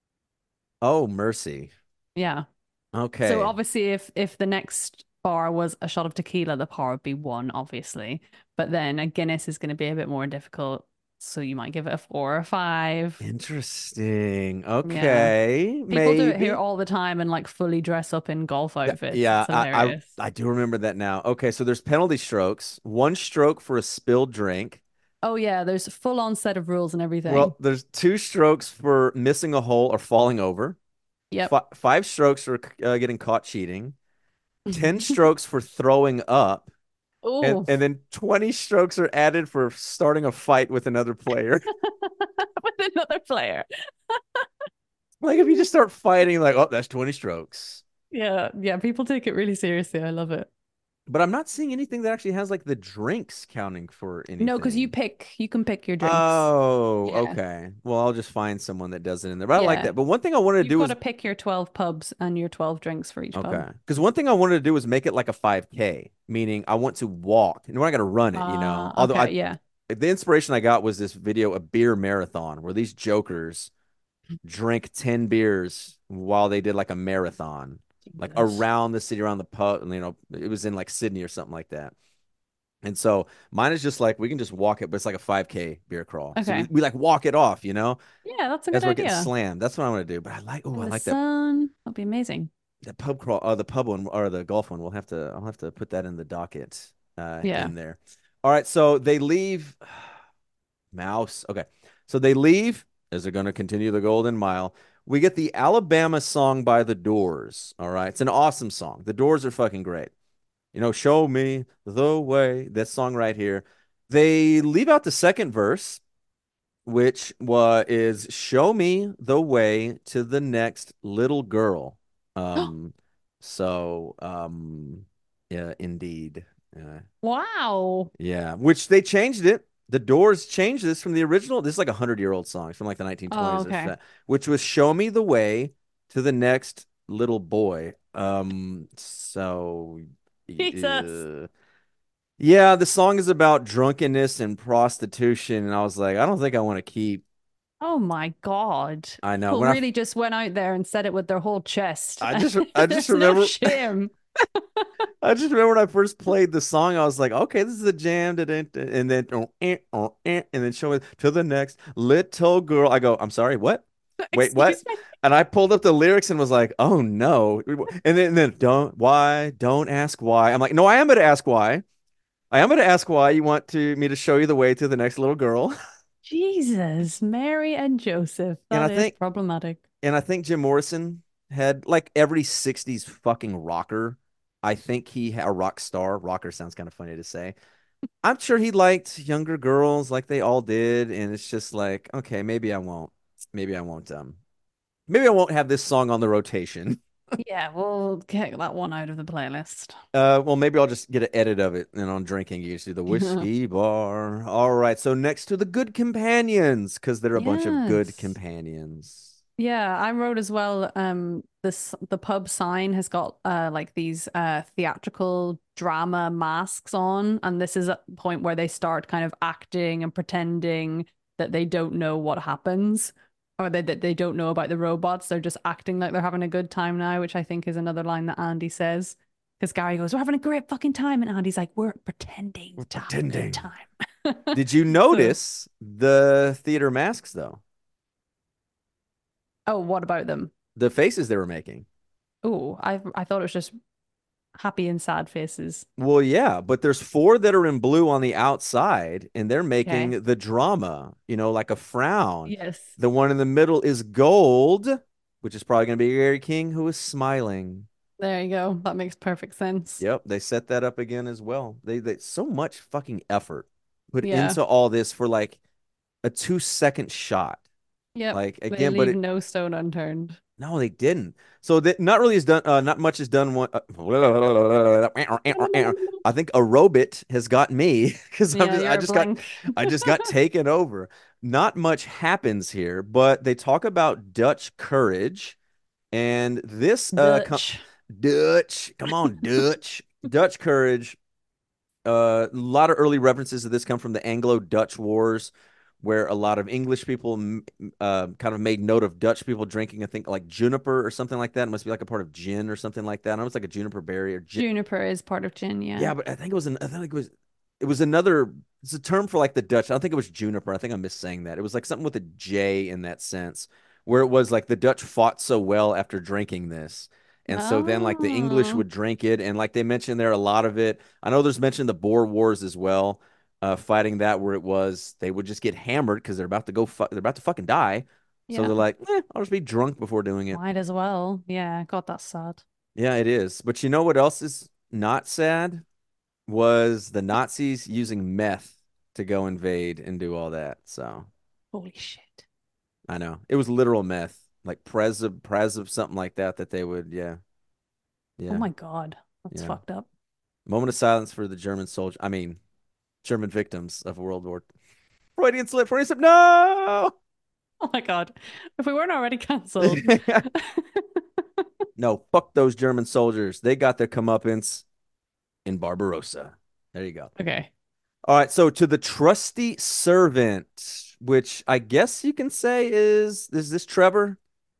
Speaker 5: Oh, mercy.
Speaker 6: Yeah.
Speaker 5: Okay.
Speaker 6: So obviously if the next bar was a shot of tequila, the par would be 1, obviously. But then a Guinness is going to be a bit more difficult. So you might give it a 4 or 5.
Speaker 5: Interesting. Okay.
Speaker 6: People do it
Speaker 5: Maybe.
Speaker 6: here all the time and like fully dress up in golf outfits.
Speaker 5: Yeah,
Speaker 6: It's hilarious.
Speaker 5: I do remember that now. Okay, so there's penalty strokes. 1 stroke for a spilled drink.
Speaker 6: Oh yeah, there's a full on set of rules and everything.
Speaker 5: Well, there's 2 strokes for missing a hole or falling over.
Speaker 6: Yep.
Speaker 5: 5 strokes for getting caught cheating. 10 strokes for throwing up.
Speaker 6: Oh,
Speaker 5: And then 20 strokes are added for starting a fight with another player.
Speaker 6: with another player.
Speaker 5: Like if you just start fighting, like, oh, that's 20 strokes.
Speaker 6: Yeah, people take it really seriously. I love it.
Speaker 5: But I'm not seeing anything that actually has like the drinks counting for
Speaker 6: No, because
Speaker 5: anything.
Speaker 6: you can pick your drinks.
Speaker 5: Oh,
Speaker 6: Yeah.
Speaker 5: okay. Well, I'll just find someone that does it in there. But I like
Speaker 6: Yeah.
Speaker 5: that. But one thing I wanted to
Speaker 6: You've
Speaker 5: do
Speaker 6: got
Speaker 5: was
Speaker 6: to pick your 12 pubs and your 12 drinks for each
Speaker 5: okay.
Speaker 6: pub.
Speaker 5: Because one thing I wanted to do was make it like a 5K, meaning I want to walk. And we're not gonna run it, you know. Although
Speaker 6: Okay, yeah.
Speaker 5: the inspiration I got was this video, a beer marathon, where these jokers drink 10 beers while they did like a marathon, like
Speaker 6: Jesus.
Speaker 5: around the city, around the pub, and it was in like Sydney or something like that. And so mine is just like we can just walk it, but it's like a 5K beer crawl. So we,
Speaker 6: Okay.
Speaker 5: we like walk it off, you know,
Speaker 6: Yeah, that's a good
Speaker 5: as we're getting
Speaker 6: idea.
Speaker 5: slammed. That's what I want to do. But
Speaker 6: In
Speaker 5: I
Speaker 6: the
Speaker 5: like that
Speaker 6: sun. That'll be amazing.
Speaker 5: pub crawl, the pub one or the golf one. I'll have to put that in the docket
Speaker 6: Yeah.
Speaker 5: in there. All right, so they leave Mouse. Okay. So they leave as they're going to continue the Golden Mile. We get the Alabama song by The Doors. All right. It's an awesome song. The Doors are fucking great. You know, show me the way. That song right here. They leave out the second verse, which is show me the way to the next little girl. Um, so yeah, indeed.
Speaker 6: Wow.
Speaker 5: Yeah, which they changed it. The Doors changed this from the original. This is like a 100-year-old song from like the
Speaker 6: Oh,
Speaker 5: 1920s,
Speaker 6: okay.
Speaker 5: which was "Show Me the Way to the Next Little Boy."
Speaker 6: Jesus.
Speaker 5: Uh, yeah, the song is about drunkenness and prostitution, and I was like, I don't think I want to keep.
Speaker 6: Oh my God.
Speaker 5: I know
Speaker 6: People
Speaker 5: when
Speaker 6: really just went out there and said it with their whole chest.
Speaker 5: I just
Speaker 6: There's no
Speaker 5: remember
Speaker 6: shame.
Speaker 5: I just remember when I first played the song, I was like, okay, this is a jam. And then, and then show it to the next little girl. I go, I'm sorry, what? Wait, what?
Speaker 6: Excuse me.
Speaker 5: And I pulled up the lyrics and was like, oh no. And then don't ask why. I'm like, no, I am going to ask why. I am going to ask why you want me to show you the way to the next little girl.
Speaker 6: Jesus, Mary and Joseph.
Speaker 5: And
Speaker 6: That is problematic.
Speaker 5: I think Jim Morrison had like every 60s fucking rocker. I think he had a rock star. Rocker sounds kind of funny to say. I'm sure he liked younger girls like they all did. And it's just like, okay, maybe I won't. Maybe I won't. Maybe I won't have this song on the rotation.
Speaker 6: Yeah, we'll get that one out of the playlist.
Speaker 5: Well, maybe I'll just get an edit of it and on drinking. You see the whiskey bar. All right. So next to the good companions, because they're a bunch of good
Speaker 6: Yes.
Speaker 5: companions.
Speaker 6: Yeah, I wrote as well, the pub sign has got like these theatrical drama masks on, and this is a point where they start kind of acting and pretending that they don't know what happens, or that they don't know about the robots. They're just acting like they're having a good time now, which I think is another line that Andy says. Because Gary goes, "We're having a great fucking time," and Andy's like, "We're pretending to have a good
Speaker 5: Pretending.
Speaker 6: time."
Speaker 5: Did you
Speaker 6: So,
Speaker 5: notice the theater masks though?
Speaker 6: oh, what about them?
Speaker 5: The faces they were making.
Speaker 6: Oh, I thought it was just happy and sad faces.
Speaker 5: Well, yeah, but there's four that are in blue on the outside, and they're making
Speaker 6: Okay.
Speaker 5: the drama, like a frown.
Speaker 6: Yes.
Speaker 5: The one in the middle is gold, which is probably going to be Gary King, who is smiling.
Speaker 6: There you go. That makes perfect sense.
Speaker 5: Yep, they set that up again as well. They so much fucking effort put
Speaker 6: Yeah.
Speaker 5: into all this for like a 2-second shot.
Speaker 6: Yep.
Speaker 5: Like
Speaker 6: They
Speaker 5: again, but
Speaker 6: leave no stone unturned.
Speaker 5: no, they didn't. So that not really is done. Not much is done. I think a robot has got me because
Speaker 6: Yeah, you're a blank.
Speaker 5: I just got taken over. Not much happens here, but they talk about Dutch courage, and this
Speaker 6: Dutch.
Speaker 5: Dutch, come on, Dutch courage. A lot of early references to this come from the Anglo-Dutch Wars, where a lot of English people kind of made note of Dutch people drinking, I think, like juniper or something like that. It must be like a part of gin or something like that. I know it's like a juniper berry or gin.
Speaker 6: Juniper is part of gin, yeah.
Speaker 5: Yeah, but I think it was another. It's a term for like the Dutch. I don't think it was juniper. I think I'm missaying that. It was like something with a J in that sense, where it was like the Dutch fought so well after drinking this. And so then like the English
Speaker 6: Oh,
Speaker 5: would drink it. And like they mentioned there a lot of it. I know there's mentioned the Boer Wars as well, fighting that where it was they would just get hammered because they're about to they're about to fucking die. So
Speaker 6: yeah.
Speaker 5: they're like, I'll just be drunk before doing it.
Speaker 6: Might as well. Yeah, God, that's sad.
Speaker 5: Yeah, it is. But you know what else is not sad? Was the Nazis using meth to go invade and do all that. So
Speaker 6: Holy shit.
Speaker 5: I know it was literal meth, like Prez of something like that they would, yeah,
Speaker 6: Oh
Speaker 5: yeah,
Speaker 6: my God. That's
Speaker 5: yeah.
Speaker 6: fucked up.
Speaker 5: Moment of silence for the German soldier. I mean, German victims of World War. Freudian slip. Freudian slip. No.
Speaker 6: Oh my God. If we weren't already cancelled.
Speaker 5: No, fuck those German soldiers. They got their comeuppance in Barbarossa. There you go.
Speaker 6: Okay.
Speaker 5: All right. So to the trusty servant, which I guess you can say is this Trevor?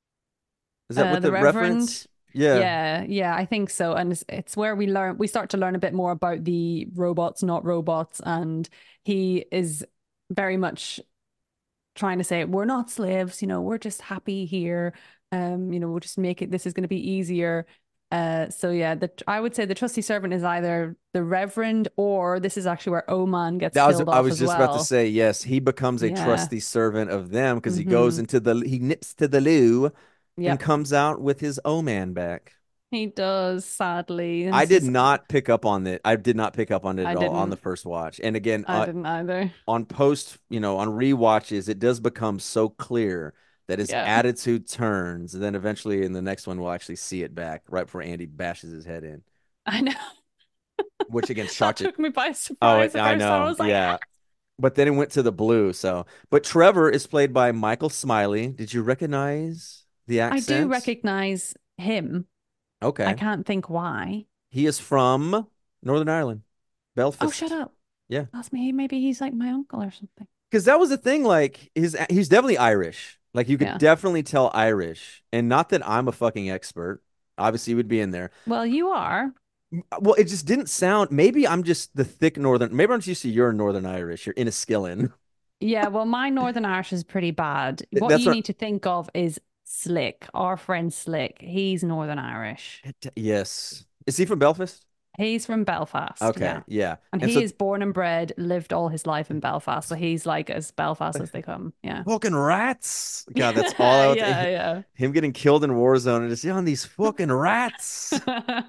Speaker 5: Is that what
Speaker 6: The
Speaker 5: the
Speaker 6: Reverend.
Speaker 5: reference? Yeah.
Speaker 6: Yeah, I think so. And it's where we start to learn a bit more about the robots, not robots. And he is very much trying to say, we're not slaves, we're just happy here. We'll just make it, this is going to be easier. So yeah, I would say the trusty servant is either the Reverend, or this is actually where Oman gets killed
Speaker 5: I
Speaker 6: off
Speaker 5: was
Speaker 6: as
Speaker 5: just about to
Speaker 6: well.
Speaker 5: say, yes, he becomes a
Speaker 6: Yeah.
Speaker 5: trusty servant of them because
Speaker 6: Hmm.
Speaker 5: he nips to the loo and
Speaker 6: Yep.
Speaker 5: comes out with his O-man back.
Speaker 6: He does, sadly. And
Speaker 5: I
Speaker 6: this
Speaker 5: did
Speaker 6: is,
Speaker 5: not pick up on it. I did not pick up on it
Speaker 6: I
Speaker 5: at all on the
Speaker 6: didn't,
Speaker 5: first watch. And again,
Speaker 6: I didn't either.
Speaker 5: on post, on rewatches, it does become so clear that his
Speaker 6: Yeah.
Speaker 5: attitude turns. And then eventually in the next one, we'll actually see it back right before Andy bashes his head in,
Speaker 6: I know.
Speaker 5: which again
Speaker 6: That
Speaker 5: shocked it.
Speaker 6: took me by
Speaker 5: Oh,
Speaker 6: surprise the
Speaker 5: I
Speaker 6: first time. I
Speaker 5: know.
Speaker 6: was like,
Speaker 5: Yeah. But then it went to the blue. So, but Trevor is played by Michael Smiley. Did you recognize the
Speaker 6: I do
Speaker 5: accent?
Speaker 6: recognize him. I
Speaker 5: Okay.
Speaker 6: can't think why.
Speaker 5: He is from Northern Ireland,
Speaker 6: Oh, shut
Speaker 5: Belfast.
Speaker 6: up.
Speaker 5: Yeah.
Speaker 6: That's me. Maybe he's like my uncle or something.
Speaker 5: Because that was the thing. Like he's definitely Irish. Like you could
Speaker 6: Yeah.
Speaker 5: definitely tell Irish. And not that I'm a fucking expert. Obviously, you would be in there.
Speaker 6: Well, you are.
Speaker 5: Well, it just didn't sound. Maybe I'm just the thick Northern. Maybe I'm just used to you're Northern Irish. You're Inniskillen.
Speaker 6: Yeah, well, my Northern Irish is pretty bad. What
Speaker 5: That's
Speaker 6: you
Speaker 5: what.
Speaker 6: need to think of is Slick, our friend Slick. He's Northern Irish.
Speaker 5: Yes. Is he from Belfast?
Speaker 6: He's from Belfast,
Speaker 5: Okay.
Speaker 6: yeah.
Speaker 5: Yeah.
Speaker 6: And
Speaker 5: And
Speaker 6: he
Speaker 5: so
Speaker 6: is born and bred, lived all his life in Belfast. So he's like as Belfast as they come. Yeah.
Speaker 5: fucking rats. God, that's all I
Speaker 6: Yeah,
Speaker 5: would think.
Speaker 6: yeah.
Speaker 5: Him getting killed in Warzone and just on these fucking rats.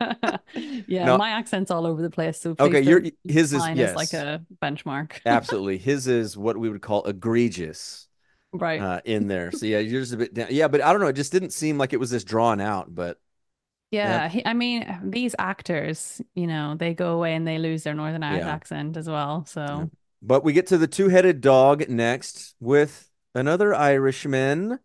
Speaker 6: Yeah,
Speaker 5: No,
Speaker 6: my accent's all over the place, so
Speaker 5: okay,
Speaker 6: please don't use
Speaker 5: his is
Speaker 6: mine as like
Speaker 5: yes,
Speaker 6: a benchmark.
Speaker 5: absolutely. His is what we would call egregious
Speaker 6: Right.
Speaker 5: in there. So yeah, yours is a bit down. Yeah, but I don't know. It just didn't seem like it was this drawn out. But yeah,
Speaker 6: Yeah, I mean, these actors, they go away and they lose their Northern Irish
Speaker 5: yeah,
Speaker 6: accent as well.
Speaker 5: yeah.
Speaker 6: So,
Speaker 5: But we get to the two-headed dog next with another Irishman.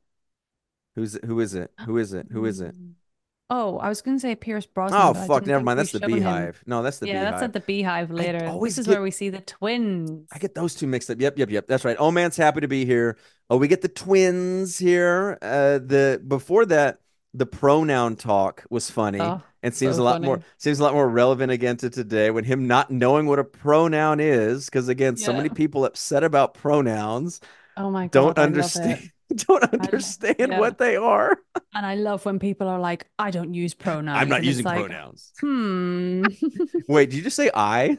Speaker 5: Who is it? Who is it? Who is it?
Speaker 6: oh, I was going to say Pierce Brosnan,
Speaker 5: Oh
Speaker 6: but I
Speaker 5: fuck,
Speaker 6: didn't
Speaker 5: never
Speaker 6: think
Speaker 5: mind.
Speaker 6: we've
Speaker 5: That's the
Speaker 6: shown him.
Speaker 5: Beehive. No, that's the
Speaker 6: Yeah, that's
Speaker 5: Beehive.
Speaker 6: at the Beehive
Speaker 5: I
Speaker 6: later.
Speaker 5: always
Speaker 6: This is
Speaker 5: get
Speaker 6: where we see the twins.
Speaker 5: I get those two mixed up. Yep. That's right. Oh man's happy to be here. Oh, we get the twins here. The before that, the pronoun talk was funny
Speaker 6: Oh,
Speaker 5: and
Speaker 6: so funny.
Speaker 5: seems a lot more relevant again to today when him not knowing what a pronoun is, because again, so
Speaker 6: Yeah.
Speaker 5: many people upset about pronouns
Speaker 6: Oh my
Speaker 5: don't
Speaker 6: God, I love it.
Speaker 5: understand don't
Speaker 6: I
Speaker 5: understand
Speaker 6: yeah.
Speaker 5: what they are.
Speaker 6: And I love when people are like, I don't use
Speaker 5: I'm
Speaker 6: pronouns.
Speaker 5: not
Speaker 6: And it's
Speaker 5: using
Speaker 6: like,
Speaker 5: pronouns.
Speaker 6: hmm.
Speaker 5: Wait, did you just say I?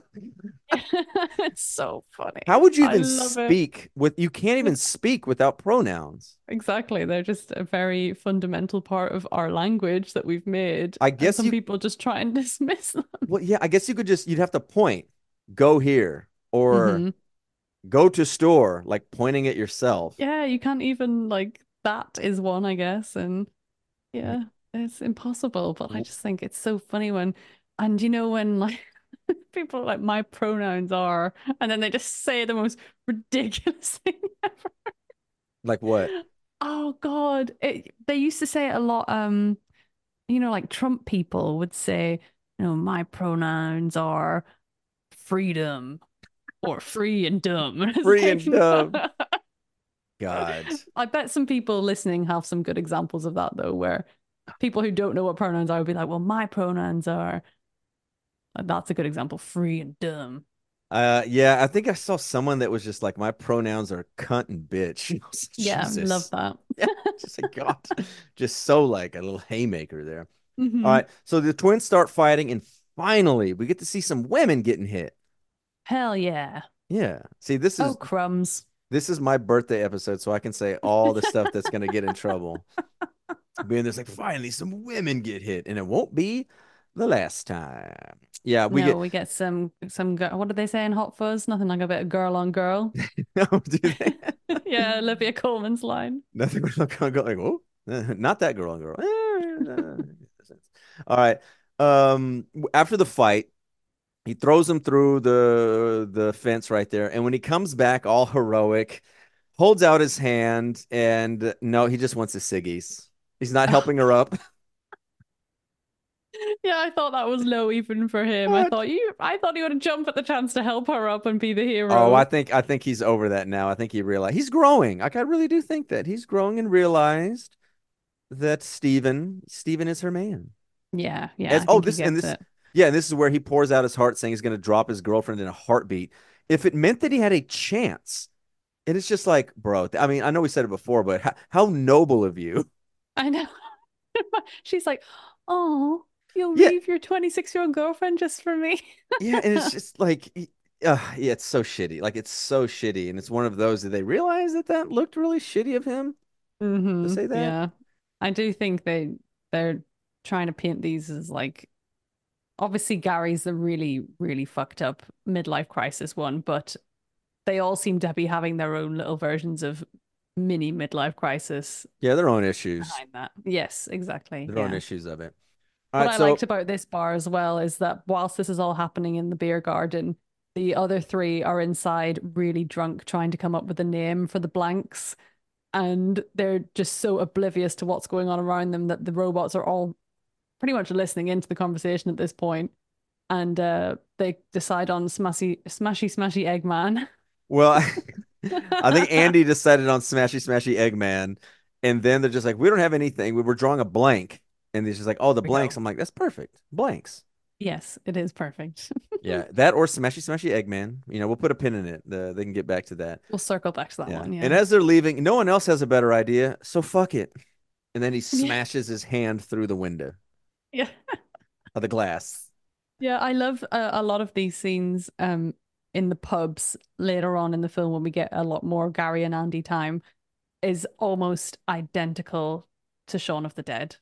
Speaker 6: It's so funny.
Speaker 5: How would you
Speaker 6: I
Speaker 5: even
Speaker 6: love it.
Speaker 5: speak with you can't even speak without pronouns?
Speaker 6: Exactly. They're just a very fundamental part of our language that we've made.
Speaker 5: I
Speaker 6: And
Speaker 5: guess
Speaker 6: some
Speaker 5: you
Speaker 6: people just try and dismiss them.
Speaker 5: Well, yeah, I guess you'd have to point, go here, or
Speaker 6: Hmm.
Speaker 5: go to store, like pointing at yourself.
Speaker 6: Yeah, you can't even like that is one, I guess. And yeah, it's impossible. But I
Speaker 5: W-
Speaker 6: just think it's so funny and when like people are like my pronouns are, and then they just say the most ridiculous thing ever.
Speaker 5: Like what?
Speaker 6: Oh God. They used to say it a lot, like Trump people would say, my pronouns are freedom or free and dumb. And it's
Speaker 5: Free
Speaker 6: like,
Speaker 5: and dumb.
Speaker 6: no.
Speaker 5: God.
Speaker 6: I bet some people listening have some good examples of that though, where people who don't know what pronouns are would be like, well, my pronouns are, that's a good example, free and dumb.
Speaker 5: Yeah, I think I saw someone that was just like, my pronouns are cunt and bitch. I was like,
Speaker 6: Yeah, love
Speaker 5: Jesus.
Speaker 6: that.
Speaker 5: Yeah, just like God. Just so like a little haymaker there. All
Speaker 6: Hmm.
Speaker 5: right. So the twins start fighting, and finally we get to see some women getting hit.
Speaker 6: Hell yeah.
Speaker 5: Yeah. See, this
Speaker 6: Oh,
Speaker 5: is
Speaker 6: crumbs.
Speaker 5: This is my birthday episode, so I can say all the stuff that's going to get in trouble. Being there's like, finally, some women get hit, and it won't be the last time. Yeah, we
Speaker 6: No,
Speaker 5: get.
Speaker 6: we get some girl. What did they say in Hot Fuzz? Nothing like a bit of girl on girl.
Speaker 5: No, do they?
Speaker 6: Yeah, Olivia Colman's line.
Speaker 5: Nothing. We're not gonna go like, oh, not that girl and girl. All right. After the fight, He throws him through the fence right there. And when he comes back all heroic, holds out his hand, and no, he just wants his ciggies. He's not helping her up.
Speaker 6: Yeah, I thought that was low even for him.
Speaker 5: What?
Speaker 6: I thought he would jump at the chance to help her up and be the
Speaker 5: Oh, I
Speaker 6: hero.
Speaker 5: think he's over that now. I think he realized he's growing. Like I really do think that he's growing and realized that Steven is her man.
Speaker 6: Yeah, yeah,
Speaker 5: As
Speaker 6: I
Speaker 5: oh
Speaker 6: think he
Speaker 5: this and
Speaker 6: gets
Speaker 5: this
Speaker 6: it.
Speaker 5: yeah, and this is where he pours out his heart saying he's going to drop his girlfriend in a heartbeat. If it meant that he had a chance, and it's just like, bro, I mean, I know we said it before, but how noble of you.
Speaker 6: I know. She's like, "Oh, you'll
Speaker 5: Yeah,
Speaker 6: leave your 26-year-old girlfriend just for me."
Speaker 5: yeah, and it's just like yeah, it's so shitty. Like it's so shitty, and it's one of those that they realize that that looked really shitty of him to say that.
Speaker 6: Yeah. I do think they're trying to paint these as like obviously Gary's the really, really fucked up midlife crisis one, but they all seem to be having their own little versions of mini midlife crisis
Speaker 5: Yeah, their own issues.
Speaker 6: behind that. Yes, exactly.
Speaker 5: Their own
Speaker 6: Yeah.
Speaker 5: issues of it. All
Speaker 6: What
Speaker 5: right,
Speaker 6: I
Speaker 5: so
Speaker 6: liked about this bar as well is that whilst this is all happening in the beer garden, the other three are inside really drunk trying to come up with a name for the blanks. And they're just so oblivious to what's going on around them that the robots are all pretty much listening into the conversation at this point. And they decide on Smashy Eggman.
Speaker 5: well, I think Andy decided on Smashy Smashy Eggman, and then they're just like, we don't have anything. We were drawing a blank, and he's just like, oh, the
Speaker 6: We
Speaker 5: blanks.
Speaker 6: go.
Speaker 5: I'm like, that's perfect, blanks.
Speaker 6: Yes, it is perfect.
Speaker 5: Yeah, that or Smashy Smashy Eggman. We'll put a pin in it. They can get back to that.
Speaker 6: We'll circle back to that
Speaker 5: Yeah.
Speaker 6: one.
Speaker 5: And
Speaker 6: Yeah.
Speaker 5: as they're leaving, no one else has a better idea, so fuck it. And then he
Speaker 6: Yeah.
Speaker 5: smashes his hand through the window
Speaker 6: Yeah.
Speaker 5: of the glass.
Speaker 6: Yeah, I love a lot of these scenes in the pubs later on in the film when we get a lot more Gary and Andy time is almost identical to Shaun of the Dead.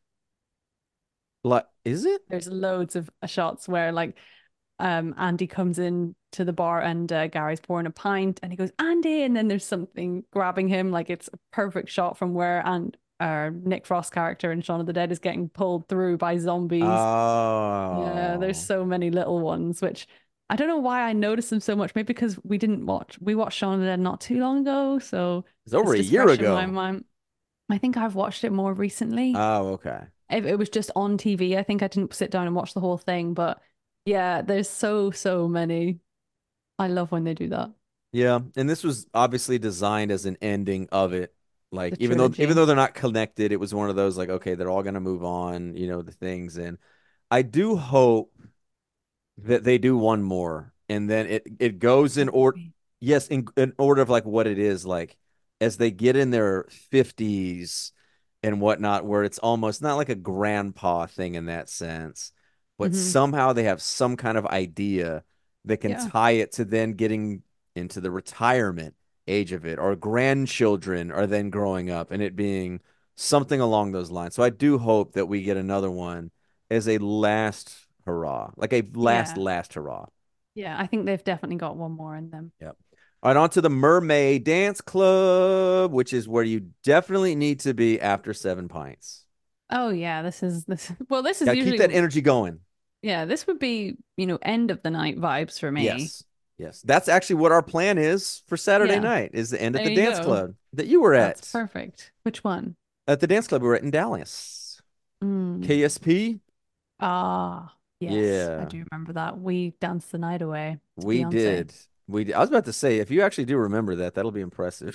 Speaker 5: Like, is it?
Speaker 6: There's loads of shots where like Andy comes in to the bar and Gary's pouring a pint and he goes, Andy, and then there's something grabbing him. Like it's a perfect shot from where and Nick Frost character in Shaun of the Dead is getting pulled through by zombies. Yeah, there's
Speaker 5: Oh,
Speaker 6: so many little ones, which I don't know why I noticed them so much. Maybe because we watched Shaun of the Dead not too long ago, so
Speaker 5: it's over
Speaker 6: it's
Speaker 5: a
Speaker 6: just
Speaker 5: year
Speaker 6: fresh in my
Speaker 5: ago.
Speaker 6: mind. I think I've watched it more recently.
Speaker 5: Oh, okay.
Speaker 6: It was just on TV. I think I didn't sit down and watch the whole thing, but yeah, there's so many. I love when they do that.
Speaker 5: Yeah, and this was obviously designed as an ending of it. Like
Speaker 6: The
Speaker 5: even
Speaker 6: trilogy.
Speaker 5: though they're not connected, it was one of those like, okay, they're all gonna move on, the things. And I do hope that they do one more, and then it goes in order.
Speaker 6: Hopefully.
Speaker 5: Yes, in order of like what it is like as they get in their 50s and whatnot, where it's almost not like a grandpa thing in that sense, but
Speaker 6: Hmm.
Speaker 5: somehow they have some kind of idea that can
Speaker 6: Yeah.
Speaker 5: tie it to then getting into the retirement age of it, or grandchildren are then growing up and it being something along those lines. So I do hope that we get another one as a last hurrah, like a
Speaker 6: Yeah.
Speaker 5: last hurrah.
Speaker 6: Yeah. I think they've definitely got one more in them.
Speaker 5: Yep. All right, on to the Mermaid Dance Club, which is where you definitely need to be after 7 pints.
Speaker 6: Oh yeah, this well, this is
Speaker 5: Got to keep that
Speaker 6: usually
Speaker 5: energy going.
Speaker 6: yeah, this would be, end of the night vibes for me.
Speaker 5: Yes. Yes. That's actually what our plan is for Saturday
Speaker 6: Yeah.
Speaker 5: night, is the end at
Speaker 6: There
Speaker 5: the
Speaker 6: you
Speaker 5: dance
Speaker 6: go.
Speaker 5: club that you were
Speaker 6: That's
Speaker 5: at.
Speaker 6: perfect. Which one?
Speaker 5: At the dance club we were at in Dallas.
Speaker 6: Mm.
Speaker 5: KSP?
Speaker 6: Ah, yes, I
Speaker 5: Yeah,
Speaker 6: do remember that. We danced the night away to
Speaker 5: we
Speaker 6: Beyonce.
Speaker 5: did. I was about to say, if you actually do remember that, that'll be impressive.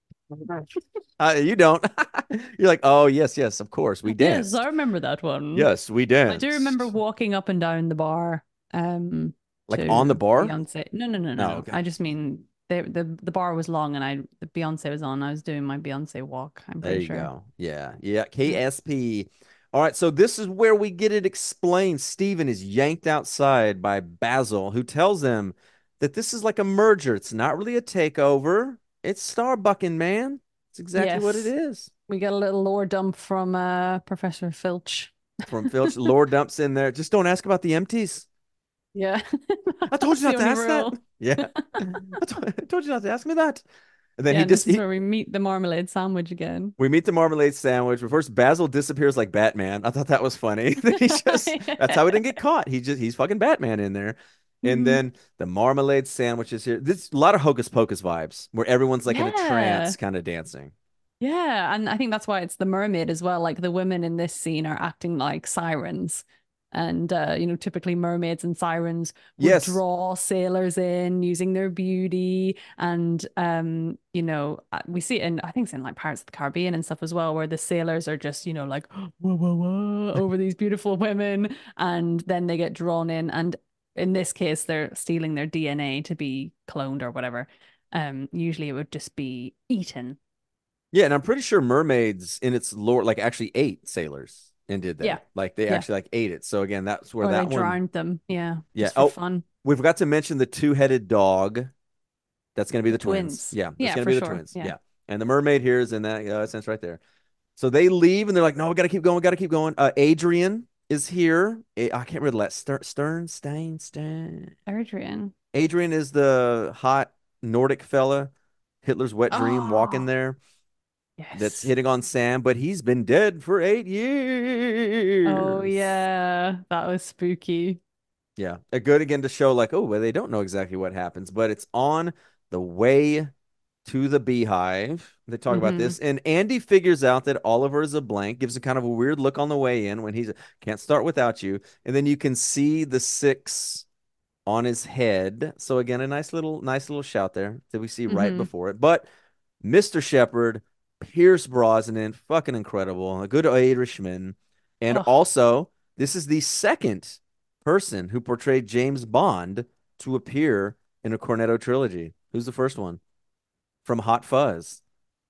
Speaker 5: You don't. You're like, oh, yes, of course. We
Speaker 6: Yes,
Speaker 5: danced.
Speaker 6: I remember that one.
Speaker 5: Yes, we
Speaker 6: I do remember
Speaker 5: danced.
Speaker 6: walking up and down the bar
Speaker 5: Like on the
Speaker 6: to
Speaker 5: bar?
Speaker 6: Beyonce. No.
Speaker 5: Oh, okay.
Speaker 6: I just mean the bar was long and the Beyonce was on. I was doing my Beyonce walk, I'm
Speaker 5: There
Speaker 6: pretty
Speaker 5: you
Speaker 6: sure.
Speaker 5: go. Yeah. Yeah.
Speaker 6: Yeah.
Speaker 5: KSP. All right. So this is where we get it explained. Steven is yanked outside by Basil, who tells them that this is like a merger. It's not really a takeover. It's Starbucking, man. It's exactly what it
Speaker 6: Yes.
Speaker 5: is.
Speaker 6: We get a little lore dump from Professor Filch.
Speaker 5: From Filch, Lord dumps in there. Just don't ask about the empties.
Speaker 6: Yeah.
Speaker 5: I told
Speaker 6: That's
Speaker 5: you
Speaker 6: the
Speaker 5: not to
Speaker 6: only
Speaker 5: ask that.
Speaker 6: rule.
Speaker 5: Yeah. I told you not to ask me that. And then
Speaker 6: Yeah,
Speaker 5: he
Speaker 6: and
Speaker 5: just
Speaker 6: this is where we meet the marmalade sandwich again.
Speaker 5: we meet the marmalade sandwich. But first, Basil disappears like Batman. I thought that was funny. That he just that's how he didn't get caught. He's fucking Batman in there. And
Speaker 6: Mhm.
Speaker 5: then the marmalade sandwiches here. This a lot of Hocus Pocus vibes where everyone's like in a
Speaker 6: Yeah.
Speaker 5: trance kind of dancing.
Speaker 6: Yeah, and I think that's why it's the mermaid as well. Like the women in this scene are acting like sirens. And typically mermaids and sirens would
Speaker 5: Yes.
Speaker 6: draw sailors in using their beauty. And we see it in I think it's in like Pirates of the Caribbean and stuff as well, where the sailors are just, like whoa, whoa, whoa over these beautiful women, and then they get drawn in. And in this case, they're stealing their DNA to be cloned or whatever. Usually it would just be eaten.
Speaker 5: Yeah, and I'm pretty sure mermaids in its lore like actually ate sailors and did
Speaker 6: Yeah.
Speaker 5: that. Like they
Speaker 6: Yeah.
Speaker 5: actually like ate it. So again, that's where
Speaker 6: Or they
Speaker 5: that one.
Speaker 6: drowned them. Yeah.
Speaker 5: Yeah.
Speaker 6: Just for
Speaker 5: Oh,
Speaker 6: fun.
Speaker 5: we forgot to mention the two-headed dog. That's going to be
Speaker 6: The
Speaker 5: the twins.
Speaker 6: twins.
Speaker 5: Yeah, that's
Speaker 6: Yeah,
Speaker 5: going to
Speaker 6: for
Speaker 5: be the
Speaker 6: sure.
Speaker 5: twins.
Speaker 6: Yeah.
Speaker 5: Yeah. And the mermaid here is in that sense right there. So they leave and they're like, no, we got to keep going. We got to keep going. Adrian is here. I can't remember the last Stern.
Speaker 6: Adrian.
Speaker 5: Adrian is the hot Nordic fella, Hitler's wet dream walking
Speaker 6: Oh,
Speaker 5: there that's
Speaker 6: yes.
Speaker 5: hitting on Sam, but he's been dead for eight
Speaker 6: Oh,
Speaker 5: years.
Speaker 6: yeah. That was spooky.
Speaker 5: Yeah. A good again to show like, oh, well, they don't know exactly what happens, but it's on the way to the beehive. They talk about
Speaker 6: Hmm.
Speaker 5: this, and Andy figures out that Oliver is a blank, gives a kind of a weird look on the way in when he's can't start without you, and then you can see the six on his head. So again, a nice little shout there that we see right
Speaker 6: Hmm.
Speaker 5: before it. But Mr. Shepard, Pierce Brosnan, fucking incredible, a good Irishman, and
Speaker 6: Oh,
Speaker 5: also this is the second person who portrayed James Bond to appear in a Cornetto trilogy. Who's the first one? From Hot Fuzz,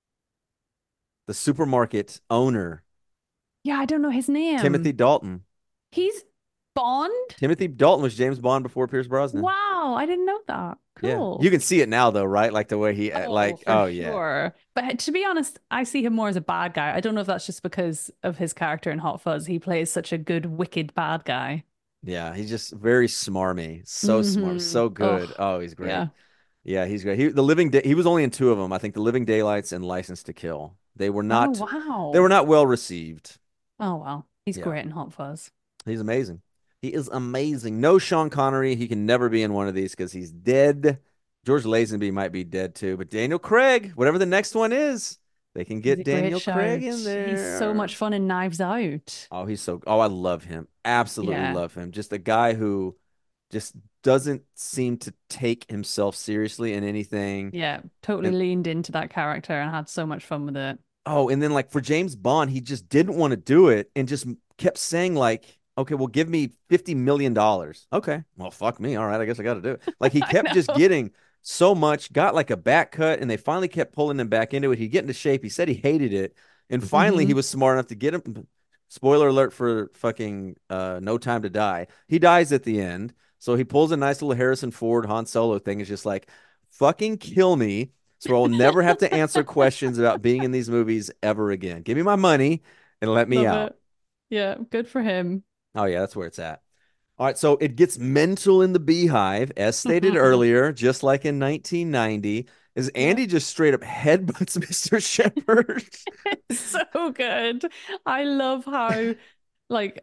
Speaker 5: the supermarket owner,
Speaker 6: yeah. I don't know his
Speaker 5: Timothy
Speaker 6: name.
Speaker 5: Dalton.
Speaker 6: He's Bond?
Speaker 5: Timothy Dalton was James Bond before Pierce Brosnan.
Speaker 6: Wow. I didn't know that.
Speaker 5: Yeah, you
Speaker 6: Cool.
Speaker 5: can see it now though, right? Like the way he
Speaker 6: Oh,
Speaker 5: like,
Speaker 6: for
Speaker 5: oh yeah,
Speaker 6: sure. But to be honest, I see him more as a bad guy. I don't know if that's just because of his character in Hot Fuzz. He plays such a good, wicked bad guy.
Speaker 5: yeah. He's just very smarmy, so smart,
Speaker 6: Hmm.
Speaker 5: so good.
Speaker 6: Oh,
Speaker 5: Oh, he's great.
Speaker 6: yeah.
Speaker 5: Yeah, he's great. He was only in two of them. I think The Living Daylights and License to Kill.
Speaker 6: Oh,
Speaker 5: They were
Speaker 6: wow.
Speaker 5: not well received.
Speaker 6: Oh, well. He's
Speaker 5: Yeah,
Speaker 6: great in Hot Fuzz.
Speaker 5: he's amazing. He is amazing. No Sean Connery. He can never be in one of these because he's dead. George Lazenby might be dead too, but Daniel Craig, whatever the next one is, they can
Speaker 6: He's
Speaker 5: get
Speaker 6: a great
Speaker 5: Daniel Craig
Speaker 6: shout.
Speaker 5: in
Speaker 6: He's so
Speaker 5: there.
Speaker 6: much fun in Knives Out.
Speaker 5: Oh, I love him. Absolutely
Speaker 6: Yeah.
Speaker 5: love him. Just a guy who just doesn't seem to take himself seriously in anything.
Speaker 6: Yeah. Totally
Speaker 5: And
Speaker 6: leaned into that character and had so much fun with it.
Speaker 5: oh, and then like for James Bond, he just didn't want to do it and just kept saying like, okay, well, give me $50 million. Okay, well, fuck me. All right, I guess I got to do it. Like he
Speaker 6: I
Speaker 5: kept just
Speaker 6: know.
Speaker 5: getting so much, got like a back cut, and they finally kept pulling him back into it. He'd get into shape. He said he hated it, and finally he
Speaker 6: Hmm.
Speaker 5: was smart enough to get him. Spoiler alert for fucking No Time to Die. He dies at the end, so he pulls a nice little Harrison Ford Han Solo thing. It's just like, fucking kill me so I'll never have to answer questions about being in these movies ever again. Give me my money and let me
Speaker 6: Love
Speaker 5: out.
Speaker 6: it. Yeah. Good for him.
Speaker 5: Oh, yeah, that's where it's at. All right, so it gets mental in the beehive, as stated earlier, just like in 1990, as
Speaker 6: Yeah.
Speaker 5: Andy just straight up headbutts Mr. Shepard.
Speaker 6: It's so good. I love how like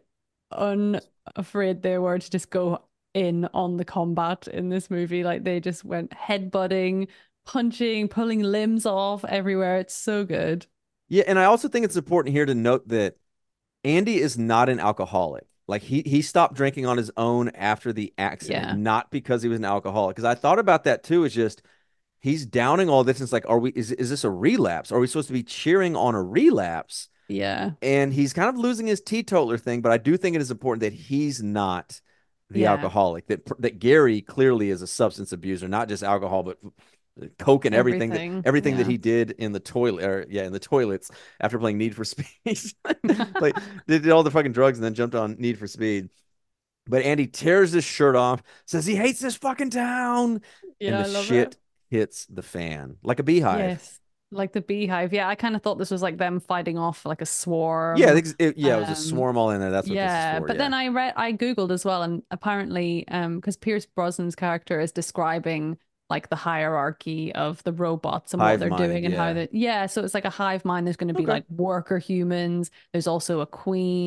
Speaker 6: unafraid they were to just go in on the combat in this movie. Like they just went headbutting, punching, pulling limbs off everywhere. It's so good.
Speaker 5: Yeah, and I also think it's important here to note that Andy is not an alcoholic. Like he stopped drinking on his own after the accident,
Speaker 6: Yeah.
Speaker 5: not because he was an alcoholic. Because I thought about that too. It's just he's downing all this. And it's like, is this a relapse? Are we supposed to be cheering on a relapse?
Speaker 6: Yeah.
Speaker 5: And he's kind of losing his teetotaler thing, but I do think it is important that he's not the
Speaker 6: Yeah.
Speaker 5: alcoholic. That Gary clearly is a substance abuser, not just alcohol, but coke and
Speaker 6: Everything.
Speaker 5: everything that
Speaker 6: Yeah.
Speaker 5: he did in the toilet, or yeah, in the toilets after playing Need for Speed. Like they did all the fucking drugs and then jumped on Need for Speed. But Andy tears his shirt off, says he hates this fucking town, and
Speaker 6: Yeah,
Speaker 5: the
Speaker 6: I love it.
Speaker 5: shit hits the fan like a beehive.
Speaker 6: Yes. Like the beehive. Yeah, I kind of thought this was like them fighting off like a
Speaker 5: Yeah,
Speaker 6: swarm.
Speaker 5: yeah, it was a swarm all in there. That's what this is
Speaker 6: Yeah,
Speaker 5: for.
Speaker 6: but
Speaker 5: Yeah.
Speaker 6: then I Googled as well, and apparently, because Pierce Brosnan's character is describing like the hierarchy of the robots and what
Speaker 5: Hive
Speaker 6: they're
Speaker 5: mind,
Speaker 6: doing and how
Speaker 5: yeah.
Speaker 6: they, yeah, so it's like a hive mind. There's going to be
Speaker 5: Okay.
Speaker 6: like worker humans. There's also a queen.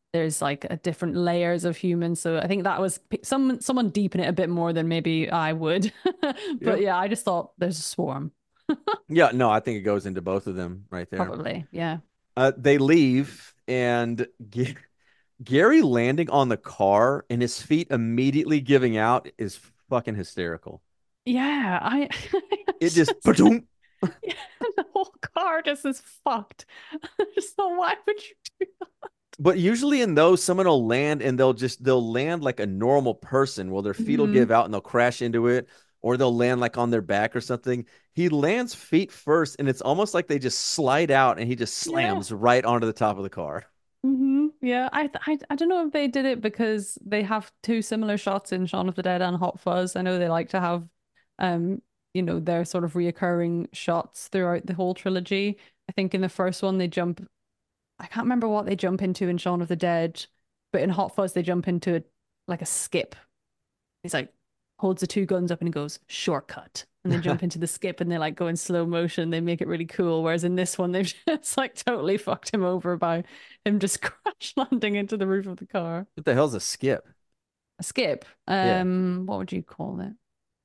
Speaker 6: there's like a different layers of humans. So I think that was someone deepen it a bit more than maybe I would.
Speaker 5: Yeah.
Speaker 6: But yeah, I just thought there's a swarm.
Speaker 5: Yeah, no, I think it goes into both of them right there.
Speaker 6: Probably. Yeah.
Speaker 5: They leave, and Gary landing on the car and his feet immediately giving out is fucking hysterical.
Speaker 6: Yeah. I
Speaker 5: It
Speaker 6: it's
Speaker 5: just,
Speaker 6: just
Speaker 5: ba-doom.
Speaker 6: yeah, the whole car just is fucked. Just so why would you do that?
Speaker 5: But usually in those, someone will land and they'll land like a normal person. Well, their feet will
Speaker 6: Mhm.
Speaker 5: give out and they'll crash into it, or they'll land like on their back or something. He lands feet first, and it's almost like they just slide out and he just
Speaker 6: Yeah.
Speaker 5: slams right onto the top of the car.
Speaker 6: Yeah, I don't know if they did it because they have two similar shots in Shaun of the Dead and Hot Fuzz. I know they like to have um their sort of reoccurring shots throughout the whole trilogy. I think in the first one they jump I can't remember what they jump into in Shaun of the Dead, but in Hot Fuzz they jump into like a skip. He's like holds the two guns up and he goes, shortcut. And they jump into the skip and they like go in slow motion. They make it really cool. Whereas in this one, they've just like totally fucked him over by him just crash landing into the roof of the car.
Speaker 5: What the hell's a skip?
Speaker 6: A skip.
Speaker 5: Yeah.
Speaker 6: What would you call it?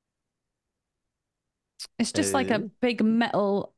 Speaker 6: It's just like a
Speaker 5: Uh,
Speaker 6: big metal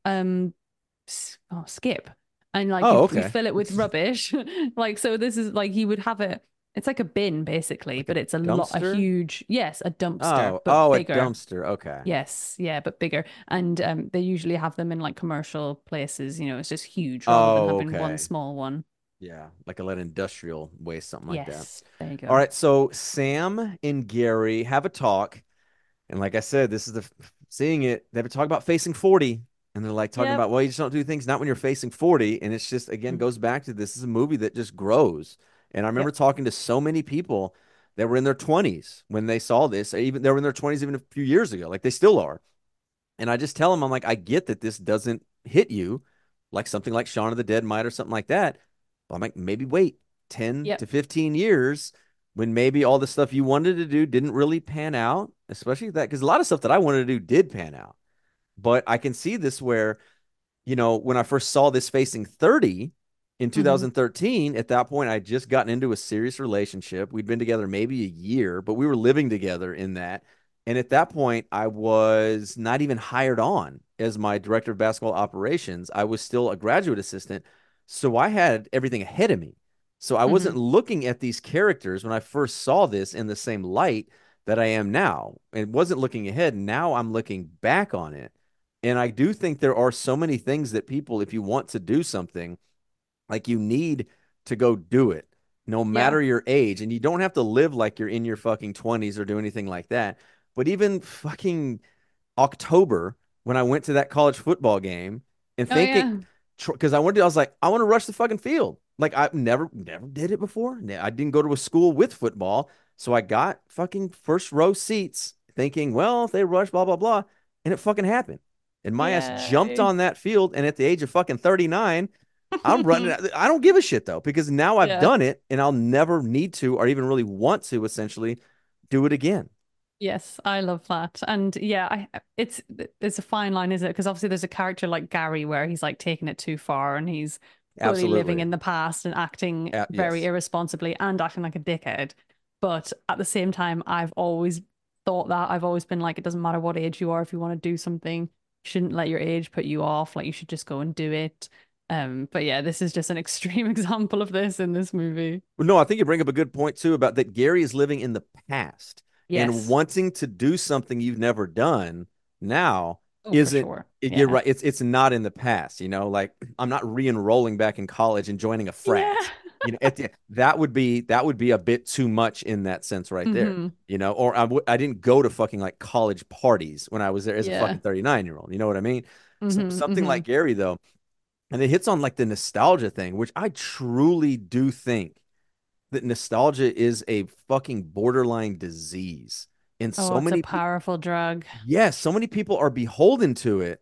Speaker 6: skip. And like
Speaker 5: oh,
Speaker 6: you
Speaker 5: okay.
Speaker 6: fill it with rubbish. Like so this is like you would have it. It's like a bin basically,
Speaker 5: Like a
Speaker 6: but it's a
Speaker 5: dumpster?
Speaker 6: huge, yes, a dumpster,
Speaker 5: Oh,
Speaker 6: but
Speaker 5: oh, a
Speaker 6: bigger.
Speaker 5: dumpster. Okay.
Speaker 6: Yes, yeah, but bigger. And they usually have them in like commercial places, it's just huge rather than
Speaker 5: Oh,
Speaker 6: having one
Speaker 5: okay.
Speaker 6: small one.
Speaker 5: Yeah, like a lead industrial waste, something like that.
Speaker 6: Yes, there you
Speaker 5: All
Speaker 6: go.
Speaker 5: right, so Sam and Gary have a talk, and like I said, this is the seeing it. They have a talk about facing 40, and they're like talking
Speaker 6: Yep.
Speaker 5: about, well, you just don't do things not when you're facing 40, and it's just again
Speaker 6: Mm.
Speaker 5: goes back to this is a movie that just grows. And I remember
Speaker 6: Yep.
Speaker 5: talking to so many people that were in their 20s when they saw this, even they were in their 20s even a few years ago, like they still are. And I just tell them, I'm like, I get that this doesn't hit you like something like Shaun of the Dead might or something like that. But I'm like, maybe wait 10
Speaker 6: Yep.
Speaker 5: to 15 years when maybe all the stuff you wanted to do didn't really pan out, especially that, because a lot of stuff that I wanted to do did pan out. But I can see this where, when I first saw this facing 30 in
Speaker 6: Hmm.
Speaker 5: 2013, at that point, I would just gotten into a serious relationship. We'd been together maybe a year, but we were living together in that. And at that point, I was not even hired on as my director of basketball operations. I was still a graduate assistant. So I had everything ahead of me. So I wasn't
Speaker 6: Hmm.
Speaker 5: looking at these characters when I first saw this in the same light that I am now. And wasn't looking ahead. Now I'm looking back on it. And I do think there are so many things that people, if you want to do something, like you need to go do it, no
Speaker 6: Yeah.
Speaker 5: matter your age. And you don't have to live like you're in your fucking 20s or do anything like that. But even fucking October, when I went to that college football game and
Speaker 6: Oh
Speaker 5: thinking,
Speaker 6: yeah.
Speaker 5: because I was like, I want to rush the fucking field. Like I've never did it before. I didn't go to a school with football. So I got fucking first row seats thinking, well, if they rush, blah, blah, blah. And it fucking happened. And my ass jumped
Speaker 6: Yay.
Speaker 5: on that field. And at the age of fucking 39, I'm running. I don't give a shit though, because now I've
Speaker 6: Yeah.
Speaker 5: done it and I'll never need to or even really want to essentially do it again.
Speaker 6: Yes, I love that. And yeah, it's a fine line, is it? Because obviously there's a character like Gary where he's like taking it too far and he's fully living
Speaker 5: Absolutely.
Speaker 6: in the past and acting very
Speaker 5: Yes.
Speaker 6: irresponsibly and acting like a dickhead. But at the same time, I've always thought that. I've always been like, it doesn't matter what age you are, if you want to do something, you shouldn't let your age put you off. Like you should just go and do it. But yeah, this is just an extreme example of this in this movie.
Speaker 5: Well, no, I think you bring up a good point too about that Gary is living in the past and
Speaker 6: Yes.
Speaker 5: wanting to do something you've never done now
Speaker 6: Oh, for
Speaker 5: isn't
Speaker 6: sure.
Speaker 5: you're
Speaker 6: Yeah.
Speaker 5: right. It's not in the past, like I'm not re-enrolling back in college and joining a
Speaker 6: Yeah.
Speaker 5: frat. That would be a bit too much in that sense right there.
Speaker 6: Hmm.
Speaker 5: Or I didn't go to fucking like college parties when I was there as a
Speaker 6: Yeah.
Speaker 5: fucking 39-year-old. You know what I mean? So
Speaker 6: Hmm.
Speaker 5: something
Speaker 6: Hmm.
Speaker 5: like Gary though, and it hits on like the nostalgia thing, which I truly do think that nostalgia is a fucking borderline disease. And
Speaker 6: Oh,
Speaker 5: so
Speaker 6: it's a
Speaker 5: many people,
Speaker 6: powerful drug.
Speaker 5: yes, so many people are beholden to it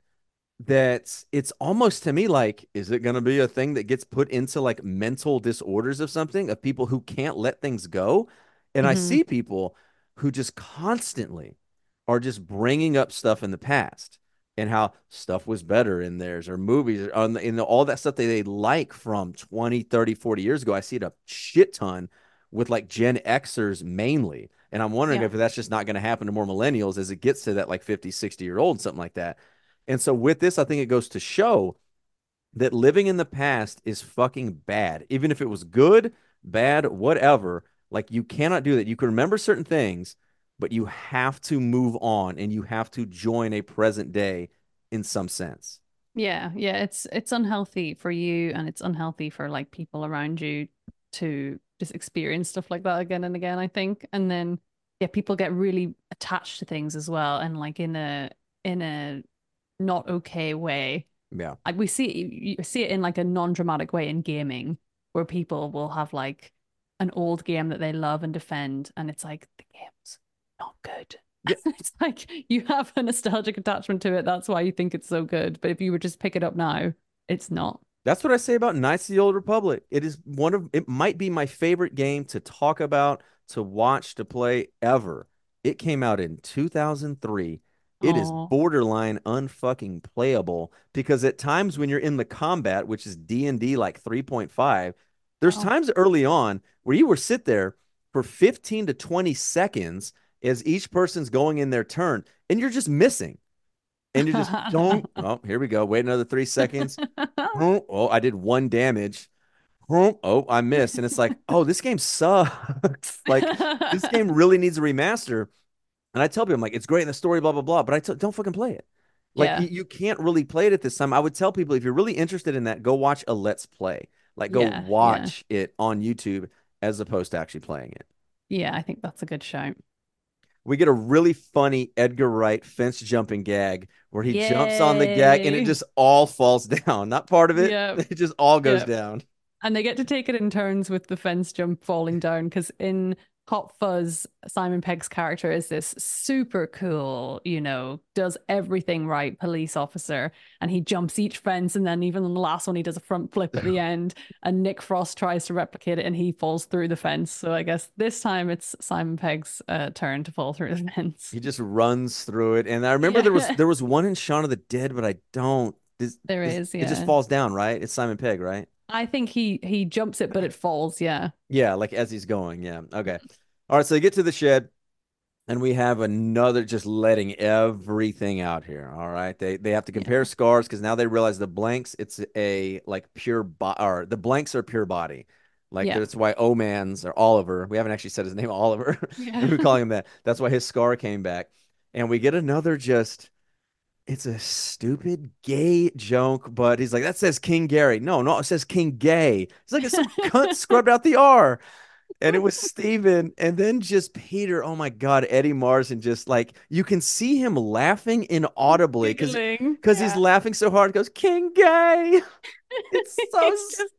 Speaker 5: that it's almost to me like, is it going to be a thing that gets put into like mental disorders of something of people who can't let things go? And I
Speaker 6: Hmm.
Speaker 5: see people who just constantly are just bringing up stuff in the past. and how stuff was better in theirs or movies or in all that stuff that they like from 20, 30, 40 years ago. I see it a shit ton with like Gen Xers mainly. And I'm wondering
Speaker 6: Yeah.
Speaker 5: if that's just not going to happen to more millennials as it gets to that like 50, 60-year old, something like that. And so with this, I think it goes to show that living in the past is fucking bad. Even if it was good, bad, whatever, like you cannot do that. You can remember certain things, but you have to move on and you have to join a present day in some sense.
Speaker 6: Yeah, yeah, it's unhealthy for you and it's unhealthy for like people around you to just experience stuff like that again and again, I think. And then yeah, people get really attached to things as well and like in a not okay way.
Speaker 5: Yeah.
Speaker 6: Like we see you see it in like a non-dramatic way in gaming where people will have like an old game that they love and defend and it's like the game's not good.
Speaker 5: Yeah.
Speaker 6: It's like you have a nostalgic attachment to it. That's why you think it's so good. But if you would just pick it up now, it's not.
Speaker 5: That's what I say about Knights of the Old Republic. It is it might be my favorite game to talk about, to watch, to play ever. It came out in 2003. It is
Speaker 6: Oh,
Speaker 5: borderline unfucking playable because at times when you're in the combat, which is D&D like 3.5, there's
Speaker 6: wow.
Speaker 5: times early on where you will sit there for 15 to 20 seconds as each person's going in their turn and you're just missing. And you just don't. Oh, here we go. Wait another 3 seconds. Oh, I did one damage. Oh, I missed. And it's like, oh, this game sucks. Like, this game really needs a remaster. And I tell people, I'm like, it's great in the story, blah, blah, blah. But don't fucking play it. Like,
Speaker 6: Yeah,
Speaker 5: you can't really play it at this time. I would tell people, if you're really interested in that, go watch a Let's Play. Like, go
Speaker 6: yeah, yeah,
Speaker 5: watch it on YouTube as opposed to actually playing it.
Speaker 6: yeah. I think that's a good shout.
Speaker 5: We get a really funny Edgar Wright fence jumping gag where he jumps on the gag and it
Speaker 6: Yay!
Speaker 5: just all falls down. Not part of it.
Speaker 6: Yeah,
Speaker 5: It just all goes
Speaker 6: yeah.
Speaker 5: down.
Speaker 6: And they get to take it in turns with the fence jump falling down because in Hot Fuzz, Simon Pegg's character is this super cool, does everything right police officer. And he jumps each fence. And then even on the last one, he does a front flip at the end. And Nick Frost tries to replicate it and he falls through the fence. So I guess this time it's Simon Pegg's turn to fall through the fence.
Speaker 5: He just runs through it. And I remember there was
Speaker 6: Yeah,
Speaker 5: there was one in Shaun of the Dead, but I don't.
Speaker 6: there is.
Speaker 5: It just
Speaker 6: Yeah.
Speaker 5: falls down, right? It's Simon Pegg, right?
Speaker 6: I think he jumps it, but it falls. Yeah.
Speaker 5: Yeah, like as he's going. Yeah. Okay. All right. So they get to the shed. And we have another just letting everything out here. All right. They have to compare
Speaker 6: Yeah.
Speaker 5: scars because now they realize the blanks, it's a like pure or the blanks are pure body. Like
Speaker 6: Yeah.
Speaker 5: that's why Oman's or Oliver. We haven't actually said his name, Oliver.
Speaker 6: Yeah.
Speaker 5: We're calling him that. That's why his scar came back. And we get another just it's a stupid gay joke, but he's like, that says King Gary. No, no, it says King Gay. It's like some cunt scrubbed out the R and it was Steven, and then just Peter. Oh my God, Eddie Marson, just like you can see him laughing inaudibly
Speaker 6: Giggling.
Speaker 5: because he's
Speaker 6: Yeah.
Speaker 5: laughing so hard. He goes, King Gay. It's so
Speaker 6: It's just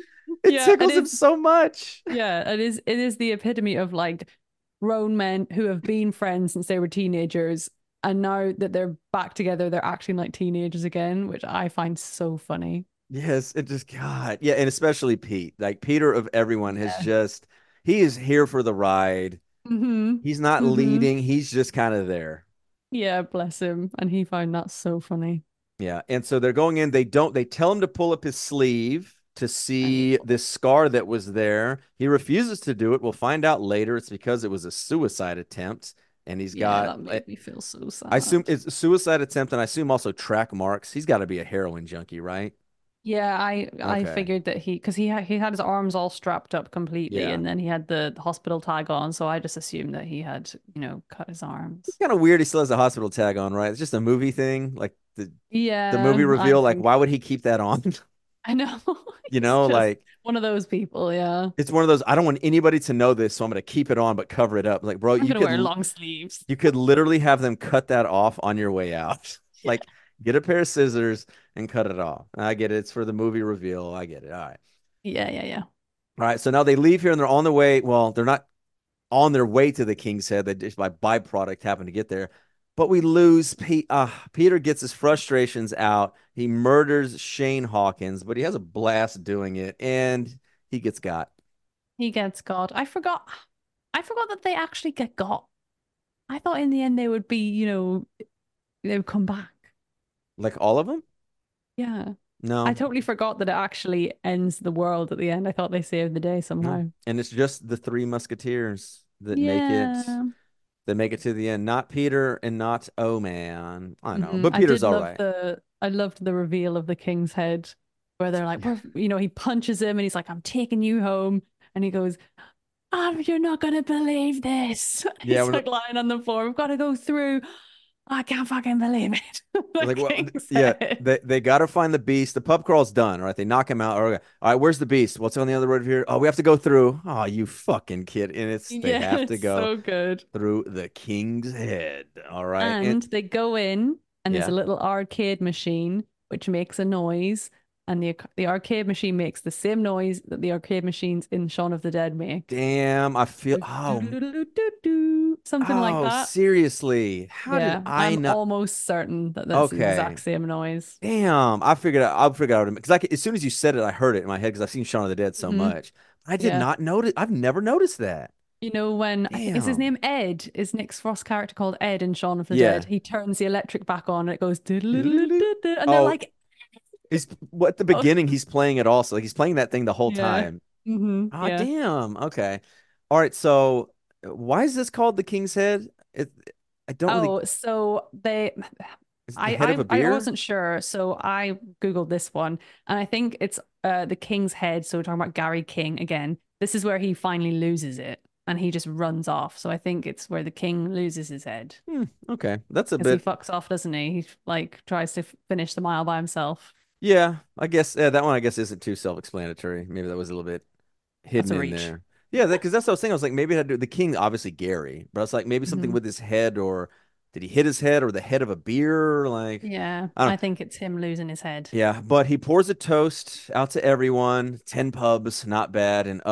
Speaker 5: it
Speaker 6: yeah, and
Speaker 5: tickles him
Speaker 6: it's
Speaker 5: so much.
Speaker 6: yeah, it is the epitome of like grown men who have been friends since they were teenagers, and now that they're back together, they're acting like teenagers again, which I find so funny.
Speaker 5: Yes, it just God, yeah, and especially Pete. Like Peter of everyone has
Speaker 6: Yeah.
Speaker 5: just he is here for the ride.
Speaker 6: Mm-hmm.
Speaker 5: He's not
Speaker 6: Mm-hmm.
Speaker 5: leading. He's just kind of there.
Speaker 6: Yeah, bless him. And he found that so funny.
Speaker 5: Yeah. And so they're going in. They tell him to pull up his sleeve to
Speaker 6: And he
Speaker 5: see this scar that was there. He refuses to do it. We'll find out later it's because it was a suicide attempt. And he's
Speaker 6: yeah,
Speaker 5: got,
Speaker 6: that made me feel so
Speaker 5: I assume
Speaker 6: sad.
Speaker 5: it's a suicide attempt. And I assume also track marks. He's got to be a heroin junkie, right?
Speaker 6: Yeah, I
Speaker 5: Okay.
Speaker 6: figured that because he had his arms all strapped up completely,
Speaker 5: Yeah.
Speaker 6: and then he had the hospital tag on, so I just assumed that he had, cut his
Speaker 5: It's
Speaker 6: arms.
Speaker 5: kind of weird he still has a hospital tag on, right? It's just a movie thing. Like the movie
Speaker 6: Yeah, I
Speaker 5: reveal, like,
Speaker 6: think
Speaker 5: why would he keep that on?
Speaker 6: I know.
Speaker 5: You
Speaker 6: He's
Speaker 5: know,
Speaker 6: just
Speaker 5: like
Speaker 6: one of those people, yeah.
Speaker 5: it's one of those, I don't want anybody to know this, so I'm gonna keep it on but cover it up. Like, bro,
Speaker 6: I'm gonna wear long sleeves.
Speaker 5: you could literally have them cut that off on your way out. Like, get a pair of scissors and cut it off. I get it. It's for the movie reveal. I get it. All right.
Speaker 6: Yeah, yeah, yeah.
Speaker 5: All right. So now they leave here and they're on their way. Well, they're not on their way to the King's Head. They just by byproduct happen to get there. But we lose. Peter gets his frustrations out. He murders Shane Hawkins, but he has a blast doing it, and he gets got.
Speaker 6: He gets got. I forgot that they actually get got. I thought in the end they would be, they would come back.
Speaker 5: Like all of them?
Speaker 6: Yeah. I
Speaker 5: No.
Speaker 6: totally forgot that it actually ends the world at the end. I thought they saved the day
Speaker 5: No.
Speaker 6: somehow.
Speaker 5: And it's just the three musketeers
Speaker 6: Yeah.
Speaker 5: that make it to the end. Not Peter and not Oh Man. I know.
Speaker 6: Hmm.
Speaker 5: But Peter's all right.
Speaker 6: I loved the reveal of the king's head where they're like, he punches him and he's like, I'm taking you home. And he goes, oh, you're not gonna believe this.
Speaker 5: Yeah,
Speaker 6: He's
Speaker 5: when
Speaker 6: like lying on the floor. We've got to go through. I can't fucking believe it. The
Speaker 5: like, well,
Speaker 6: king
Speaker 5: yeah,
Speaker 6: said.
Speaker 5: they got to find the beast. The pub crawl's done, right? They knock him out. All right, where's the beast? What's on the other road here? Oh, we have to go through. Oh, you fucking kid. And they
Speaker 6: Yeah,
Speaker 5: have to
Speaker 6: it's
Speaker 5: go
Speaker 6: so good.
Speaker 5: through the king's head. All right. And
Speaker 6: And they go in, and there's a
Speaker 5: yeah.
Speaker 6: little arcade machine which makes a noise, and the arcade machine makes the same noise that the arcade machines in Shaun of the Dead make.
Speaker 5: Damn, I feel
Speaker 6: Goes doo-doo-doo-doo-doo-doo, something like
Speaker 5: oh,
Speaker 6: that.
Speaker 5: seriously. How did
Speaker 6: Yeah,
Speaker 5: I
Speaker 6: I'm
Speaker 5: not
Speaker 6: almost certain that that's the
Speaker 5: okay.
Speaker 6: exact same noise.
Speaker 5: Damn, I'll figure out because as soon as you said it, I heard it in my head because I've seen Shaun of the Dead so
Speaker 6: Hmm.
Speaker 5: much. I did
Speaker 6: Yeah.
Speaker 5: not notice. I've never noticed that.
Speaker 6: You know, when I think is his
Speaker 5: Damn.
Speaker 6: name Ed? Is Nick Frost's character called Ed in Shaun of the Dead?
Speaker 5: Yeah.
Speaker 6: He turns the electric back on and it goes "Doodle-doo-doo-doo-doo," and they're
Speaker 5: Oh,
Speaker 6: like,
Speaker 5: he's what at the
Speaker 6: oh,
Speaker 5: beginning he's playing it also. Like he's playing that thing the whole
Speaker 6: yeah.
Speaker 5: time. Ah,
Speaker 6: Yeah.
Speaker 5: damn. Okay. All right. So why is this called the King's Head? I don't really.
Speaker 6: Oh, so
Speaker 5: Is it the head of a
Speaker 6: I
Speaker 5: beer?
Speaker 6: wasn't sure, so I Googled this one, and I think it's the King's Head. So we're talking about Gary King again. This is where he finally loses it, and he just runs off. So I think it's where the king loses his head
Speaker 5: Okay. That's a
Speaker 6: because he
Speaker 5: bit.
Speaker 6: fucks off, doesn't he? He like tries to finish the mile by himself.
Speaker 5: Yeah. I guess that one I guess isn't too self-explanatory. Maybe that was a little bit
Speaker 6: That's
Speaker 5: hidden
Speaker 6: a
Speaker 5: in
Speaker 6: reach.
Speaker 5: there. Yeah, because that's what I was thinking. I was like, maybe it had to do the king, obviously Gary, but I was like, maybe something
Speaker 6: Hmm.
Speaker 5: with his head, or did he hit his head, or the head of a beer? Like,
Speaker 6: Yeah,
Speaker 5: I don't.
Speaker 6: I think it's him losing his head.
Speaker 5: Yeah, but he pours a toast out to everyone. 10 pubs, not bad. And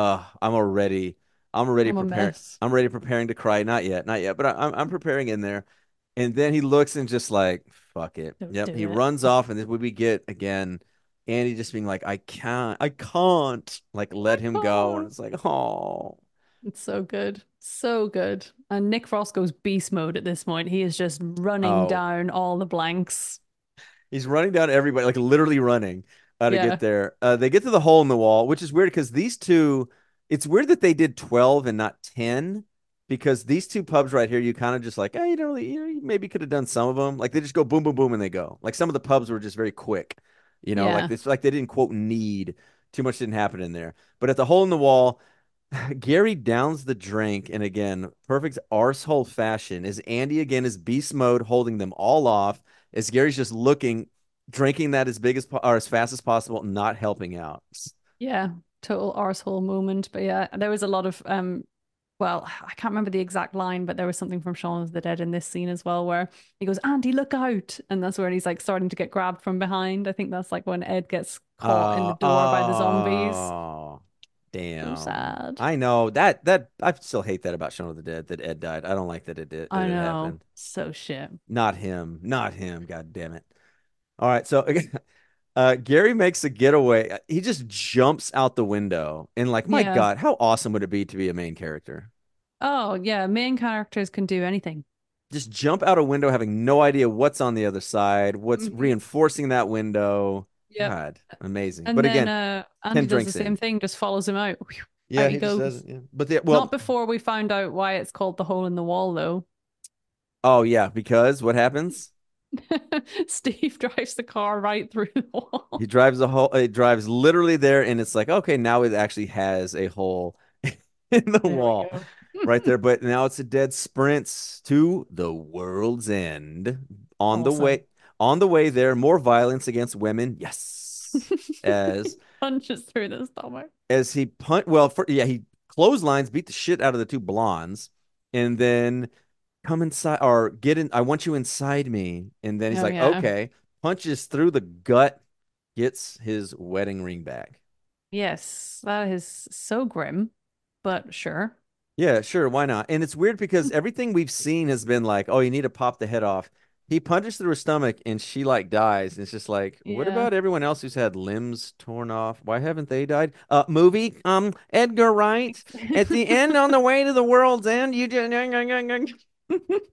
Speaker 5: I'm already
Speaker 6: I'm a
Speaker 5: preparing.
Speaker 6: mess.
Speaker 5: I'm ready preparing to cry. Not yet, not yet, but I'm preparing in there. And then he looks and just like, fuck it.
Speaker 6: Don't
Speaker 5: Yep,
Speaker 6: do
Speaker 5: he
Speaker 6: it.
Speaker 5: runs off, and this we get again. Andy just being like, I can't, like, let him go. And it's like, oh.
Speaker 6: It's so good. So good. And Nick Frost goes beast mode at this point. He is just running
Speaker 5: Oh,
Speaker 6: down all the blanks.
Speaker 5: he's running down everybody, like literally running to get
Speaker 6: Yeah.
Speaker 5: there. They get to the hole in the wall, which is weird because these two, it's weird that they did 12 and not 10 because these two pubs right here, you kind of just like, you don't really, you maybe could have done some of them. Like they just go boom, boom, boom, and they go. Like some of the pubs were just very quick, like
Speaker 6: Yeah.
Speaker 5: this, like they didn't quote need too much didn't happen in there. But at the hole in the wall, Gary downs the drink, and again, perfect arsehole fashion. Is Andy again is beast mode, holding them all off. As Gary's just looking, drinking that as big as or as fast as possible, not helping out.
Speaker 6: Yeah. Total arsehole moment. But yeah, there was a lot of well, I can't remember the exact line, but there was something from Shaun of the Dead in this scene as well where he goes, Andy, look out. And that's where he's like starting to get grabbed from behind. I think that's like when Ed gets caught in the door by the zombies.
Speaker 5: Oh,
Speaker 6: So
Speaker 5: damn.
Speaker 6: sad.
Speaker 5: I know that I still hate that about Shaun of the Dead that Ed died. I don't like that
Speaker 6: I
Speaker 5: it
Speaker 6: know.
Speaker 5: happened.
Speaker 6: So shit.
Speaker 5: Not him. Not him. God damn it. All right, so Gary makes a getaway. He just jumps out the window, and like, my
Speaker 6: Yeah.
Speaker 5: God, how awesome would it be to be a main character?
Speaker 6: Oh, yeah. Main characters can do anything.
Speaker 5: Just jump out a window, having no idea what's on the other side, what's
Speaker 6: Mhm.
Speaker 5: reinforcing that window.
Speaker 6: Yep.
Speaker 5: God, amazing.
Speaker 6: And
Speaker 5: But
Speaker 6: then
Speaker 5: again,
Speaker 6: Andy
Speaker 5: 10
Speaker 6: does the
Speaker 5: drinks
Speaker 6: same
Speaker 5: in.
Speaker 6: thing, just follows him out.
Speaker 5: Yeah,
Speaker 6: Out he
Speaker 5: he just does
Speaker 6: goes.
Speaker 5: it. Yeah, but
Speaker 6: Not
Speaker 5: well,
Speaker 6: before we found out why it's called the hole in the wall, though.
Speaker 5: oh yeah, because what happens?
Speaker 6: Steve drives the car right through the
Speaker 5: He
Speaker 6: wall.
Speaker 5: drives a hole. It drives literally there, and it's like, okay, now it actually has a hole in the
Speaker 6: There we
Speaker 5: wall
Speaker 6: go.
Speaker 5: right there. But now it's a dead sprints to the world's end. On the
Speaker 6: Awesome.
Speaker 5: way, on the way there, more violence against women. Yes, as
Speaker 6: Punches through the stomach.
Speaker 5: he punt. Well, yeah, he clotheslines, beat the shit out of the two blondes, and then come inside or get in. I want you inside me. And then he's
Speaker 6: Oh,
Speaker 5: like,
Speaker 6: yeah.
Speaker 5: okay, punches through the gut, gets his wedding ring back.
Speaker 6: Yes, that is so grim, but sure.
Speaker 5: Yeah, sure, why not? And it's weird because everything we've seen has been like, oh, you need to pop the head off. He punches through her stomach and she like dies. And it's just like, what
Speaker 6: Yeah.
Speaker 5: about everyone else who's had limbs torn off? Why haven't they died? Movie, Edgar Wright. At the end, on the way to the world's end, you just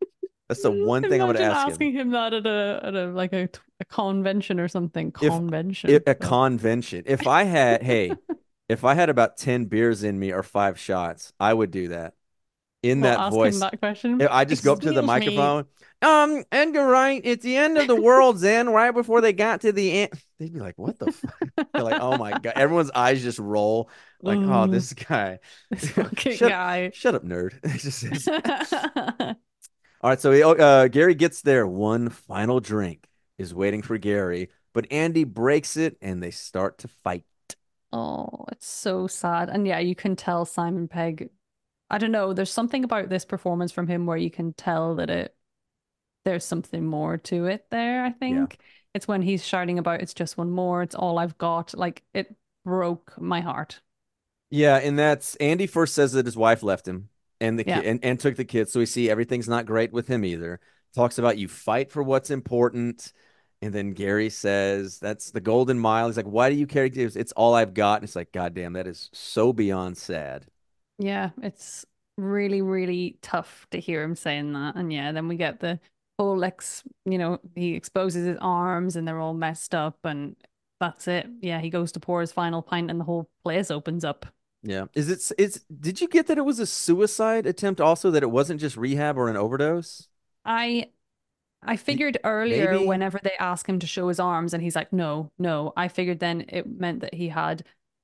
Speaker 5: That's the one thing I'm going to
Speaker 6: Imagine
Speaker 5: ask
Speaker 6: asking
Speaker 5: him.
Speaker 6: him that at a like a convention or something.
Speaker 5: If
Speaker 6: Convention.
Speaker 5: a
Speaker 6: Oh.
Speaker 5: convention, if I had, hey, if I had about 10 beers in me or 5 shots, I would do that in
Speaker 6: Well,
Speaker 5: that
Speaker 6: ask him
Speaker 5: voice.
Speaker 6: that question.
Speaker 5: I just go up to the
Speaker 6: Excuse me.
Speaker 5: microphone. Edgar Wright, it's the end of the world's end right before they got to the end. They'd be like, what the fuck? They're like, oh my God. Everyone's eyes just roll like, oh,
Speaker 6: Oh,
Speaker 5: this guy.
Speaker 6: this fucking
Speaker 5: shut,
Speaker 6: guy.
Speaker 5: shut up, nerd. It just says. All right, so Gary gets there. One final drink is waiting for Gary, but Andy breaks it and they start to fight.
Speaker 6: Oh, it's so sad. And yeah, you can tell Simon Pegg. I don't know. There's something about this performance from him where you can tell that there's something more to it there, I
Speaker 5: Yeah.
Speaker 6: think. It's when he's shouting about it's just one more, it's all I've got. Like it broke my heart.
Speaker 5: Yeah, and that's Andy first says that his wife left him and the
Speaker 6: Yeah.
Speaker 5: kid and took the kids. So we see everything's not great with him either. Talks about you fight for what's important. And then Gary says that's the golden mile. He's like, why do you carry kids? It's all I've got. And it's like, God damn, that is so beyond sad.
Speaker 6: Yeah, it's really, really tough to hear him saying that. And yeah, then we get the whole he exposes his arms and they're all messed up and that's it. Yeah, he goes to pour his final pint and the whole place opens up.
Speaker 5: Yeah. Did you get that it was a suicide attempt also, that it wasn't just rehab or an overdose?
Speaker 6: I I figured earlier
Speaker 5: Maybe.
Speaker 6: whenever they ask him to show his arms and he's like, no, no, I figured then it meant that he had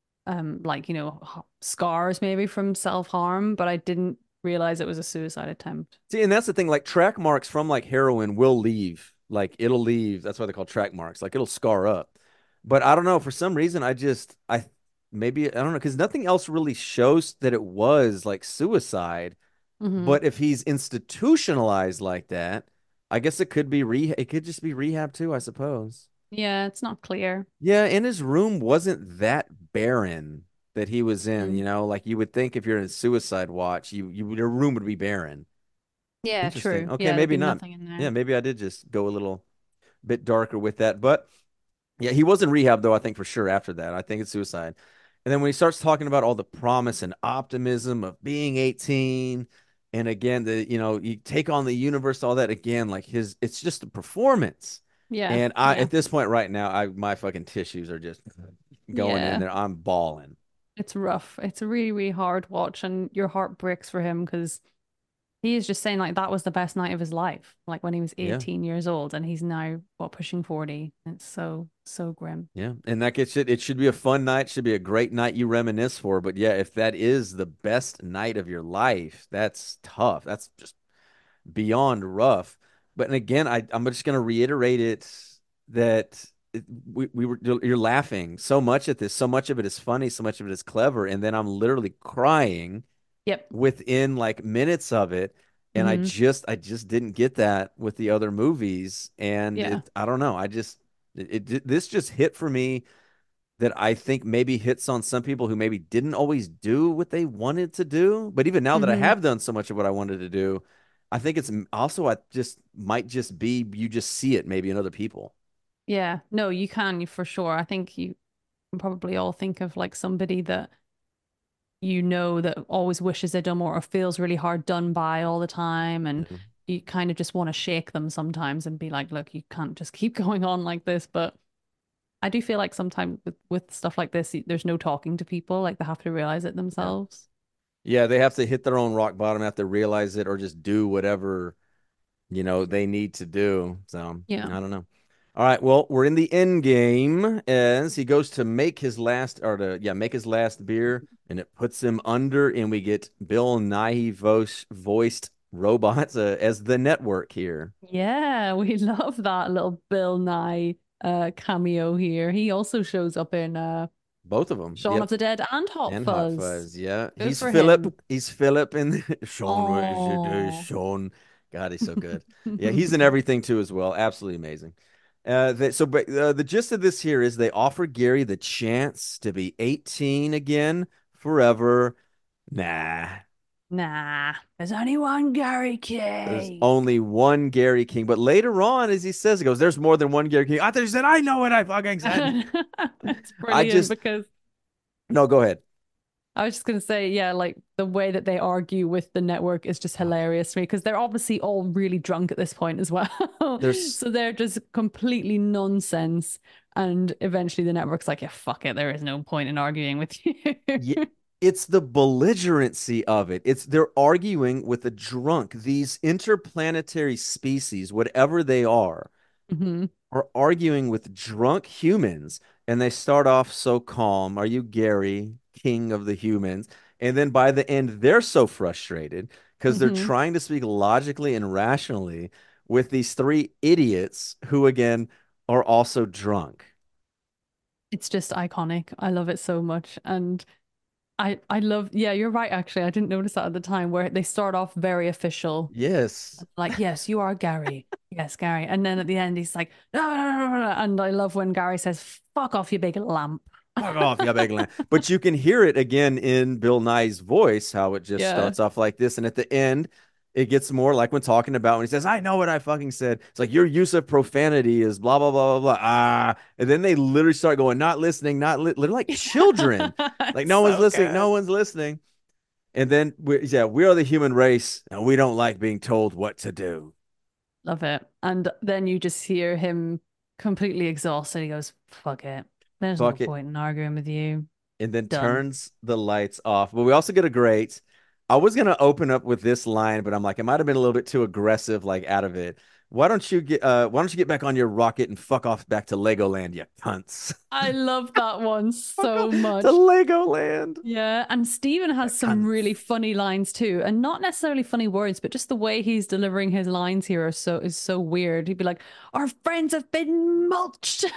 Speaker 6: scars maybe from self-harm, but I didn't realize it was a suicide attempt.
Speaker 5: See, and that's the thing, like track marks from like heroin will leave. Like it'll leave. That's why they call track marks. Like it'll scar up. But I don't know. For some reason, I maybe, I don't know, because nothing else really shows that it was like suicide.
Speaker 6: Hmm.
Speaker 5: But if he's institutionalized like that, I guess it could be it could just be rehab too, I suppose.
Speaker 6: Yeah, it's not clear.
Speaker 5: Yeah, and his room wasn't that barren that he was in,
Speaker 6: Mm.
Speaker 5: like you would think if you're in a suicide watch, your room would be barren.
Speaker 6: Yeah,
Speaker 5: Interesting.
Speaker 6: true.
Speaker 5: Okay,
Speaker 6: Yeah, there'd
Speaker 5: maybe
Speaker 6: be
Speaker 5: not.
Speaker 6: nothing in
Speaker 5: Yeah,
Speaker 6: there.
Speaker 5: maybe I did just go a little bit darker with that. But yeah, he was in rehab though, I think for sure after that. I think it's suicide. And then when he starts talking about all the promise and optimism of being 18, and again, you take on the universe, all that again, like it's just a performance.
Speaker 6: Yeah,
Speaker 5: And
Speaker 6: yeah,
Speaker 5: at this point right now, my fucking tissues are just going in
Speaker 6: yeah.
Speaker 5: there. I'm bawling.
Speaker 6: It's rough. It's a really, really hard watch, and your heart breaks for him because he is just saying like that was the best night of his life, like when he was
Speaker 5: Yeah.
Speaker 6: 18 years old, and he's now pushing 40. It's so, so grim.
Speaker 5: Yeah, and that gets it. It should be a fun night. Should be a great night you reminisce for. But yeah, if that is the best night of your life, that's tough. That's just beyond rough. But and again, I'm just going to reiterate it that we were you're laughing so much at this. So much of it is funny. So much of it is clever. And then I'm literally crying
Speaker 6: Yep.
Speaker 5: within like minutes of it. And I
Speaker 6: Hmm.
Speaker 5: just didn't get that with the other movies. And
Speaker 6: Yeah.
Speaker 5: I don't know. This just hit for me that I think maybe hits on some people who maybe didn't always do what they wanted to do. But even now that I
Speaker 6: Hmm.
Speaker 5: have done so much of what I wanted to do, I think it's also, I just might just be, you just see it maybe in other people.
Speaker 6: Yeah. No, you can for sure. I think you can probably all think of like somebody that that always wishes they'd done more or feels really hard done by all the time. And
Speaker 5: Mhm.
Speaker 6: you kind of just want to shake them sometimes and be like, look, you can't just keep going on like this. But I do feel like sometimes with stuff like this, there's no talking to people. Like they have to realize it
Speaker 5: Yeah.
Speaker 6: themselves.
Speaker 5: Yeah, they have to hit their own rock bottom, have to realize it, or just do whatever, they need to do. So
Speaker 6: Yeah.
Speaker 5: I don't know. All right, well, we're in the end game as he goes to make his last, or to, yeah, make his last beer, and it puts him under, and we get Bill Nighy voiced robots as the network here.
Speaker 6: Yeah, we love that little Bill Nye cameo here. He also shows up in
Speaker 5: Both of them.
Speaker 6: Shaun
Speaker 5: Yep.
Speaker 6: of the Dead and Hot
Speaker 5: And Hot
Speaker 6: Fuzz.
Speaker 5: Fuzz. Yeah.
Speaker 6: Good
Speaker 5: He's
Speaker 6: for
Speaker 5: Philip.
Speaker 6: him.
Speaker 5: He's Philip in Sean. What is it?
Speaker 6: Oh.
Speaker 5: Sean. God, he's so good. Yeah, he's in everything too as well. Absolutely amazing. But the gist of this here is they offer Gary the chance to be 18 again forever. Nah,
Speaker 6: Nah, there's only one Gary
Speaker 5: there's
Speaker 6: King.
Speaker 5: only one Gary King. But later on, as he says, he goes, "There's more than one Gary King." I thought he said, "I know what I fucking said."
Speaker 6: It's
Speaker 5: I
Speaker 6: brilliant
Speaker 5: just
Speaker 6: because
Speaker 5: no. Go ahead.
Speaker 6: I was just gonna say, yeah, like the way that they argue with the network is just hilarious to me because they're obviously all really drunk at this point as well.
Speaker 5: There's
Speaker 6: So they're just completely nonsense. And eventually the network's like, yeah, fuck it, there is no point in arguing with you.
Speaker 5: Yeah, it's the belligerency of it. It's they're arguing with a drunk. These interplanetary species, whatever they
Speaker 6: Hmm.
Speaker 5: are arguing with drunk humans, and they start off so calm. Are you Gary, king of the humans? And then by the end, they're so frustrated because they're
Speaker 6: Hmm.
Speaker 5: trying to speak logically and rationally with these three idiots who, again, are also drunk.
Speaker 6: It's just iconic. I love it so much. And I love, yeah, you're right, actually. I didn't notice that at the time where they start off very official.
Speaker 5: Yes.
Speaker 6: Like, yes, you are Gary. Yes, Gary. And then at the end, he's like, no, no, no, no, no. And I love when Gary says, fuck off, you big lamp.
Speaker 5: Fuck off, yeah, Eggland. But you can hear it again in Bill Nye's voice, how it just
Speaker 6: Yeah.
Speaker 5: starts off like this. And at the end, it gets more like when talking about when he says, I know what I fucking said. It's like your use of profanity is blah, blah, blah, blah, blah. Ah. And then they literally start going, not listening, they're like children. Like, no one's
Speaker 6: So
Speaker 5: listening, no
Speaker 6: good.
Speaker 5: one's listening. And then, we are the human race, and we don't like being told what to do.
Speaker 6: Love it. And then you just hear him completely exhausted. He goes, fuck it. There's no
Speaker 5: Fuck it.
Speaker 6: point in arguing with you.
Speaker 5: And then
Speaker 6: Done.
Speaker 5: turns the lights off. But we also get a great. I was gonna open up with this line, but I'm like, it might have been a little bit too aggressive, like out of it. Why don't you get back on your rocket and fuck off back to Legoland, you cunts.
Speaker 6: I love that one
Speaker 5: Fuck
Speaker 6: so
Speaker 5: off to
Speaker 6: much.
Speaker 5: Legoland.
Speaker 6: Yeah, and Steven has some
Speaker 5: Cunts.
Speaker 6: really funny lines too, and not necessarily funny words, but just the way he's delivering his lines here is so weird. He'd be like, "Our friends have been mulched."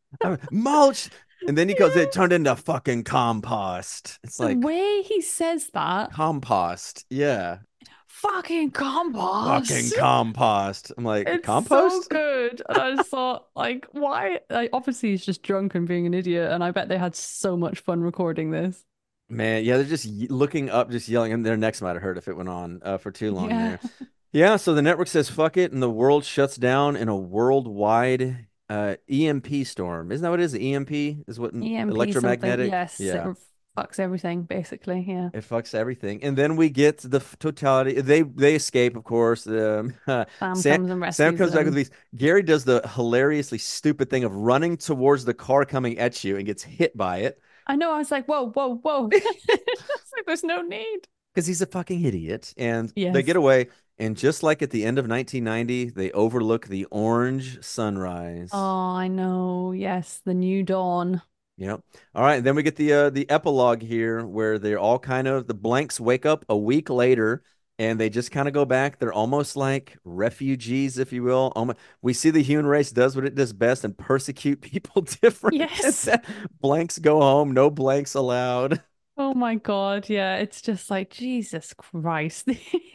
Speaker 5: Mulch. And then he goes, it turned into fucking compost. It's
Speaker 6: The
Speaker 5: like
Speaker 6: way he says that,
Speaker 5: compost. Yeah.
Speaker 6: fucking
Speaker 5: Fucking
Speaker 6: compost.
Speaker 5: compost. I'm like,
Speaker 6: It's so
Speaker 5: compost?
Speaker 6: good. And I just thought, like, why? Like, obviously, he's just drunk and being an idiot. And I bet they had so much fun recording this.
Speaker 5: Man, yeah, they're just looking up, just yelling, and their necks might have hurt if it went on for too long
Speaker 6: Yeah.
Speaker 5: there. Yeah, so the network says fuck it, and the world shuts down in a worldwide EMP storm. Isn't that what it is? EMP is what
Speaker 6: EMP something.
Speaker 5: electromagnetic?
Speaker 6: Yes, it
Speaker 5: Yeah,
Speaker 6: fucks everything, basically. Yeah.
Speaker 5: it fucks everything. And then we get the totality. They escape, of course.
Speaker 6: Sam
Speaker 5: Sam
Speaker 6: comes and
Speaker 5: Sam
Speaker 6: rescues
Speaker 5: comes back with
Speaker 6: them.
Speaker 5: these. Gary does the hilariously stupid thing of running towards the car coming at you and gets hit by it.
Speaker 6: I know. I was like, whoa, whoa, whoa. It's like, there's no need.
Speaker 5: Because he's a fucking idiot. And they
Speaker 6: Yes.
Speaker 5: get away. And just like at the end of 1990, they overlook the orange sunrise.
Speaker 6: Oh, I know. Yes, the new dawn.
Speaker 5: Yep. All right. And then we get the epilogue here where they're all kind of the blanks wake up a week later and they just kind of go back. They're almost like refugees, if you will. We see the human race does what it does best and persecute people different.
Speaker 6: Yes.
Speaker 5: Blanks go home, no blanks allowed.
Speaker 6: Oh my God. Yeah, it's just like, Jesus Christ.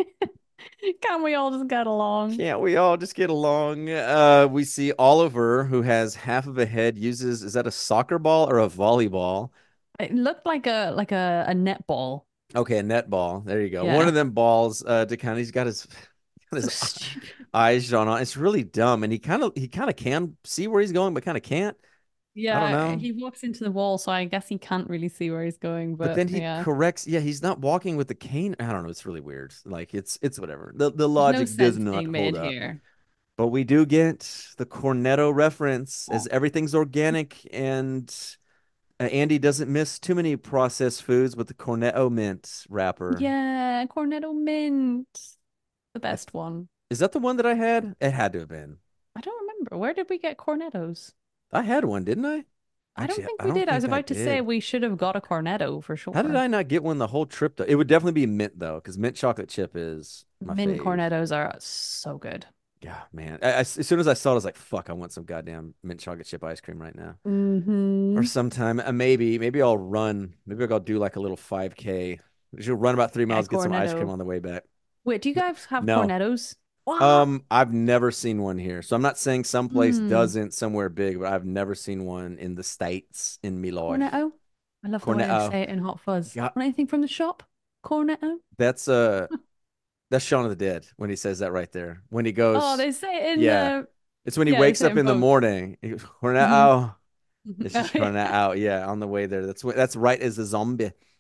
Speaker 6: Can't we all just get along?
Speaker 5: Can't we all just get along? We see Oliver, who has half of a head, is that a soccer ball or a volleyball?
Speaker 6: It looked like a netball.
Speaker 5: Okay, a netball. There you go. One
Speaker 6: Yeah.
Speaker 5: of them balls to kind of he's got his got
Speaker 6: So
Speaker 5: his
Speaker 6: stupid.
Speaker 5: eyes drawn on. It's really dumb, and he kind of can see where he's going, but kind of can't. I don't
Speaker 6: Yeah,
Speaker 5: know.
Speaker 6: he walks into the wall, so I guess he can't really see where he's going,
Speaker 5: But
Speaker 6: but
Speaker 5: then he
Speaker 6: yeah.
Speaker 5: corrects. Yeah, he's not walking with the cane. I don't know. It's really weird. Like it's whatever. The
Speaker 6: There's no
Speaker 5: logic does
Speaker 6: sense
Speaker 5: not
Speaker 6: being
Speaker 5: hold
Speaker 6: made
Speaker 5: up.
Speaker 6: here.
Speaker 5: But we do get the Cornetto reference as everything's organic and Andy doesn't miss too many processed foods with the Cornetto mint wrapper.
Speaker 6: Yeah, Cornetto Mint. The best one.
Speaker 5: Is that the one that I had? It had to have been.
Speaker 6: I don't remember. Where did we get Cornettos?
Speaker 5: I had one, didn't I?
Speaker 6: I don't
Speaker 5: Actually,
Speaker 6: think
Speaker 5: I
Speaker 6: we
Speaker 5: don't
Speaker 6: did. I was
Speaker 5: think I
Speaker 6: about to say
Speaker 5: did.
Speaker 6: we should have got a Cornetto for
Speaker 5: How did
Speaker 6: sure.
Speaker 5: I not get one the whole trip though? It would definitely be mint though, because mint chocolate chip is my
Speaker 6: Mint
Speaker 5: fave.
Speaker 6: Cornettos are so good.
Speaker 5: Yeah, man. As soon as I saw it, I was like, "Fuck! I want some goddamn mint chocolate chip ice cream right now." Or
Speaker 6: Mm-hmm.
Speaker 5: sometime, maybe I'll run. Maybe I'll do like a little 5K. You'll run about 3 miles, get some ice cream
Speaker 6: Cornetto.
Speaker 5: on the way back.
Speaker 6: Wait, do you guys have
Speaker 5: No,
Speaker 6: Cornettos? What?
Speaker 5: I've never seen one here, so I'm not saying someplace
Speaker 6: Hmm.
Speaker 5: doesn't somewhere big, but I've never seen one in the States in my life.
Speaker 6: Cornetto? I love the way they
Speaker 5: Cornetto.
Speaker 6: say it in Hot Fuzz.
Speaker 5: Yeah,
Speaker 6: Want anything from the shop? Cornetto?
Speaker 5: that's that's Shaun of the Dead when he says that right there. When he
Speaker 6: Oh,
Speaker 5: goes,
Speaker 6: they say it in
Speaker 5: yeah, it's when he
Speaker 6: yeah, they
Speaker 5: wakes
Speaker 6: say it
Speaker 5: up
Speaker 6: in
Speaker 5: in the
Speaker 6: both.
Speaker 5: morning. He goes,
Speaker 6: Hmm.
Speaker 5: Cornetto. It's just Cornetto. Yeah, on the way there. That's right as a zombie.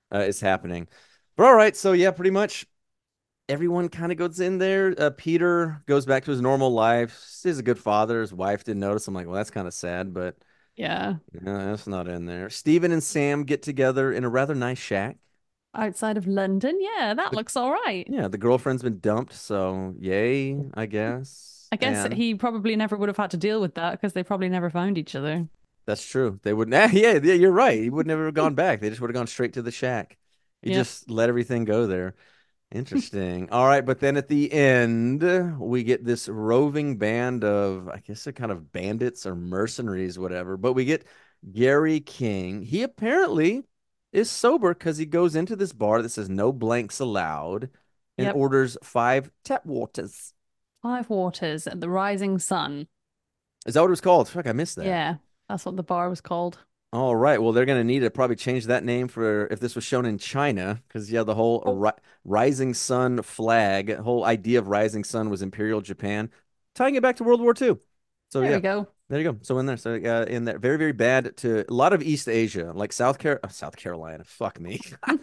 Speaker 5: is happening. But all right, so yeah, pretty much everyone kind of goes in there. Peter goes back to his normal life. He's a good father. His wife didn't notice. I'm like, well, that's kind of sad, but
Speaker 6: Yeah.
Speaker 5: that's not in there. Steven and Sam get together in a rather nice shack.
Speaker 6: Outside of London, yeah, that
Speaker 5: The-
Speaker 6: looks all right.
Speaker 5: yeah, the girlfriend's been dumped, so yay, I guess.
Speaker 6: I guess
Speaker 5: And
Speaker 6: he probably never would have had to deal with that because they probably never found each other.
Speaker 5: that's true. They would, yeah, you're right. He would never have gone back. They just would have gone straight to the shack. He
Speaker 6: Yep.
Speaker 5: just let everything go there. Interesting. All right, but then at the end, we get this roving band of, I guess, they're kind of bandits or mercenaries, whatever. But we get Gary King. He apparently is sober because he goes into this bar that says no blanks allowed and
Speaker 6: Yep.
Speaker 5: orders 5 tap waters.
Speaker 6: 5 Waters at the Rising Sun.
Speaker 5: Is that what it was called? Fuck, I missed that.
Speaker 6: Yeah, that's what the bar was called.
Speaker 5: All right. Well, they're going to need to probably change that name for if this was shown in China, because yeah, the whole
Speaker 6: Oh,
Speaker 5: rising sun flag, whole idea of rising sun was Imperial Japan, tying it back to World War II. So
Speaker 6: there
Speaker 5: yeah,
Speaker 6: we go.
Speaker 5: there you go. So in there, so in there, very very bad to a lot of East Asia, like South Carolina. Fuck me,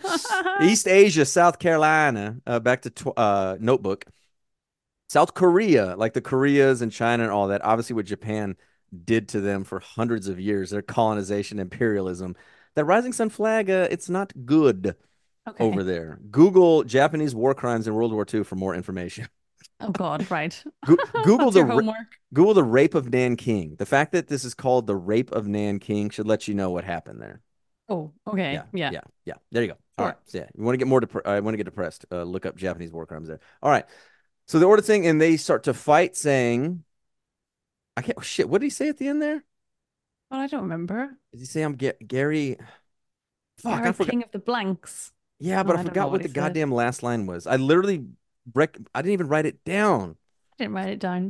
Speaker 5: East Asia, South Carolina. Back to Notebook. South Korea, like the Koreas and China and all that, obviously what Japan did to them for hundreds of years, their colonization, imperialism. That Rising Sun flag, it's not good
Speaker 6: Okay.
Speaker 5: over there. Google Japanese war crimes in World War II for more information.
Speaker 6: Oh God, right.
Speaker 5: Google
Speaker 6: That's your homework.
Speaker 5: Google the rape of Nanking. The fact that this is called the rape of Nanking should let you know what happened there.
Speaker 6: Oh, okay.
Speaker 5: Yeah,
Speaker 6: Yeah.
Speaker 5: yeah, yeah. There you go. All right.
Speaker 6: Sure.
Speaker 5: So yeah, you want to get more I want to get depressed. Look up Japanese war crimes there. All right. So they order thing and they start to fight, saying, "I can't." Oh, shit, what did he say at the end there?
Speaker 6: Well, I don't remember.
Speaker 5: Did he say I'm Gary? Fuck, I
Speaker 6: Gary
Speaker 5: forgot.
Speaker 6: King of the Blanks.
Speaker 5: Yeah,
Speaker 6: No,
Speaker 5: but I
Speaker 6: I don't know
Speaker 5: forgot
Speaker 6: what
Speaker 5: what
Speaker 6: he
Speaker 5: the
Speaker 6: said.
Speaker 5: goddamn last line was. I literally I didn't even write it down.
Speaker 6: I didn't write it down.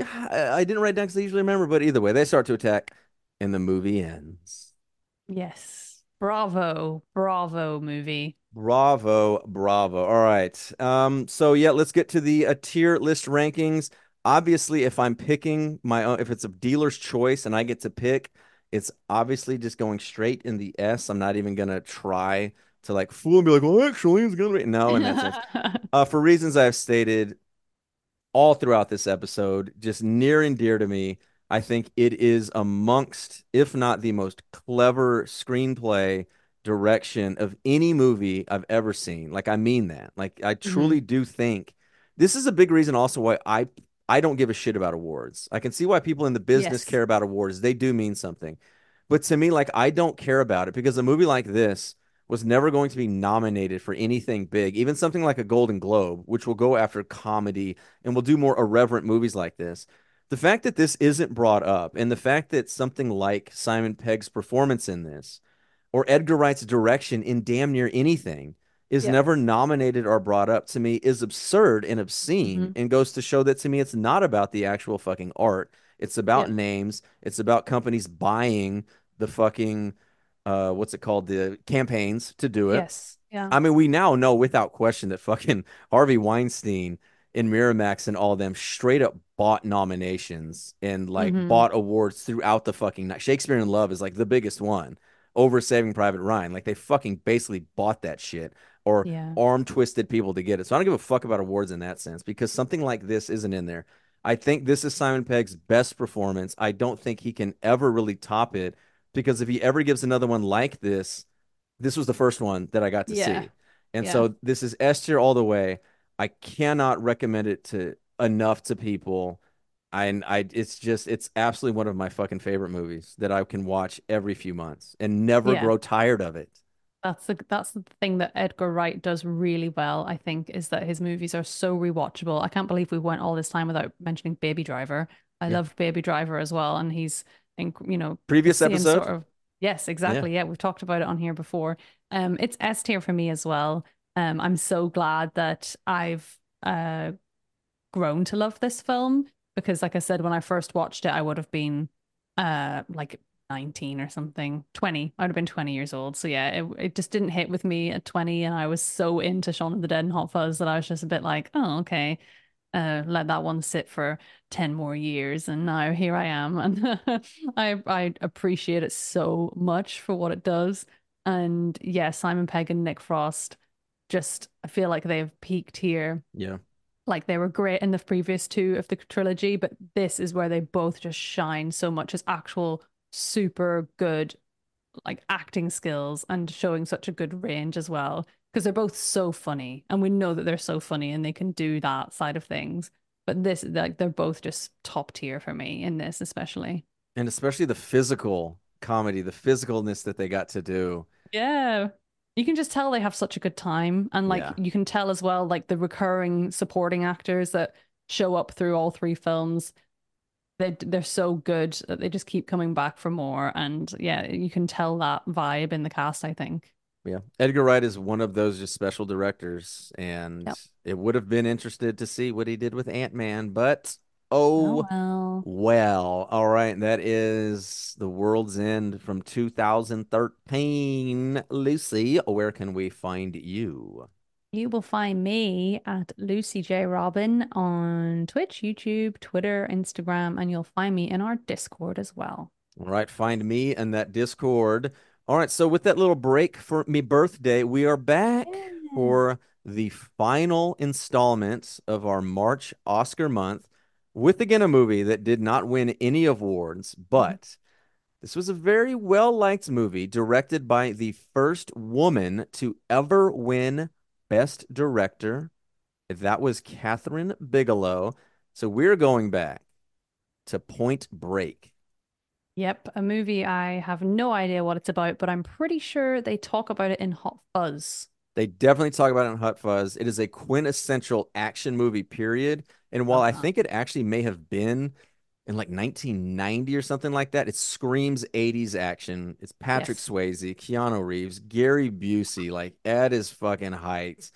Speaker 5: I didn't write it down because I usually remember. But either way, they start to attack, and the movie ends.
Speaker 6: Yes. Bravo. Bravo movie.
Speaker 5: Bravo, bravo. All right. So yeah, let's get to the tier list rankings. Obviously, if I'm picking my own, if it's a dealer's choice and I get to pick, it's obviously just going straight in the S. I'm not even gonna try to like fool and be like, well, actually, it's gonna be no in that sense. For reasons I've stated all throughout this episode, just near and dear to me. I think it is amongst, if not the most clever screenplay direction of any movie I've ever seen. Like I mean that. Like I
Speaker 6: Hmm.
Speaker 5: truly do think this is a big reason also why I don't give a shit about awards. I can see why people in the business
Speaker 6: Yes.
Speaker 5: care about awards. They do mean something. But to me, like I don't care about it because a movie like this was never going to be nominated for anything big, even something like a Golden Globe, which will go after comedy and will do more irreverent movies like this. The fact that this isn't brought up and the fact that something like Simon Pegg's performance in this or Edgar Wright's direction in damn near anything is
Speaker 6: Yep.
Speaker 5: never nominated or brought up to me is absurd and obscene
Speaker 6: Hmm.
Speaker 5: and goes to show that to me it's not about the actual fucking art. It's about
Speaker 6: Yep.
Speaker 5: names. It's about companies buying the fucking what's it called? The campaigns to do it.
Speaker 6: Yes. Yeah.
Speaker 5: I mean, we now know without question that fucking Harvey Weinstein and Miramax and all of them straight up bought nominations and like
Speaker 6: Hmm.
Speaker 5: bought awards throughout the fucking night. Shakespeare in Love is like the biggest one over Saving Private Ryan. Like they fucking basically bought that shit or
Speaker 6: Yeah.
Speaker 5: arm twisted people to get it. So I don't give a fuck about awards in that sense because something like this isn't in there. I think this is Simon Pegg's best performance. I don't think he can ever really top it because if he ever gives another one like this was the first one that I got to
Speaker 6: Yeah.
Speaker 5: see. And
Speaker 6: Yeah.
Speaker 5: so this is S tier all the way. I cannot recommend it to enough to people. It's absolutely one of my fucking favorite movies that I can watch every few months and never
Speaker 6: Yeah.
Speaker 5: grow tired of it.
Speaker 6: That's the thing that Edgar Wright does really well, I think, is that his movies are so rewatchable. I can't believe we went all this time without mentioning Baby Driver. I
Speaker 5: Yeah.
Speaker 6: loved Baby Driver as well, and he's the
Speaker 5: Previous
Speaker 6: same
Speaker 5: episode?
Speaker 6: sort of yes,
Speaker 5: Yeah.
Speaker 6: exactly. Yeah, we've talked about it on here before. It's S tier for me as well. I'm so glad that I've grown to love this film because, like I said, when I first watched it, I would have been like 19 or something, 20. I would have been 20 years old. So yeah, it just didn't hit with me at 20, and I was so into Shaun of the Dead and Hot Fuzz that I was just a bit like, oh, okay. Let that one sit for 10 more years, and now here I am, and I appreciate it so much for what it does. And yeah, Simon Pegg and Nick Frost, just I feel like they've peaked here.
Speaker 5: Yeah.
Speaker 6: Like they were great in the previous two of the trilogy, but this is where they both just shine so much as actual super good like acting skills and showing such a good range as well. Because they're both so funny, and we know that they're so funny and they can do that side of things. But this, like, they're both just top tier for me in this, especially.
Speaker 5: And especially the physical comedy, the physicalness that they got to do.
Speaker 6: Yeah. You can just tell they have such a good time. And like
Speaker 5: Yeah.
Speaker 6: you can tell as well, like the recurring supporting actors that show up through all three films, they're so good that they just keep coming back for more. And yeah, you can tell that vibe in the cast, I think.
Speaker 5: Yeah. Edgar Wright is one of those just special directors, and
Speaker 6: Yep.
Speaker 5: it would have been interested to see what he did with Ant-Man, but
Speaker 6: Oh
Speaker 5: oh
Speaker 6: well.
Speaker 5: well. All right, that is The World's End from 2013. Lucy, where can we find you?
Speaker 6: You will find me at Lucy J. Robin on Twitch, YouTube, Twitter, Instagram, and you'll find me in our Discord as well.
Speaker 5: All right, find me in that Discord. All right, so with that little break for me birthday, we are back
Speaker 6: Yeah.
Speaker 5: for the final installment of our March Oscar month with again a movie that did not win any awards,
Speaker 6: Mhm.
Speaker 5: but this was a very well-liked movie directed by the first woman to ever win Best Director. That was Catherine Bigelow. So we're going back to Point Break.
Speaker 6: Yep, a movie I have no idea what it's about, but I'm pretty sure they talk about it in Hot Fuzz.
Speaker 5: They definitely talk about it in Hot Fuzz. It is a quintessential action movie, period. And while I
Speaker 6: Uh-huh.
Speaker 5: think it actually may have been in like 1990 or something like that, it screams 80s action. It's Patrick
Speaker 6: Yes.
Speaker 5: Swayze, Keanu Reeves, Gary Busey, like at his fucking heights.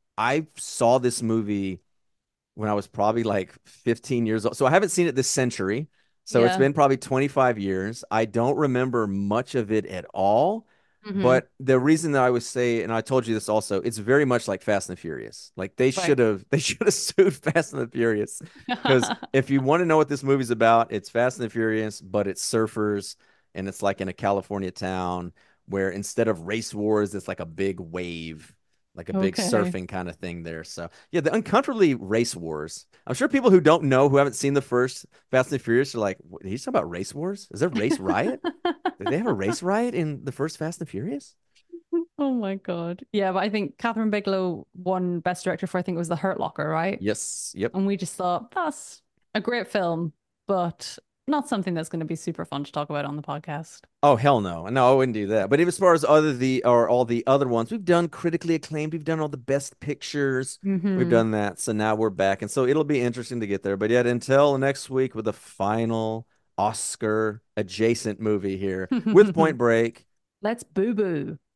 Speaker 5: I saw this movie when I was probably like 15 years old. So I haven't seen it this century. So it's
Speaker 6: Yeah.
Speaker 5: been probably 25 years. I don't remember much of it at all.
Speaker 6: Hmm.
Speaker 5: But the reason that I would say, and I told you this also, it's very much like Fast and the Furious. Like
Speaker 6: Right.
Speaker 5: they should have sued Fast and the Furious. Because if you want to know what this movie's about, it's Fast and the Furious, but it's surfers and it's like in a California town where instead of race wars, it's like a big wave, like a big
Speaker 6: Okay.
Speaker 5: surfing kind of thing there. So yeah, the uncomfortably race wars. I'm sure people who don't know, who haven't seen the first Fast and the Furious, are like, "What, he's talking about race wars? Is there race riot? Did they have a race riot in the first Fast and the Furious?"
Speaker 6: Oh my God. Yeah, but I think Catherine Bigelow won Best Director for I think it was The Hurt Locker, right?
Speaker 5: Yes. Yep.
Speaker 6: And we just thought that's a great film, but not something that's going to be super fun to talk about on the podcast.
Speaker 5: Oh hell no, no, I wouldn't do that. But as far as other the or all the other ones, we've done critically acclaimed. We've done all the best pictures. We've
Speaker 6: Hmm.
Speaker 5: done that. So now we're back, and so it'll be interesting to get there. But yet, until next week with the final Oscar adjacent movie here with Point Break.
Speaker 6: Let's boo boo.